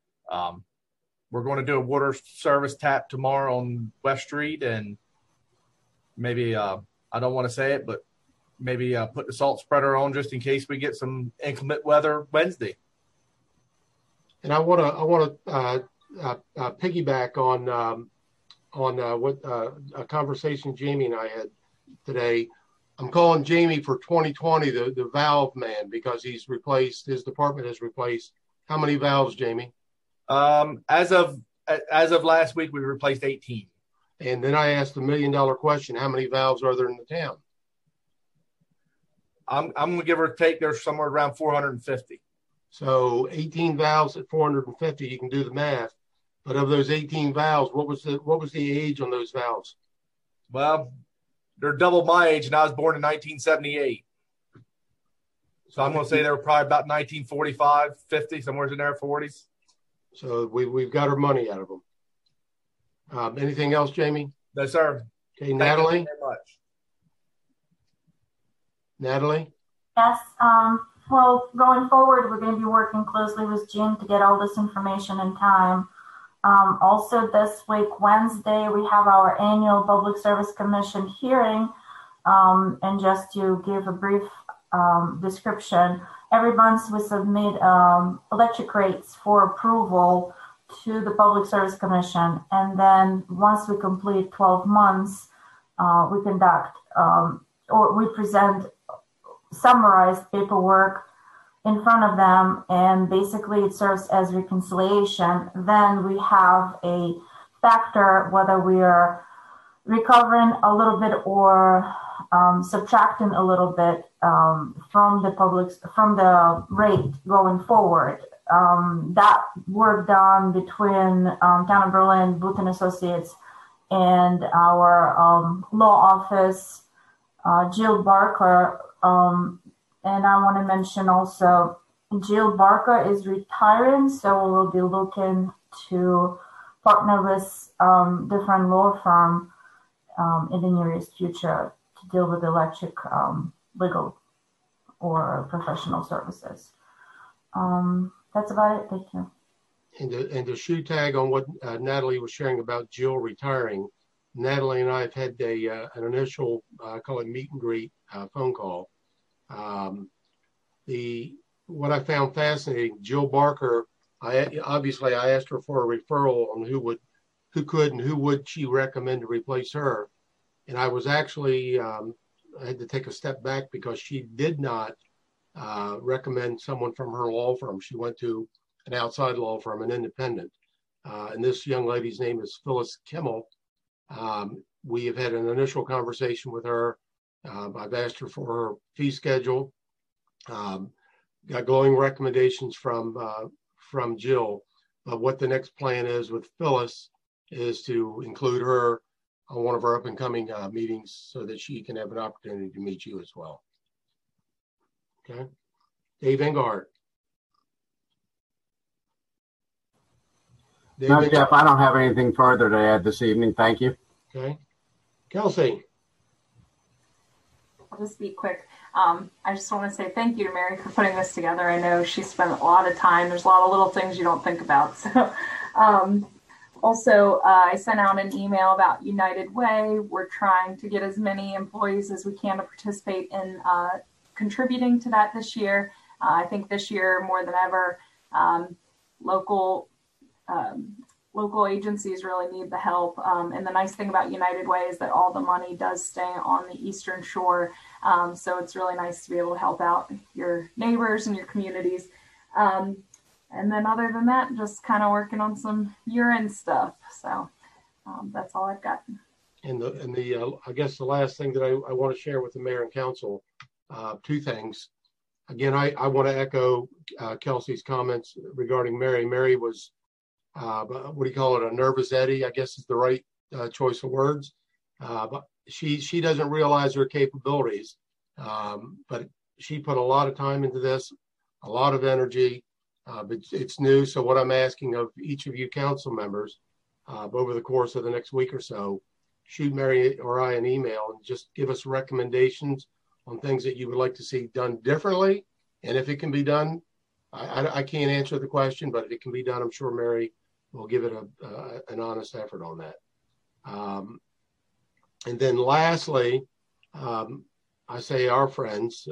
Speaker 14: we're going to do a water service tap tomorrow on West Street. And maybe, I don't want to say it, but maybe put the salt spreader on just in case we get some inclement weather Wednesday.
Speaker 6: And I want to piggyback on what a conversation Jamie and I had today. I'm calling Jamie for 2020 the valve man because his department has replaced how many valves, Jamie?
Speaker 14: As of last week, we replaced 18.
Speaker 6: And then I asked the $1 million question: how many valves are there in the town?
Speaker 14: I'm going to give or take. There's somewhere around 450.
Speaker 6: So 18 valves at 450. You can do the math. But of those 18 valves, what was the age on those valves?
Speaker 14: Well, they're double my age, and I was born in 1978. So I'm going to say they were probably about 1945, 50, somewhere in their 40s.
Speaker 6: So we've got our money out of them. Anything else, Jamie?
Speaker 14: No, sir.
Speaker 6: Okay, Natalie?
Speaker 14: Thank you very much.
Speaker 6: Natalie?
Speaker 11: Yes. Well, going forward, we're going to be working closely with Jim to get all this information in time. Also this week, Wednesday, we have our annual Public Service Commission hearing. And just to give a brief description, every month we submit electric rates for approval to the Public Service Commission. And then once we complete 12 months, we conduct or we present summarized paperwork in front of them, and basically it serves as reconciliation. Then we have a factor whether we are recovering a little bit or subtracting a little bit from the rate going forward. That work done between Town of Berlin, Booth and Associates, and our law office, Jill Barker. And I want to mention also, Jill Barker is retiring, so we'll be looking to partner with different law firm in the nearest future to deal with electric legal or professional services. That's about it. Thank you.
Speaker 6: And to shoe tag on what Natalie was sharing about Jill retiring, Natalie and I have had an initial, I call it meet and greet phone call. What I found fascinating, Jill Barker, I asked her for a referral on who could and who would she recommend to replace her. And I was actually, I had to take a step back because she did not recommend someone from her law firm. She went to an outside law firm, an independent. And this young lady's name is Phyllis Kimmel. We have had an initial conversation with her. I've asked her for her fee schedule. Got glowing recommendations from Jill. What the next plan is with Phyllis is to include her on one of our up and coming meetings so that she can have an opportunity to meet you as well. Okay. Dave Engelhardt.
Speaker 15: No, Jeff, I don't have anything further to add this evening. Thank you.
Speaker 6: Okay. Kelsey.
Speaker 17: I'll just be quick. I just want to say thank you to Mary for putting this together. I know she spent a lot of time. There's a lot of little things you don't think about. So, also, I sent out an email about United Way. We're trying to get as many employees as we can to participate in contributing to that this year. I think this year more than ever, local agencies really need the help. And the nice thing about United Way is that all the money does stay on the Eastern Shore. So it's really nice to be able to help out your neighbors and your communities. And then other than that, just kind of working on some year-end stuff. So that's all I've got.
Speaker 6: And I guess the last thing that I want to share with the mayor and council, two things. Again, I want to echo Kelsey's comments regarding Mary. Mary was, what do you call it, a nervous Eddie, I guess is the right choice of words. But she doesn't realize her capabilities, but she put a lot of time into this, a lot of energy, but it's new. So what I'm asking of each of you council members over the course of the next week or so, shoot Mary or I an email and just give us recommendations on things that you would like to see done differently. And if it can be done, I can't answer the question, but if it can be done, I'm sure Mary will give it an honest effort on that. And then lastly, I say our friends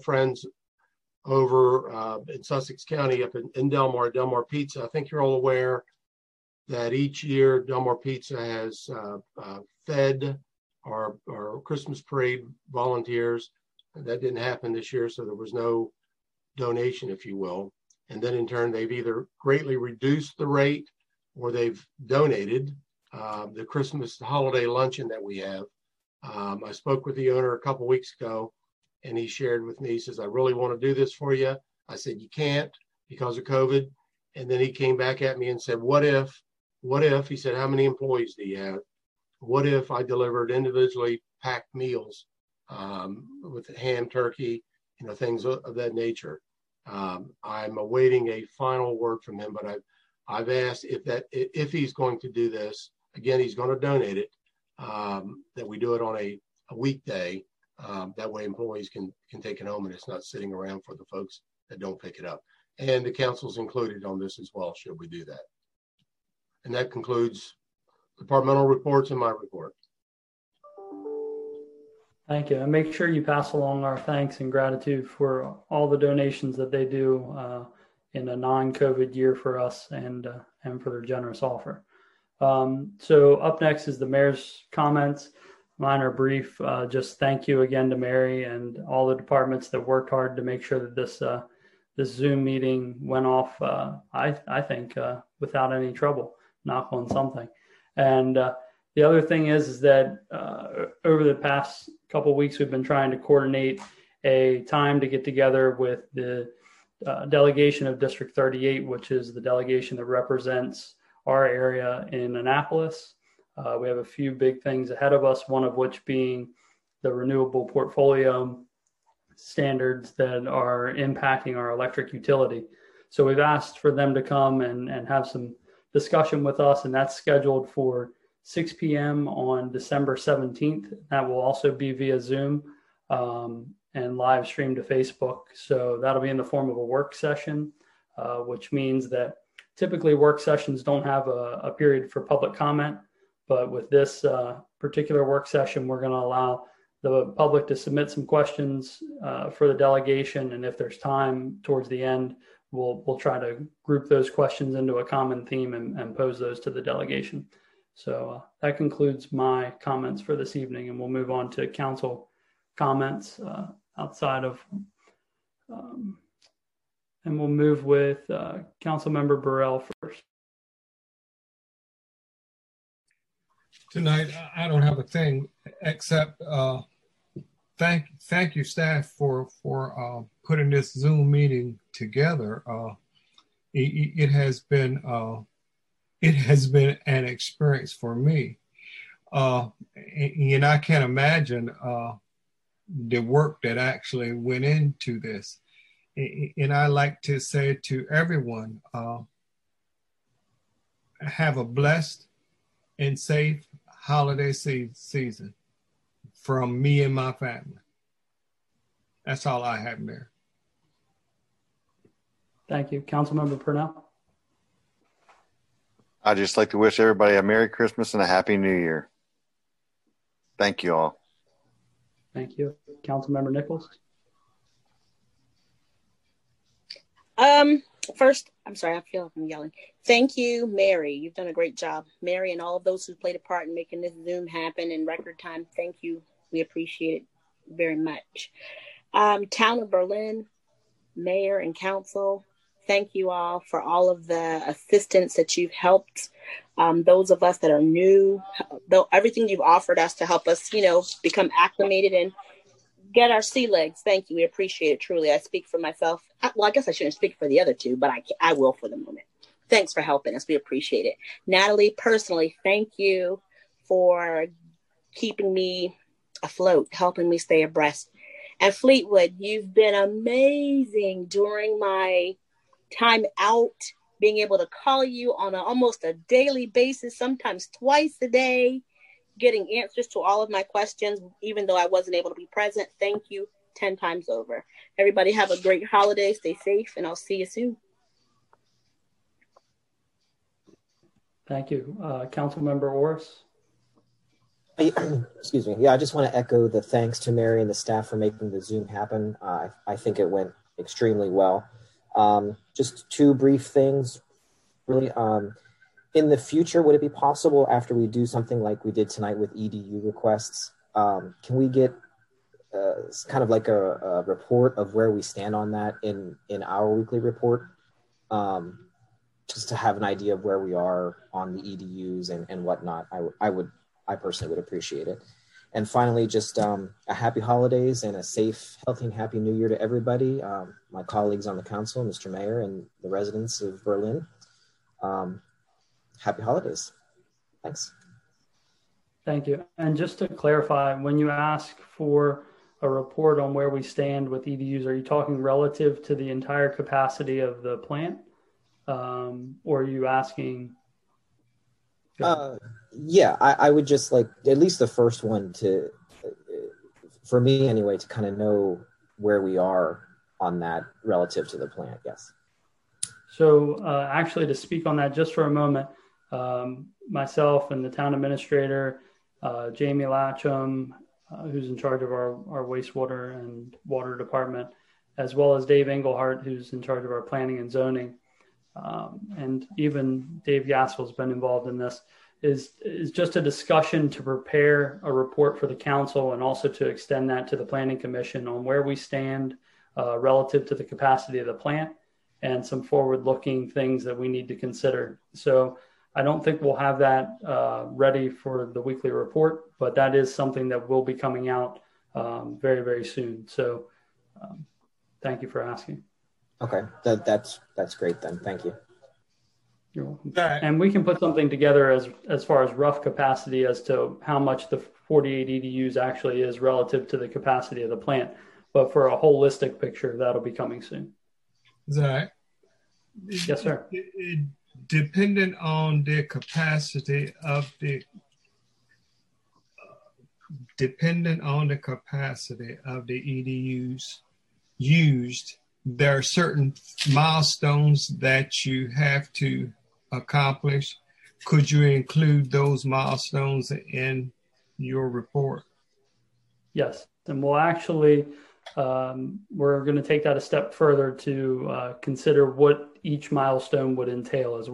Speaker 6: over in Sussex County up in Delmar Pizza. I think you're all aware that each year Delmar Pizza has fed our Christmas parade volunteers. That didn't happen this year, so there was no donation, if you will. And then in turn, they've either greatly reduced the rate or they've donated the Christmas holiday luncheon that we have. I spoke with the owner a couple weeks ago, and he shared with me, he says, I really want to do this for you. I said, you can't because of COVID. And then he came back at me and said, what if, he said, how many employees do you have? What if I delivered individually packed meals with ham, turkey, things of that nature? I'm awaiting a final word from him, but I've asked if he's going to do this. Again, he's going to donate it, that we do it on a weekday. That way employees can take it home and it's not sitting around for the folks that don't pick it up. And the council's included on this as well, should we do that. And that concludes departmental reports and my report.
Speaker 2: Thank you. And make sure you pass along our thanks and gratitude for all the donations that they do in a non-COVID year for us and for their generous offer. So up next is the mayor's comments. Mine are brief. Just thank you again to Mary and all the departments that worked hard to make sure that this Zoom meeting went off, I think, without any trouble. Knock on something. And the other thing is that over the past couple of weeks, we've been trying to coordinate a time to get together with the delegation of District 38, which is the delegation that represents our area in Annapolis. We have a few big things ahead of us, one of which being the renewable portfolio standards that are impacting our electric utility. So we've asked for them to come and have some discussion with us, and that's scheduled for 6 p.m. on December 17th. That will also be via Zoom and live stream to Facebook. So that'll be in the form of a work session, which means that typically work sessions don't have a period for public comment. But with this particular work session, we're going to allow the public to submit some questions for the delegation. And if there's time towards the end, we'll try to group those questions into a common theme and pose those to the delegation. So that concludes my comments for this evening, and we'll move on to council comments outside of, and we'll move with Councilmember Burrell first.
Speaker 13: Tonight, I don't have a thing except thank you, staff, for putting this Zoom meeting together. It has been an experience for me, and I can't imagine the work that actually went into this. and I like to say to everyone, have a blessed and safe holiday season from me and my family. That's all I have there.
Speaker 2: Thank you. Councilmember Purnell.
Speaker 18: I'd just like to wish everybody a Merry Christmas and a Happy New Year. Thank you all.
Speaker 2: Thank you. Councilmember Nichols.
Speaker 8: First, I'm sorry, I feel like I'm yelling. Thank you, Mary. You've done a great job. Mary and all of those who played a part in making this Zoom happen in record time. Thank you. We appreciate it very much. Town of Berlin, Mayor and Council, thank you all for all of the assistance that you've helped. Those of us that are new, though everything you've offered us to help us, become acclimated and get our sea legs. Thank you. We appreciate it truly. I speak for myself. Well, I guess I shouldn't speak for the other two, but I will for the moment. Thanks for helping us. We appreciate it. Natalie, personally, thank you for keeping me afloat, helping me stay abreast. And Fleetwood, you've been amazing during my time out, being able to call you on almost a daily basis, sometimes twice a day, getting answers to all of my questions, even though I wasn't able to be present. Thank you 10 times over. Everybody have a great holiday. Stay safe, and I'll see you soon.
Speaker 2: Thank you. Councilmember Orris.
Speaker 4: Excuse me. Yeah, I just want to echo the thanks to Mary and the staff for making the Zoom happen. I think it went extremely well. Just two brief things, really. In the future, would it be possible after we do something like we did tonight with EDU requests, can we get kind of like a report of where we stand on that in our weekly report? Just to have an idea of where we are on the EDUs and whatnot. I personally would appreciate it. And finally, just a happy holidays and a safe, healthy, and happy New Year to everybody. My colleagues on the council, Mr. Mayor, and the residents of Berlin. Happy holidays. Thanks.
Speaker 2: Thank you. And just to clarify, when you ask for a report on where we stand with EDUs, are you talking relative to the entire capacity of the plant? Or are you asking?
Speaker 4: Yeah, I would just like at least the first one to, for me anyway, to kind of know where we are on that relative to the plant. Yes.
Speaker 2: So actually, to speak on that just for a moment, myself and the town administrator, Jamie Latcham, who's in charge of our wastewater and water department, as well as Dave Engelhardt, who's in charge of our planning and zoning, and even Dave Gaskell's been involved in this, is just a discussion to prepare a report for the council and also to extend that to the planning commission on where we stand relative to the capacity of the plant and some forward-looking things that we need to consider. So I don't think we'll have that ready for the weekly report, but that is something that will be coming out very, very soon. So thank you for asking.
Speaker 4: Okay, that's great then. Thank you.
Speaker 2: You're welcome. And we can put something together as far as rough capacity as to how much the 48 EDUs actually is relative to the capacity of the plant. But for a holistic picture, that'll be coming soon.
Speaker 13: Zach?
Speaker 2: Yes, sir.
Speaker 13: Dependent on the capacity of the EDUs used, there are certain milestones that you have to accomplish. Could you include those milestones in your report?
Speaker 2: Yes, and we'll actually, we're going to take that a step further to consider what each milestone would entail as well.